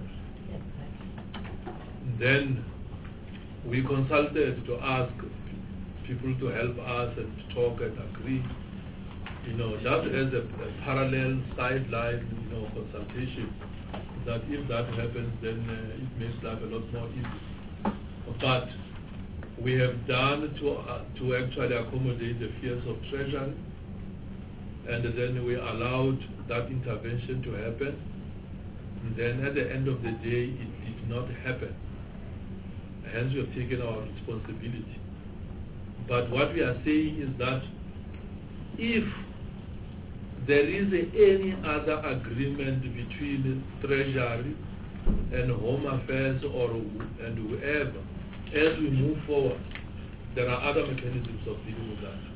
Then we consulted to ask people to help us and to talk and agree. That as a parallel sideline, consultation, that if that happens, then it makes life a lot more easy. But we have done to actually accommodate the fears of Treasury, and then we allowed that intervention to happen. And then at the end of the day, it did not happen. Hence, we have taken our responsibility. But what we are saying is that if there is any other agreement between Treasury and Home Affairs and whoever, as we move forward, there are other mechanisms of dealing with that.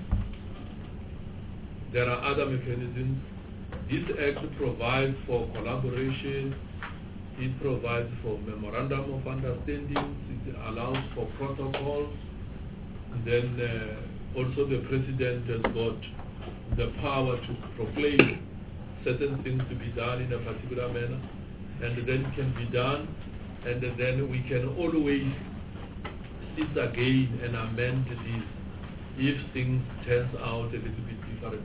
There are other mechanisms. This Act provides for collaboration, it provides for memorandum of understanding, it allows for protocols. Then also the President has got the power to proclaim certain things to be done in a particular manner, and then it can be done, and then we can always sit again and amend this if things turns out a little bit differently.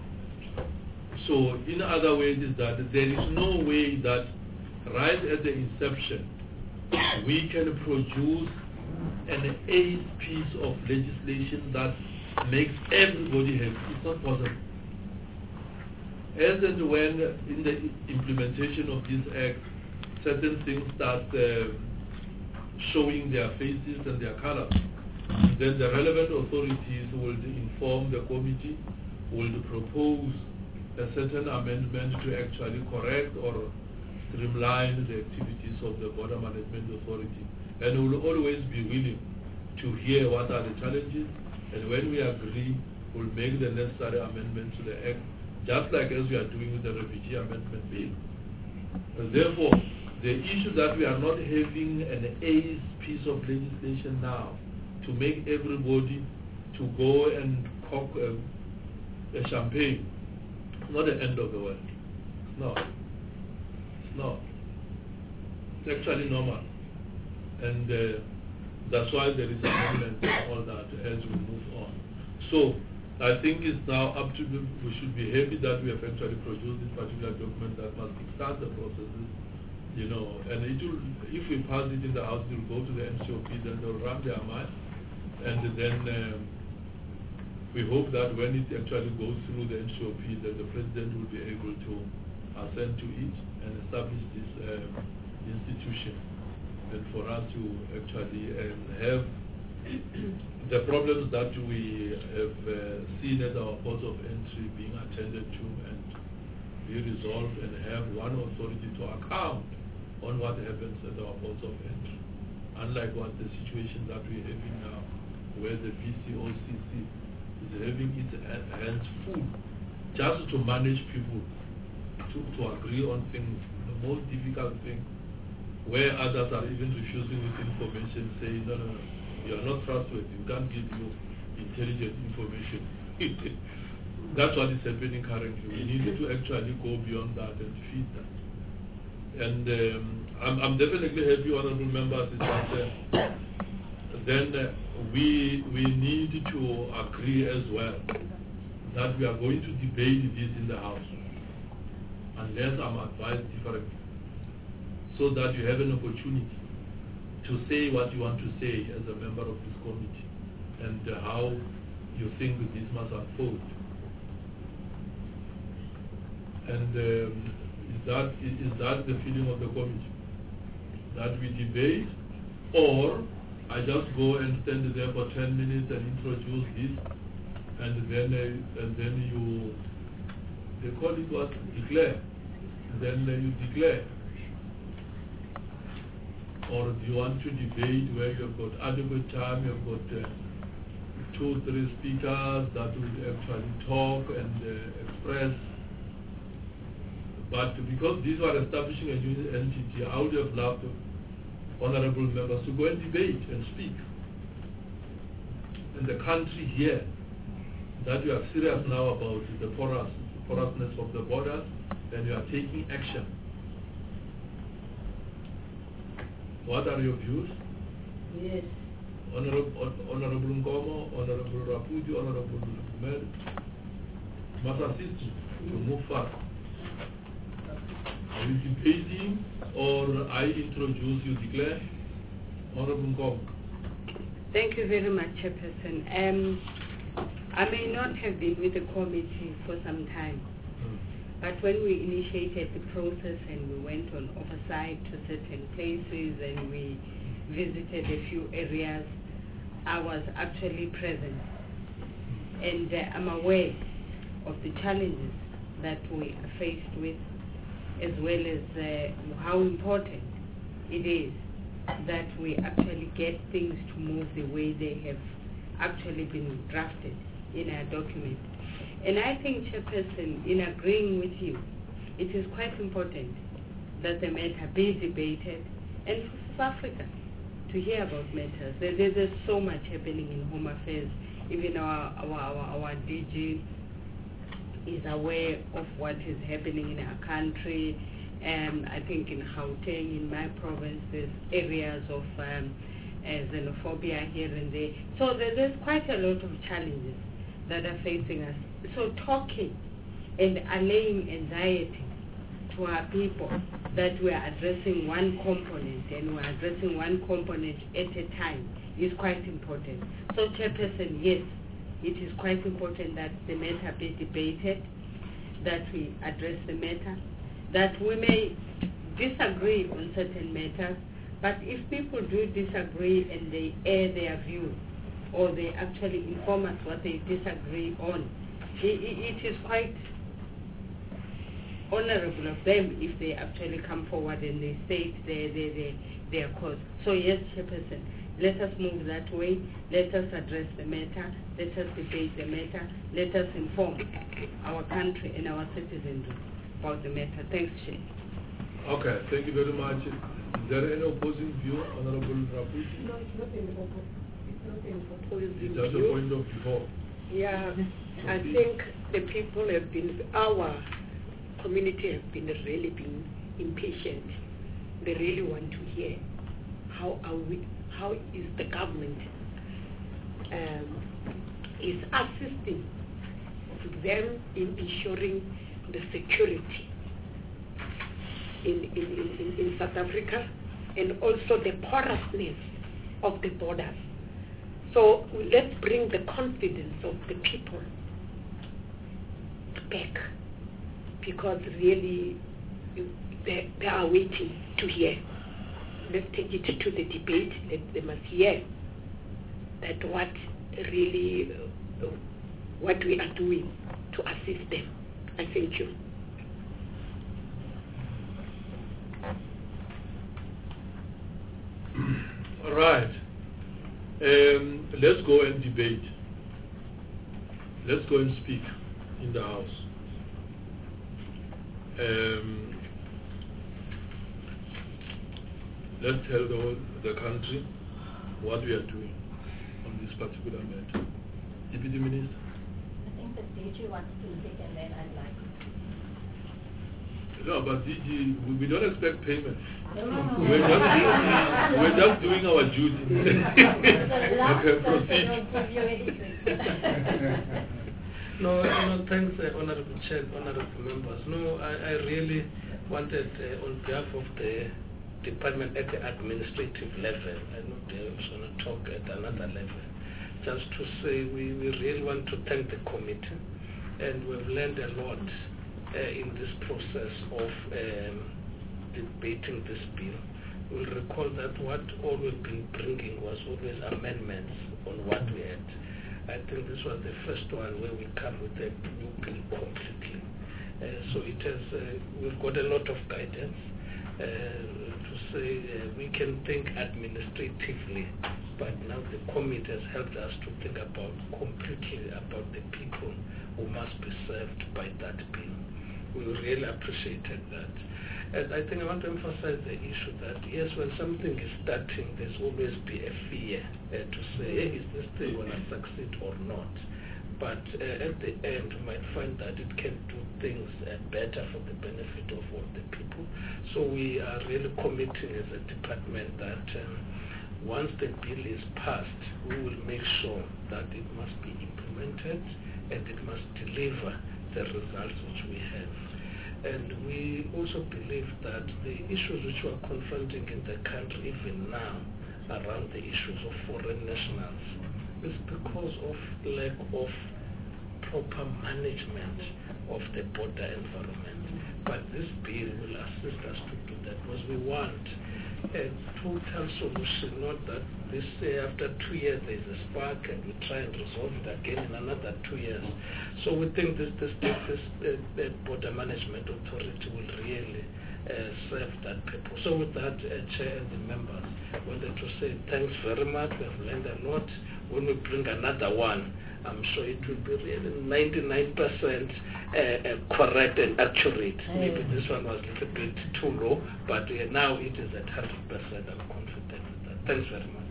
So in other ways is that there is no way that right at the inception we can produce an ace piece of legislation that makes everybody happy. It's not possible. As and when in the implementation of this Act, certain things start showing their faces and their colors, then the relevant authorities will inform the committee, will propose a certain amendment to actually correct or streamline the activities of the Border Management Authority. And we will always be willing to hear what are the challenges, and when we agree, we'll make the necessary amendments to the Act, just like as we are doing with the Refugee Amendment Bill. And therefore, the issue that we are not having an ace piece of legislation now to make everybody to go and cock a champagne, it's not the end of the world. No. It's not. It's actually normal. And that's why there is amendment and all that as we move on. So I think it's now up to we should be happy that we have actually produced this particular document that must start the processes, and it will, if we pass it in the House, it will go to the NCOP, then they'll run their mind, and then we hope that when it actually goes through the NCOP, that the President will be able to assent to it and establish this institution, and for us to actually have the problems that we have seen at our ports of entry being attended to and be resolved, and have one authority to account on what happens at our ports of entry. Unlike what the situation that we're having now, where the BCOCC is having its hands full just to manage people, to agree on things. The most difficult thing where others are even refusing this information, saying, no, you are not trustworthy, we can't give you intelligent information. That's what is happening currently. We need to actually go beyond that and feed that. And I'm definitely happy, honorable members, is that then we need to agree as well that we are going to debate this in the House, unless I'm advised differently, so that you have an opportunity to say what you want to say as a member of this committee and how you think this must unfold. And is that the feeling of the committee? That we debate, or I just go and stand there for 10 minutes and introduce this, and then you, they call it what? Declare. Then you declare. Or do you want to debate where you've got adequate time, you've got 2-3 speakers that will actually talk and express? But because these are establishing a new entity, I would have loved honorable members to go and debate and speak. And the country here, that we are serious now about the porousness of the borders, and we are taking action. What are your views? Yes. Honorable Nkomo, Honorable Rapudi, Honorable Med, must assist you to move fast. Are you debating, or I introduce, you declare? Honorable Nkomo. Thank you very much, Chairperson. I may not have been with the committee for some time, but when we initiated the process and we went on oversight to certain places and we visited a few areas, I was actually present. And I'm aware of the challenges that we are faced with, as well as how important it is that we actually get things to move the way they have actually been drafted in our document. And I think, Chairperson, in agreeing with you, it is quite important that the matter be debated, and for South Africa to hear about matters. There's so much happening in Home Affairs. Even our DG is aware of what is happening in our country. I think in Gauteng, in my province, there's areas of xenophobia here and there. So there's quite a lot of challenges that are facing us. So talking and allaying anxiety to our people that we are addressing one component and we are addressing one component at a time is quite important. So, Chairperson, yes, it is quite important that the matter be debated, that we address the matter, that we may disagree on certain matters, but if people do disagree and they air their view, or they actually inform us what they disagree on, it is quite honorable of them if they actually come forward and they state their cause. So yes, Chairperson, let us move that way. Let us address the matter. Let us debate the matter. Let us inform our country and our citizens about the matter. Thanks, Chair. Okay, thank you very much. Is there any opposing view, Honorable Rapudi? No, it's not an opposing Is view. that the point of before? Yeah, I think the people have been, our community have been really being impatient. They really want to hear how is the government is assisting them in ensuring the security in South Africa, and also the porousness of the borders. So let's bring the confidence of the people back, because really they are waiting to hear. Let's take it to the debate. They must hear that what really what we are doing to assist them. I thank you. All right. Let's go and debate. Let's go and speak in the House. let's tell the country what we are doing on this particular matter. Deputy Minister? I think the DG wants to speak and then I'd like to. No, but DG, we don't expect payment. We're just doing our duty. Okay, proceed. No, thanks, Honorable Chair, Honorable Members. No, I really wanted, on behalf of the department at the administrative level, I know they also want to talk at another level, just to say we really want to thank the committee, and we've learned a lot in this process of debating this bill. We'll recall that what all we've been bringing was always amendments on what we had. I think this was the first one where we come with a new bill completely. So it has, we've got a lot of guidance to say we can think administratively, but now the committee has helped us to think about completely about the people who must be served by that bill. We really appreciated that. And I think I want to emphasize the issue that, yes, when something is starting, there's always be a fear to say, hey, is this thing going to succeed or not? But at the end, you might find that it can do things better for the benefit of all the people. So we are really committing as a department that once the bill is passed, we will make sure that it must be implemented and it must deliver the results which we have. And we also believe that the issues which we are confronting in the country even now around the issues of foreign nationals is because of lack of proper management of the border environment. But this bill will assist us to do that because we want a total solution, not that this after 2 years there is a spark and we try and resolve it again in another 2 years. So we think this border management authority will really serve that purpose. So with that, Chair and the members, I wanted to say thanks very much. We have learned a lot. When we bring another one, I'm sure it will be really 99% correct and accurate. Maybe this one was a little bit too low, but now it is at 100%. I'm confident with that. Thanks very much.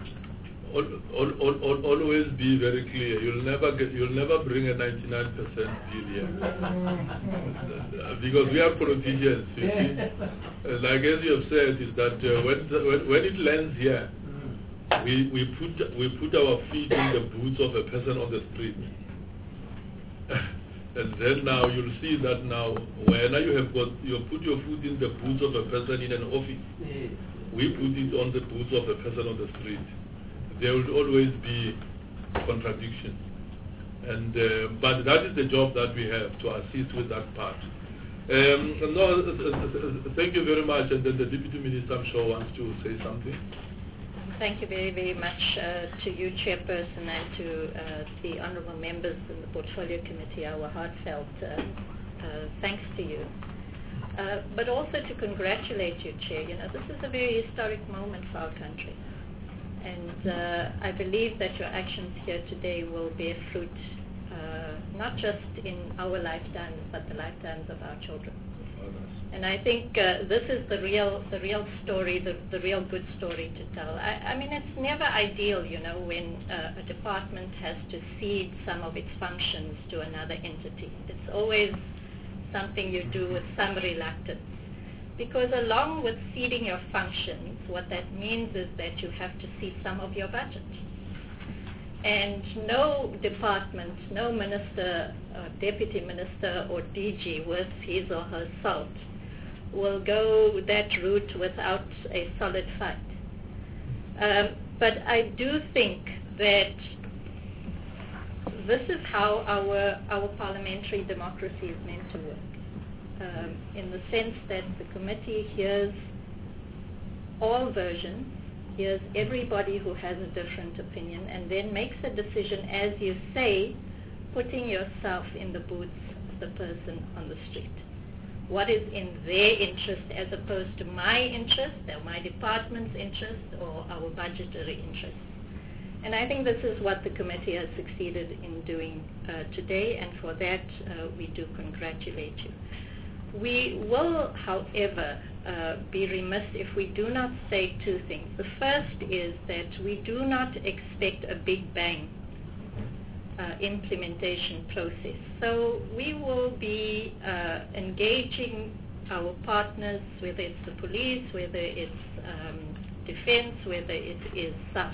Always be very clear. You'll never bring a 99% bill here, because we are politicians. You see, like as you have said, is that when it lands here, we put our feet in the boots of a person on the street, and then now you'll see that now when you put your foot in the boots of a person in an office, we put it on the boots of a person on the street. There will always be contradictions, and but that is the job that we have to assist with that part. Thank you very much, and then the Deputy Minister, I'm sure, wants to say something. Thank you very, very much to you, Chairperson, and to the honourable members in the Portfolio Committee. Our heartfelt thanks to you. But also to congratulate you, Chair. You know, this is a very historic moment for our country. And I believe that your actions here today will bear fruit, not just in our lifetimes, but the lifetimes of our children. And I think this is the real story, the real good story to tell. I mean, it's never ideal, you know, when a department has to cede some of its functions to another entity. It's always something you do with some reluctance. Because along with ceding your functions, what that means is that you have to cede some of your budget. And no department, no minister, deputy minister or DG with his or her salt will go that route without a solid fight. But I do think that this is how our parliamentary democracy is meant to work. In the sense that the committee hears all versions, hears everybody who has a different opinion, and then makes a decision, as you say, putting yourself in the boots of the person on the street. What is in their interest as opposed to my interest, or my department's interest, or our budgetary interest. And I think this is what the committee has succeeded in doing today, and for that we do congratulate you. We will, however, be remiss if we do not say two things. The first is that we do not expect a big bang implementation process. So we will be engaging our partners, whether it's the police, whether it's defense, whether it is SARS,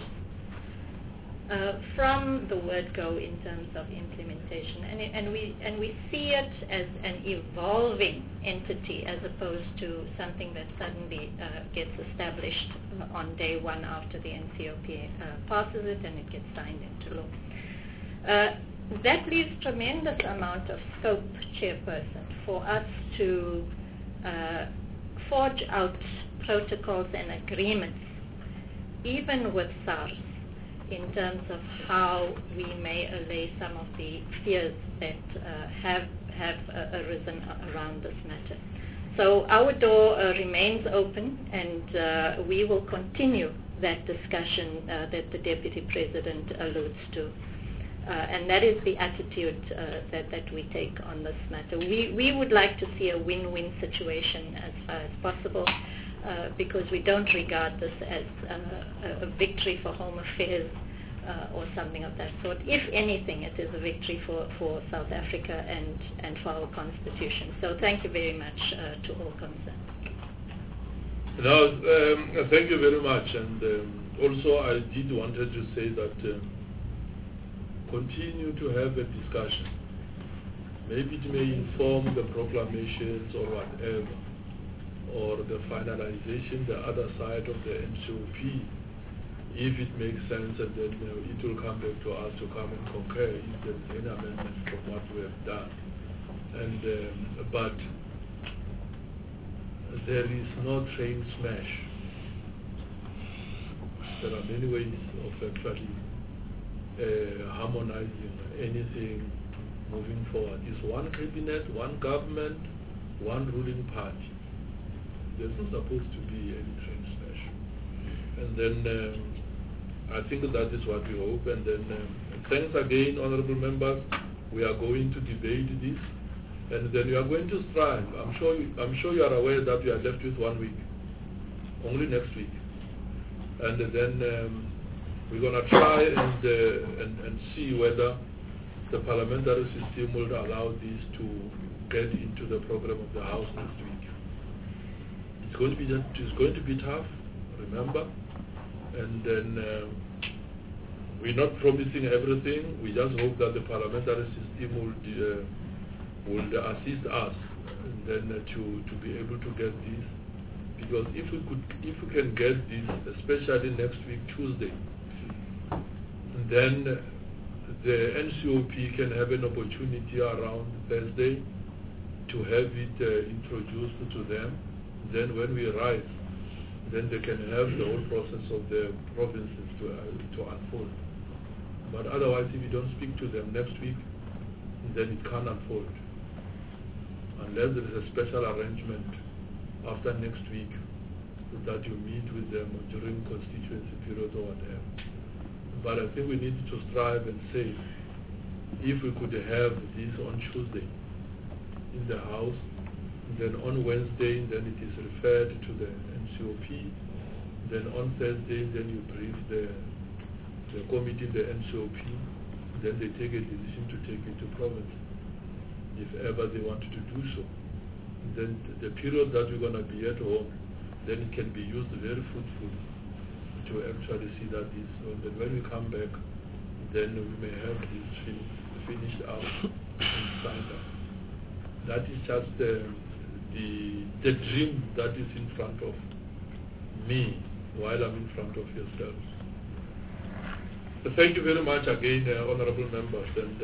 from the word go in terms of implementation. And we see it as an evolving entity as opposed to something that suddenly gets established on day one after the NCOP passes it and it gets signed into law. That leaves tremendous amount of scope, Chairperson, for us to forge out protocols and agreements, even with SARS, in terms of how we may allay some of the fears that have arisen around this matter. So our door remains open, and we will continue that discussion that the Deputy President alludes to. And that is the attitude that we take on this matter. We would like to see a win-win situation as far as possible, because we don't regard this as a victory for Home Affairs or something of that sort. If anything, it is a victory for South Africa and for our Constitution. So thank you very much to all concerned. No, thank you very much. And also I did wanted to say that continue to have a discussion. Maybe it may inform the proclamations or whatever, or the finalization, the other side of the NCOP, if it makes sense, and then it will come back to us to come and concur if there is any amendment from what we have done. And but there is no train smash. There are many ways of actually harmonizing anything moving forward. It's one cabinet, one government, one ruling party. There's not supposed to be any train smash. And then I think that is what we hope. And then thanks again, honorable members. We are going to debate this, and then we are going to strive. I'm sure you are aware that we are left with 1 week, only next week, and then we're going to try and see whether the parliamentary system will allow this to get into the program of the House next week. It's going to be tough, remember, and then we're not promising everything. We just hope that the parliamentary system will assist us, and then to be able to get this, because if we can get this, especially next week Tuesday, then the NCOP can have an opportunity around Thursday to have it introduced to them. Then when we arrive, then they can have the whole process of the provinces to unfold. But otherwise, if you don't speak to them next week, then it can't unfold. Unless there is a special arrangement after next week that you meet with them during constituency period or whatever. But I think we need to strive and say, if we could have this on Tuesday in the House, then on Wednesday, then it is referred to the NCOP, then on Thursday, then you brief the committee, the NCOP, then they take a decision to take it to province, if ever they wanted to do so. Then the period that we're going to be at home, then it can be used very fruitfully to actually see that this, and then when we come back, then we may have this finished out and signed up. That is just the dream that is in front of me while I'm in front of yourselves. Thank you very much again, honorable members. And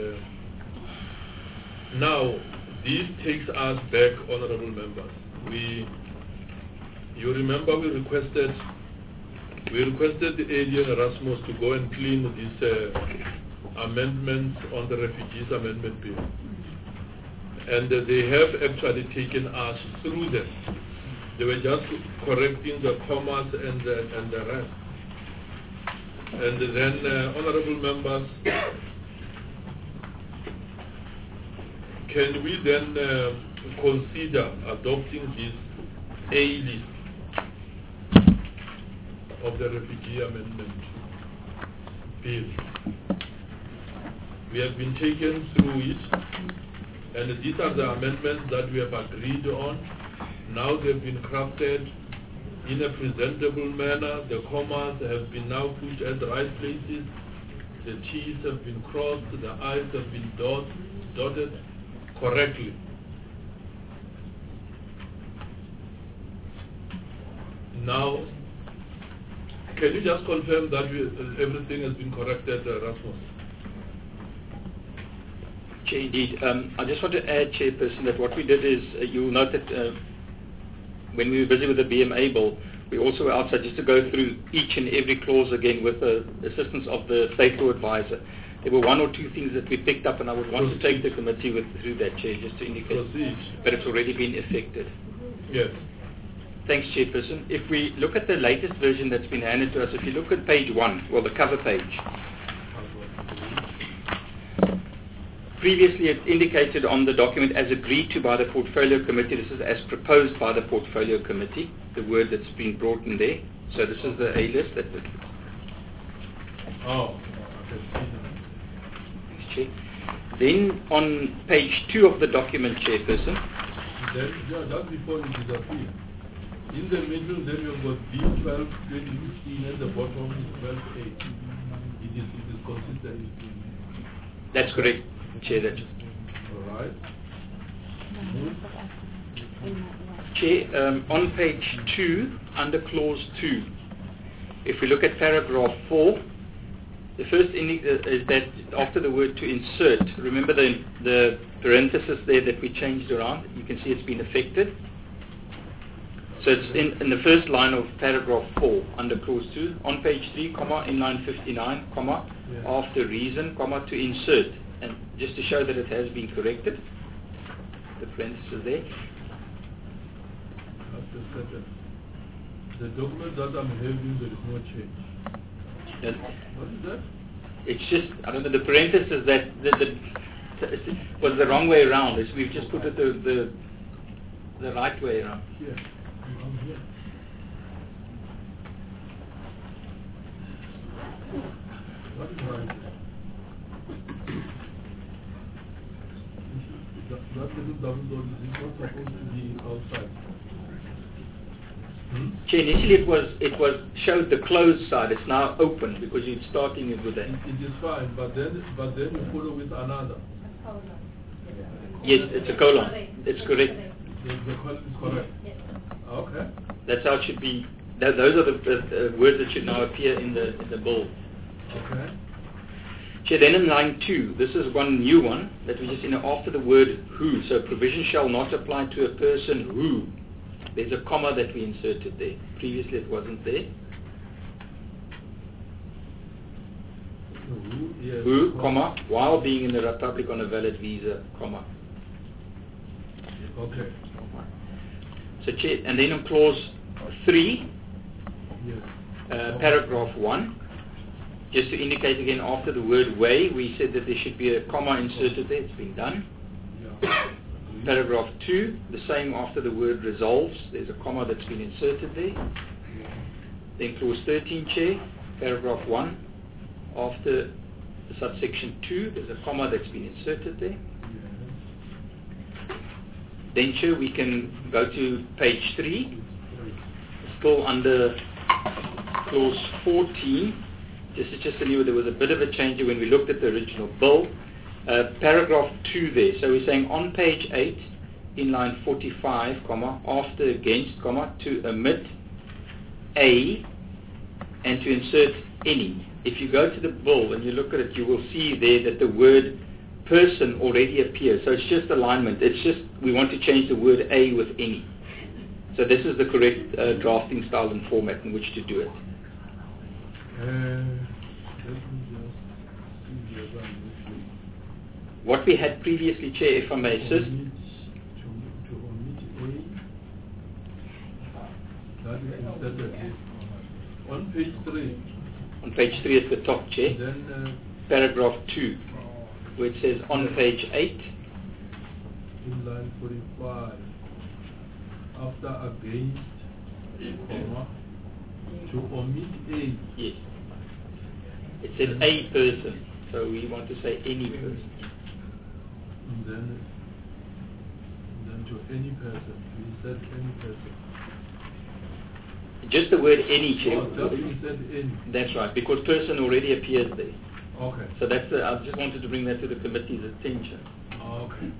now, this takes us back, honorable members. You remember we requested the AD and Erasmus to go and clean these amendments on the Refugees Amendment Bill. And they have actually taken us through them. They were just correcting the commas and the rest. And then, honorable members, can we then consider adopting this A list of the refugee amendment bill. We have been taken through it, and these are the amendments that we have agreed on. Now they've been crafted in a presentable manner. The commas have been now put at the right places. The T's have been crossed. The I's have been dotted correctly. Now, can you just confirm that everything has been corrected, Rasmus? Chair, indeed. I just want to add, Chairperson, that what we did is, you'll note that when we were busy with the BMA bill, we also were outside just to go through each and every clause again with the assistance of the State Law Advisor. There were one or two things that we picked up, and I would want to take the committee through that, Chair, just to indicate that it's already been effected. Yes. Thanks, Chairperson. If we look at the latest version that's been handed to us, if you look at page 1, well, the cover page, previously it indicated on the document as agreed to by the Portfolio Committee. This is as proposed by the Portfolio Committee, the word that's been brought in there. So this is the A list. Thanks, Chair. Then on page 2 of the document, Chairperson. Just before you disappear. In the middle, then you've got B12, 2015, at the bottom is 12A. It is consistent. That's correct, Chair. That's all right. Chair, on page 2, under clause 2, if we look at paragraph 4, the first is that after the word to insert, remember the parenthesis there that we changed around, you can see it's been affected. So it's in the first line of paragraph 4 under clause 2, on page 3, comma, in line 59, comma, after reason, comma, to insert. And just to show that it has been corrected, the parenthesis there. The document that I'm having, there is no change. What is that? It's just, I don't know, the parenthesis that was the wrong way around. We've just put it the right way around. Yeah. What is right? That little double dot is not supposed to be outside. Chair, initially it was showed the closed side. It's now open because you're starting it with that. It is fine, but then you follow with another. Yes, it's a colon. It's correct. The colon is correct. Okay. That's how it should be. Those are the words that should now appear in the bill. Okay. Chair, then in line 2, this is one new one that we just after the word who. So provision shall not apply to a person who. There's a comma that we inserted there. Previously it wasn't there. Who, comma, while being in the Republic on a valid visa, comma. Okay. So, Chair, and then on clause 3, paragraph 1, just to indicate again after the word way, we said that there should be a comma inserted there. It's been done. Paragraph 2, the same after the word resolves. There's a comma that's been inserted there. Then clause 13, Chair, paragraph 1, after the subsection 2, there's a comma that's been inserted there. Then, Chair, we can go to page 3, still under clause 14. Just to know there was a bit of a change when we looked at the original bill. Paragraph 2 there. So we're saying on page 8, in line 45, comma, after against, comma, to omit a and to insert any. If you go to the bill and you look at it, you will see there that the word person already appears. So it's just alignment. It's just we want to change the word a with any. So this is the correct drafting style and format in which to do it. What we had previously, Chair, if I may assist. On page 3. On page 3 at the top, Chair. Then, paragraph 2, where it says on page 8. In line 45, after against, comma, to omit a. Yes. It says a person, so we want to say any person. And then to any person. We said any person. Just the word any, Chair. Oh, just we said any. That's right, because person already appears there. Okay. So that's I just wanted to bring that to the committee's attention. Okay.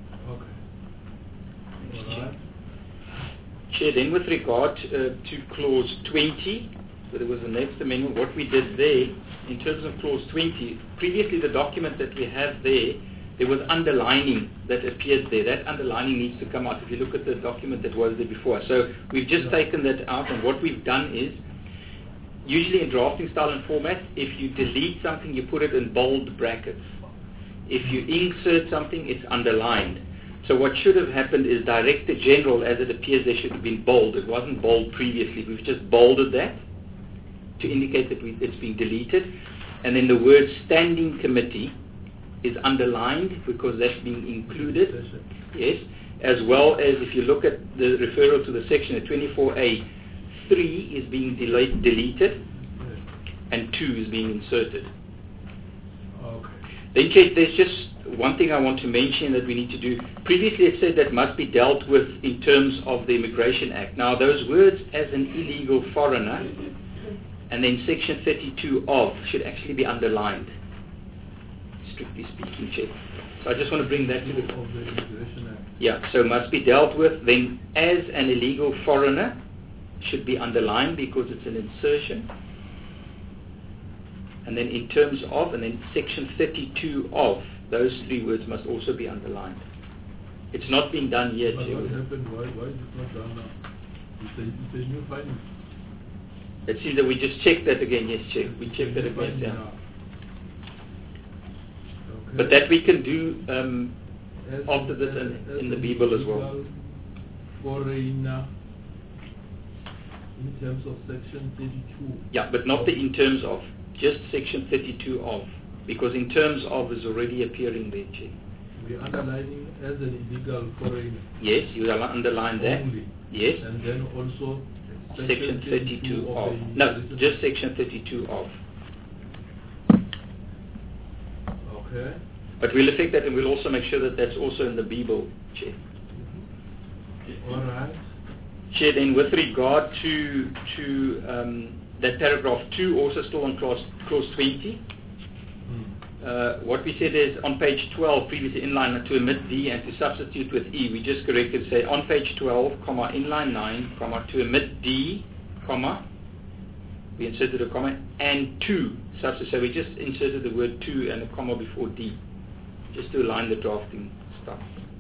All right. Chair, then with regard to clause 20, so there was the next amendment, what we did there, in terms of clause 20, previously the document that we have there was underlining that appeared there. That underlining needs to come out if you look at the document that was there before. So we've just taken that out, and what we've done is, usually in drafting style and format, if you delete something, you put it in bold brackets. If you insert something, it's underlined. So what should have happened is Director General, as it appears there, should have been bold. It wasn't bold previously. We've just bolded that to indicate that it's been deleted. And then the word Standing Committee is underlined because that's being included. Yes. As well as if you look at the referral to the section at 24A, 3 is being deleted and 2 is being inserted. Okay. Then there's just one thing I want to mention that we need to do. Previously it said that must be dealt with in terms of the Immigration Act. Now those words as an illegal foreigner and then section 32 of should actually be underlined, strictly speaking, Chair. So I just want to bring that to the Immigration Act. Yeah, so must be dealt with, then as an illegal foreigner should be underlined because it's an insertion. And then in terms of, and then section 32 of, those 3 words must also be underlined. It's not being done yet. But what happened? Why is it not done now? It's a new finding. It seems that we just checked that again, yes, Chair. We checked that again, yeah. Okay. But that we can do after this in the Bible as well. Foreigner, in terms of section 32. Yeah, but not the in terms of, just section 32 of, because in terms of is already appearing there, Chair. We're underlining as an illegal foreigner. Yes, you underline that. Only. Yes. And then also section 32 of. No, just section 32 of. Okay. But we'll affect that and we'll also make sure that that's also in the Bible, Chair. All right. Chair, then with regard to that paragraph 2, also still on clause 20, what we said is on page 12, previously inline to omit D and to substitute with E, we just corrected, say on page 12, comma, inline 9, comma, to omit D, comma, we inserted a comma, and to substitute, so we just inserted the word to and a comma before D, just to align the drafting stuff.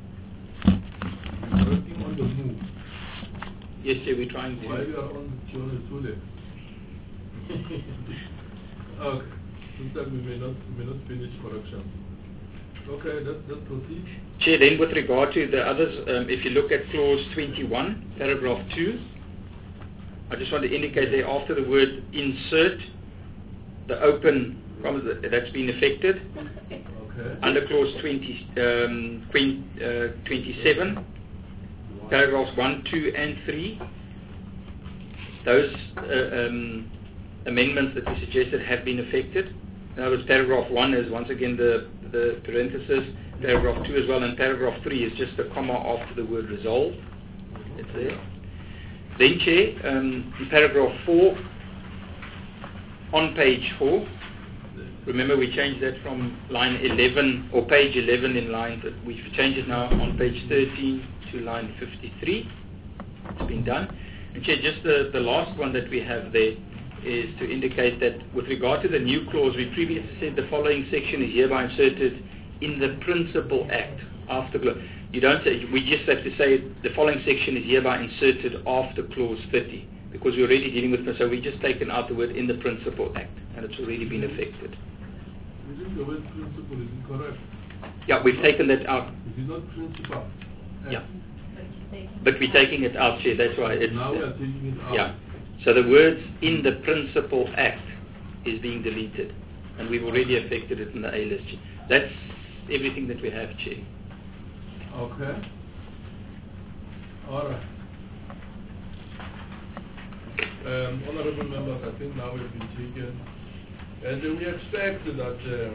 Working on the move. Yes, Chair, we're trying to. While you are on the toilet. Okay. Sometimes we may not finish correction. Okay, let's proceed. Chair, then with regard to the others, if you look at clause 21, paragraph 2, I just want to indicate there after the word insert, the open comma that's been affected. Okay. Under clause 27, paragraphs 1, 2, and 3, those amendments that we suggested have been affected. In other words, paragraph 1 is once again the parenthesis, paragraph 2 as well, and paragraph 3 is just a comma after the word resolve. It's there. Then, Chair, in paragraph 4, on page 4, remember we changed that from line 11, or page 11 in line, we've changed it now on page 13 to line 53. It's been done. And Chair, just the last one that we have there is to indicate that with regard to the new clause, we previously said the following section is hereby inserted in the Principal Act after clause. You don't say, we just have to say the following section is hereby inserted after clause 30 because we're already dealing with, so we've just taken out the word in the Principal Act and it's already been affected. You think the word principle is incorrect? Yeah, we've taken that out. It is not principle. Yeah. But we're taking it out, Chair, that's why it's... Now we are taking it out. Yeah. So the words in the Principal Act is being deleted and we've already affected it in the A list. That's everything that we have, Chair. Okay. All right. Honorable members, I think now we've been taken, and we expect that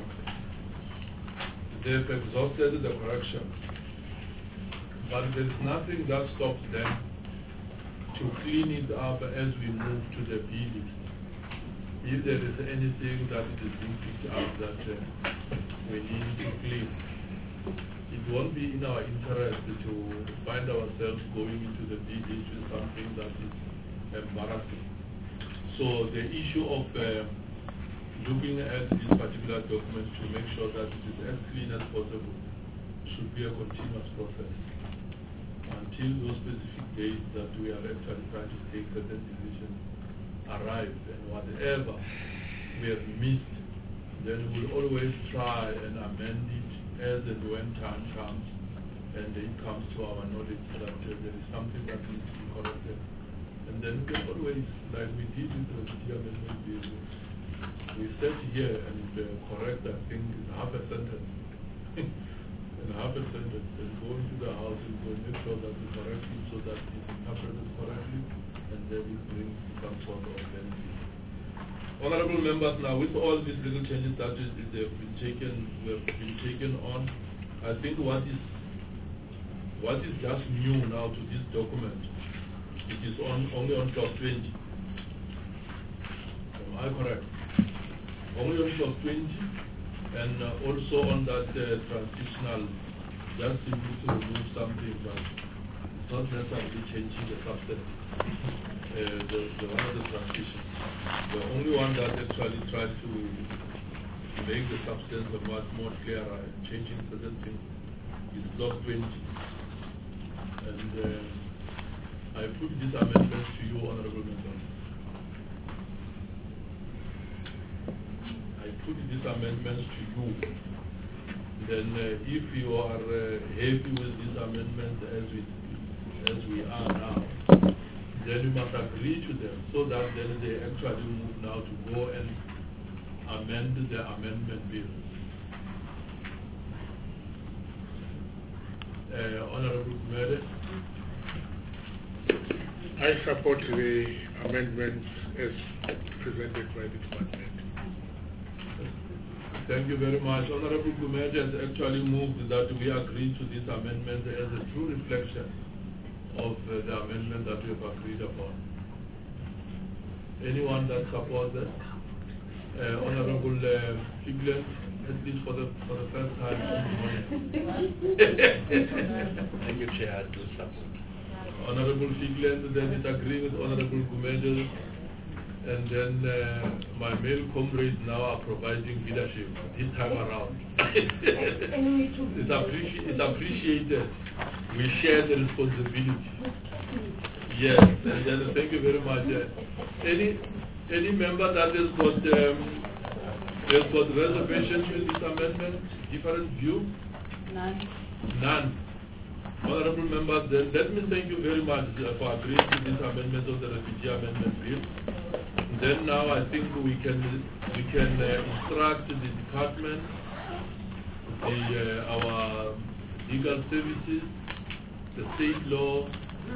they've exhausted the correction, but there's nothing that stops them to clean it up as we move to the B list. If there is anything that is being picked up that we need to clean, it won't be in our interest to find ourselves going into the B list with something that is embarrassing. So the issue of looking at this particular document to make sure that it is as clean as possible should be a continuous process until those specific dates that we are actually trying to take certain decisions arrive, and whatever we have missed, then we'll always try and amend it as and when time comes and it comes to our knowledge that there is something that needs to be corrected. And then we can always, like we did with the refugee amendment bill, we sit here and correct, I think, in half a sentence. In half a sentence, and go into the house and go make sure that we correct it so that it's interpreted correctly, and then it brings some sort of benefit. Honorable members, now with all these little changes that have been taken on, I think what is just new now to this document, it is only on clause 20. Am I correct? Only on clause 20, and also on that transitional, just simply to remove something, but it's not necessarily changing the substance. The one of the transitions. The only one that actually tries to make the substance of much more clearer and changing certain things is clause 20. And I put these amendments to you, honorable members. I put these amendments to you. Then if you are happy with these amendments as we are now, then you must agree to them so that then they actually move now to go and amend the amendment bill. Honorable Kumere. I support the amendments as presented by the department. Thank you very much. Honorable Kumere has actually moved that we agree to this amendment as a true reflection of the amendment that we have agreed upon. Anyone that supports it? Honorable Figlen, at least for the first time. Thank you, Chair. I do support. Honorable Figlen then is agreeing with Honorable Gumede, and then my male comrades now are providing leadership this time around. It's appreciated. We share the responsibility. Yes, and then thank you very much. Any member that has got reservations with this amendment, different view? None. Honorable members, then let me thank you very much for agreeing to this amendment of the refugee amendment bill. Then now I think we can instruct the department, our legal services, the state law.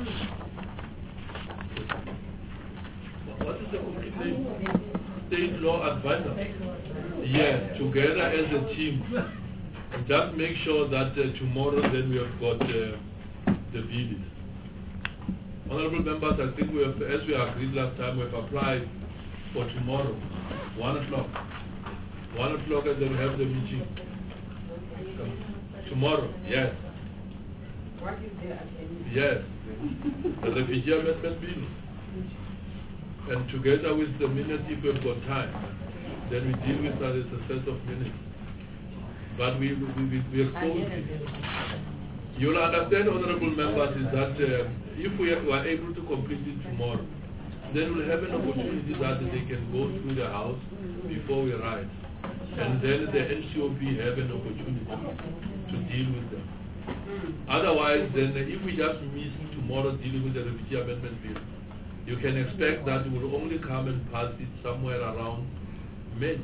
What is the complete name? State law advisor. Yes, together as a team. And just make sure that tomorrow then we have got the bill. Honorable members, I think we have, as we agreed last time, we have applied for tomorrow, 1 o'clock. 1 o'clock and then we have the meeting. Tomorrow, yes. What is the agenda? Yes. The refugee amendment bill. And together with the minutes, if we've got time, then we deal with that as a set of minutes. But we are so... You'll understand, honorable members, is that if we are able to complete it tomorrow, then we'll have an opportunity that they can go through the house before we rise. And then the NCOP have an opportunity to deal with them. Otherwise, then if we just miss tomorrow dealing with the refugee amendment bill, you can expect that we'll only come and pass it somewhere around May.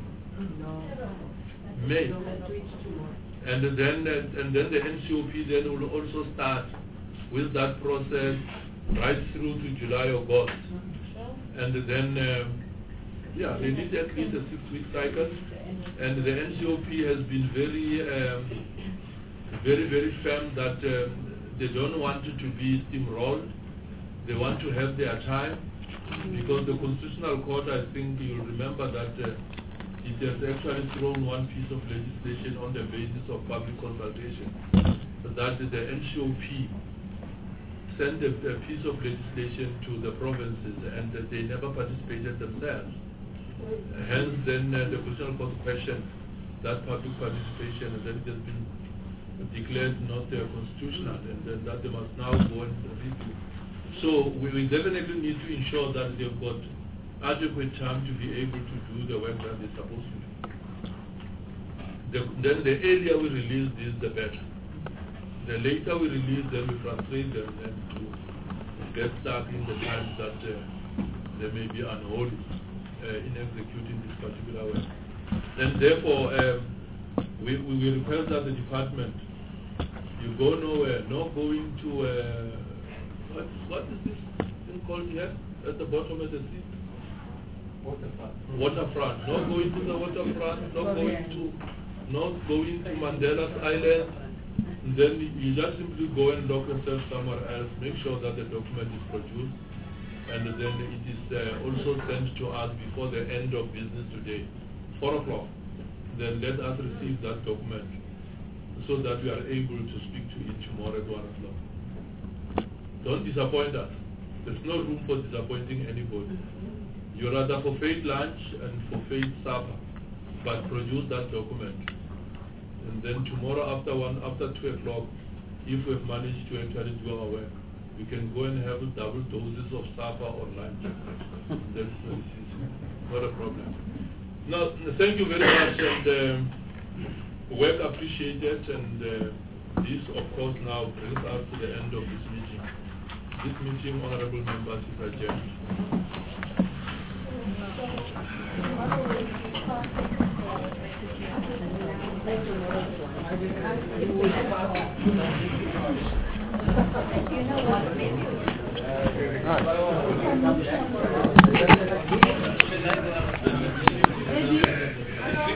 May. And then the NCOP then will also start with that process right through to July, August. And then, they need at least a 6-week cycle. And the NCOP has been very firm that they don't want it to be steamrolled. They want to have their time, because the Constitutional Court, I think you'll remember that it has actually thrown one piece of legislation on the basis of public consultation, that the NCOP sent a piece of legislation to the provinces and that they never participated themselves. Hence, then the Constitutional Court questioned that public participation, and then it has been declared not constitutional, and that they must now go and review. So we definitely need to ensure that they've got adequate time to be able to do the work that they're supposed to do. Then the earlier we release this, the better. The later we release them, we frustrate them, and to get stuck in the times that they may be unholy in executing this particular work. And therefore, we request that the department, you go nowhere, not going to, what is this thing called here, at the bottom of the sea? Waterfront. Not going to the waterfront, not going to Mandela's Island. Then you just simply go and lock yourself somewhere else, make sure that the document is produced, and then it is also sent to us before the end of business today, 4 o'clock. Then let us receive that document so that we are able to speak to it tomorrow at 1 o'clock. Don't disappoint us. There's no room for disappointing anybody. You rather forfeit lunch and forfeit supper, but produce that document. And then tomorrow after 2 o'clock, if we've managed to actually do our work, we can go and have double doses of supper or lunch. That's not a problem. Now, thank you very much, and work appreciated, and this, of course, now brings us to the end of this meeting. This meeting, honorable members, is adjourned. You know what?